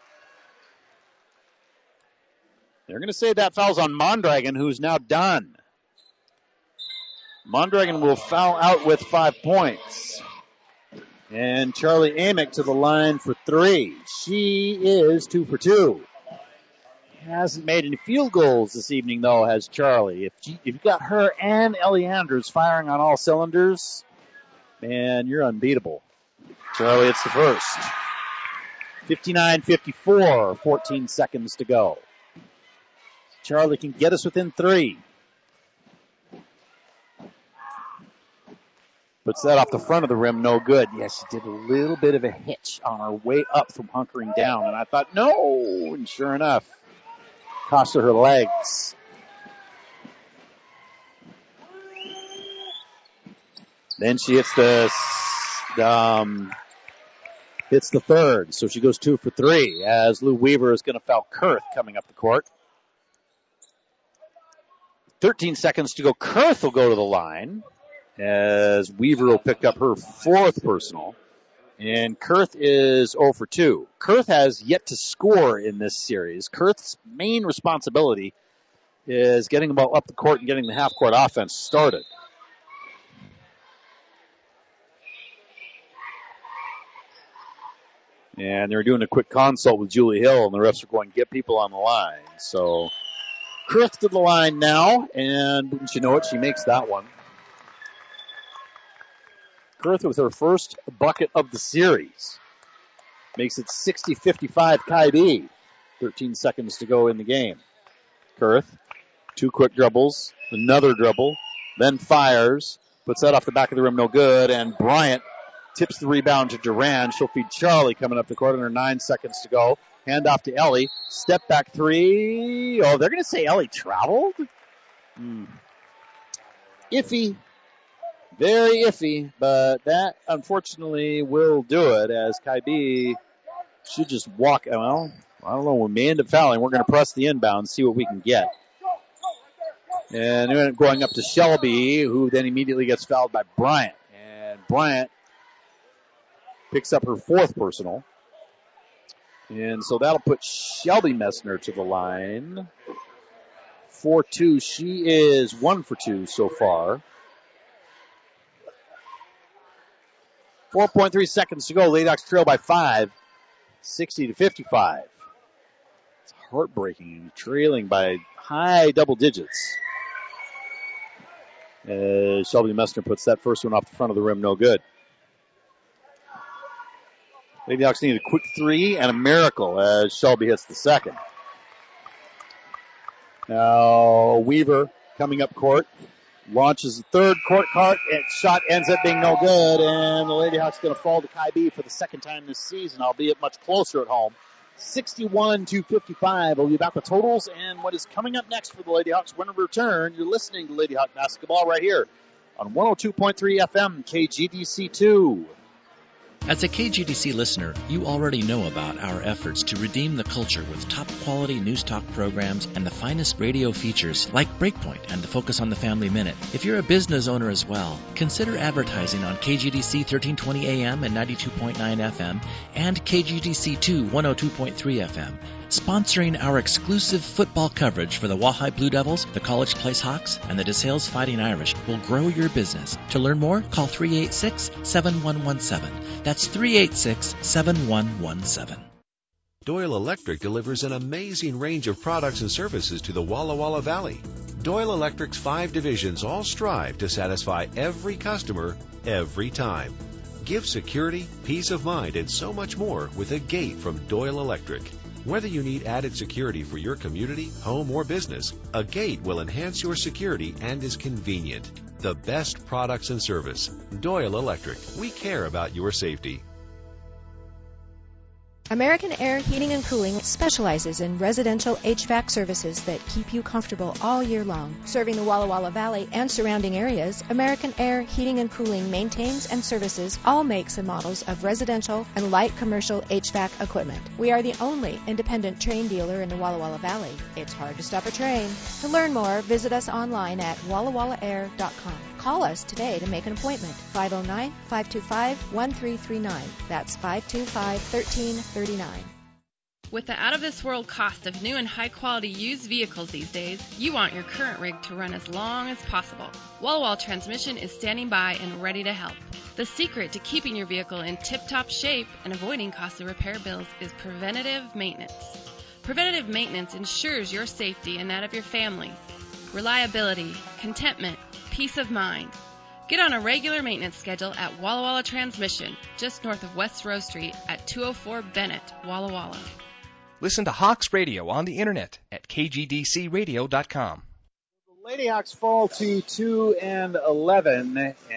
They're going to say that foul's on Mondragon, who's now done. Mondragon will foul out with five points. And Charlie Amick to the line for three. She is two for two. Hasn't made any field goals this evening, though, has Charlie. If, she, if you've got her and Ellie Andrews firing on all cylinders, man, you're unbeatable. Charlie, it's the first. fifty-nine fifty-four, fourteen seconds to go. Charlie can get us within three. Puts that off the front of the rim, no good. Yes, she did a little bit of a hitch on her way up from hunkering down, and I thought, no, and sure enough, cost her her legs. Then she hits the, um, hits the third, so she goes two for three as Lou Weaver is going to foul Kurth coming up the court. thirteen seconds to go. Kurth will go to the line as Weaver will pick up her fourth personal. And Kurth is zero for two. Kurth has yet to score in this series. Kurth's main responsibility is getting the ball up the court and getting the half-court offense started. And they're doing a quick consult with Julie Hill, and the refs are going to get people on the line. So Kurth to the line now, and wouldn't you know it, she makes that one. Kurth with her first bucket of the series. Makes it sixty fifty-five Ky-B. thirteen seconds to go in the game. Kurth, two quick dribbles, another dribble, then fires, puts that off the back of the rim, no good, and Bryant tips the rebound to Duran. She'll feed Charlie coming up the court under nine seconds to go. Hand off to Ellie. Step back three. Oh, they're going to say Ellie traveled? Hmm. Iffy. Very iffy, but that unfortunately will do it as Ky-B should just walk. Well, I don't know. We may end up fouling. We're going to press the inbound, see what we can get. And they're going up to Shelby, who then immediately gets fouled by Bryant. And Bryant picks up her fourth personal. And so that'll put Shelby Messner to the line. four two. She is one for two so far. four point three seconds to go. Lady Hawks trail by five. sixty to fifty-five. It's heartbreaking. Trailing by high double digits. As Shelby Messner puts that first one off the front of the rim. No good. Lady Hawks need a quick three and a miracle as Shelby hits the second. Now Weaver coming up court. Launches the third court cart, and shot ends up being no good, and the Lady Hawks going to fall to Ky-B for the second time this season, albeit much closer at home. sixty-one to fifty-five. We'll be back with totals and what is coming up next for the Lady Hawks when we return. You're listening to Lady Hawk basketball right here on one oh two point three F M, K G D C two. As a K G D C listener, you already know about our efforts to redeem the culture with top-quality news talk programs and the finest radio features like Breakpoint and the Focus on the Family Minute. If you're a business owner as well, consider advertising on K G D C thirteen twenty A M and ninety-two point nine F M and K G D C two one oh two point three F M. Sponsoring our exclusive football coverage for the Wahai Blue Devils, the College Place Hawks, and the DeSales Fighting Irish will grow your business. To learn more, call three eight six, seven one one seven. That's three eight six, seven one one seven. Doyle Electric delivers an amazing range of products and services to the Walla Walla Valley. Doyle Electric's five divisions all strive to satisfy every customer, every time. Give security, peace of mind, and so much more with a gate from Doyle Electric. Whether you need added security for your community, home, or business, a gate will enhance your security and is convenient. The best products and service. Doyle Electric. We care about your safety. American Air Heating and Cooling specializes in residential H V A C services that keep you comfortable all year long. Serving the Walla Walla Valley and surrounding areas, American Air Heating and Cooling maintains and services all makes and models of residential and light commercial H V A C equipment. We are the only independent train dealer in the Walla Walla Valley. It's hard to stop a train. To learn more, visit us online at walla walla air dot com. Call us today to make an appointment. five oh nine, five two five, one three three nine. That's five two five, one three three nine. With the out-of-this-world cost of new and high-quality used vehicles these days, you want your current rig to run as long as possible. Walla Walla Transmission is standing by and ready to help. The secret to keeping your vehicle in tip-top shape and avoiding costly repair bills is preventative maintenance. Preventative maintenance ensures your safety and that of your family. Reliability, contentment, peace of mind. Get on a regular maintenance schedule at Walla Walla Transmission, just north of West Rose Street at two oh four Bennett, Walla Walla. Listen to Hawks Radio on the internet at K G D C radio dot com. The Lady Hawks fall to two and eleven,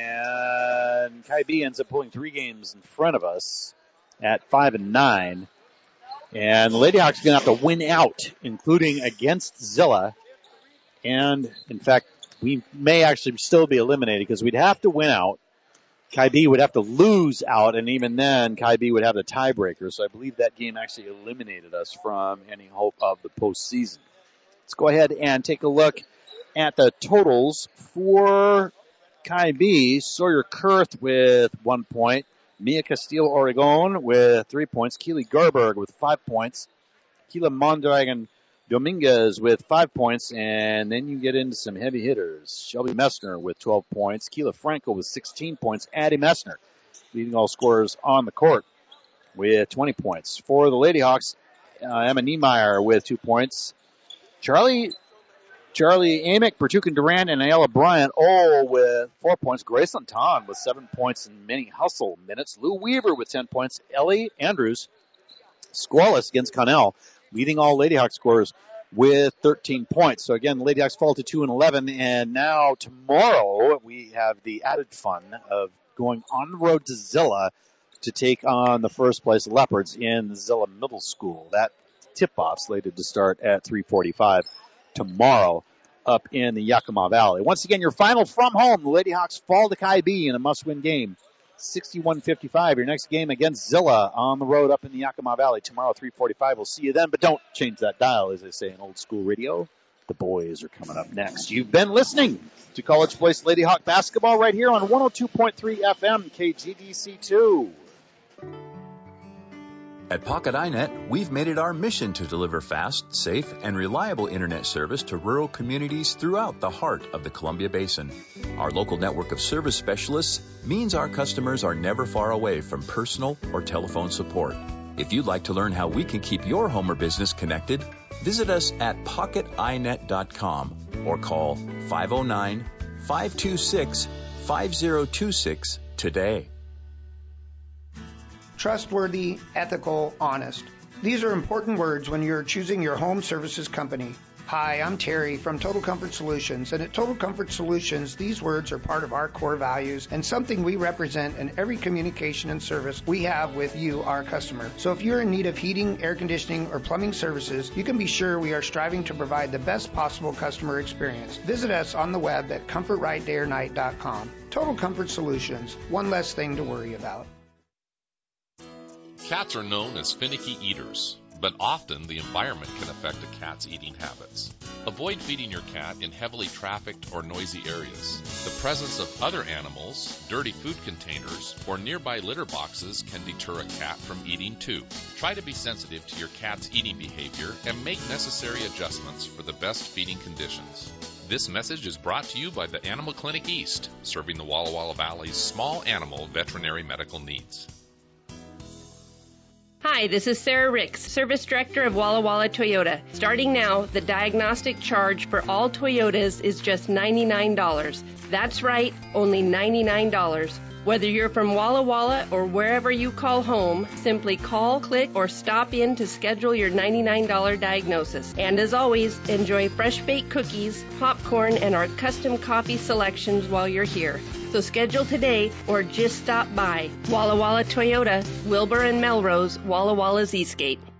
and Ky-B ends up pulling three games in front of us at five and nine. And the Lady Hawks are going to have to win out, including against Zilla. And, in fact, we may actually still be eliminated because we'd have to win out. Ky-B would have to lose out, and even then, Ky-B would have the tiebreaker. So I believe that game actually eliminated us from any hope of the postseason. Let's go ahead and take a look at the totals for Ky-B. Sawyer Kurth with one point. Mia Castillo Oregon with three points. Keely Garberg with five points. Keela Mondragon Dominguez with five points, and then you get into some heavy hitters. Shelby Messner with twelve points. Keela Franco with sixteen points. Addie Messner leading all scorers on the court with twenty points. For the Lady Hawks, uh, Emma Niemeyer with two points. Charlie Charlie Amick, Bertukan Durant, and Ayala Bryant all with four points. Grace Lanton with seven points in many hustle minutes. Lou Weaver with ten points. Ellie Andrews, scoreless against Connell, leading all Lady Hawks scorers with thirteen points. So again, the Lady Hawks fall to two and eleven, and now tomorrow we have the added fun of going on the road to Zilla to take on the first place Leopards in the Zilla Middle School. That tip-off slated to start at three forty-five tomorrow up in the Yakima Valley. Once again, your final from home, the Lady Hawks fall to Ky-B in a must-win game. sixty-one fifty-five. Your next game against Zilla on the road up in the Yakima Valley tomorrow, three forty-five. We'll see you then, but don't change that dial, as they say in old school radio. The boys are coming up next. You've been listening to College Place Lady Hawk basketball right here on one oh two point three F M, K G D C two. At Pocket iNet, we've made it our mission to deliver fast, safe, and reliable internet service to rural communities throughout the heart of the Columbia Basin. Our local network of service specialists means our customers are never far away from personal or telephone support. If you'd like to learn how we can keep your home or business connected, visit us at pocket i net dot com or call five oh nine, five two six, five oh two six today. Trustworthy, ethical, honest. These are important words when you're choosing your home services company. Hi, I'm Terry from Total Comfort Solutions, and at Total Comfort Solutions, these words are part of our core values and something we represent in every communication and service we have with you, our customer. So if you're in need of heating, air conditioning, or plumbing services, you can be sure we are striving to provide the best possible customer experience. Visit us on the web at comfort right day or night dot com. Total Comfort Solutions, one less thing to worry about. Cats are known as finicky eaters, but often the environment can affect a cat's eating habits. Avoid feeding your cat in heavily trafficked or noisy areas. The presence of other animals, dirty food containers, or nearby litter boxes can deter a cat from eating too. Try to be sensitive to your cat's eating behavior and make necessary adjustments for the best feeding conditions. This message is brought to you by the Animal Clinic East, serving the Walla Walla Valley's small animal veterinary medical needs. Hi, this is Sarah Ricks, Service Director of Walla Walla Toyota. Starting now, the diagnostic charge for all Toyotas is just ninety-nine dollars. That's right, only ninety-nine dollars. Whether you're from Walla Walla or wherever you call home, simply call, click, or stop in to schedule your ninety-nine dollars diagnosis. And as always, enjoy fresh baked cookies, popcorn, and our custom coffee selections while you're here. So schedule today or just stop by. Walla Walla Toyota, Wilbur and Melrose, Walla Walla's Eastgate.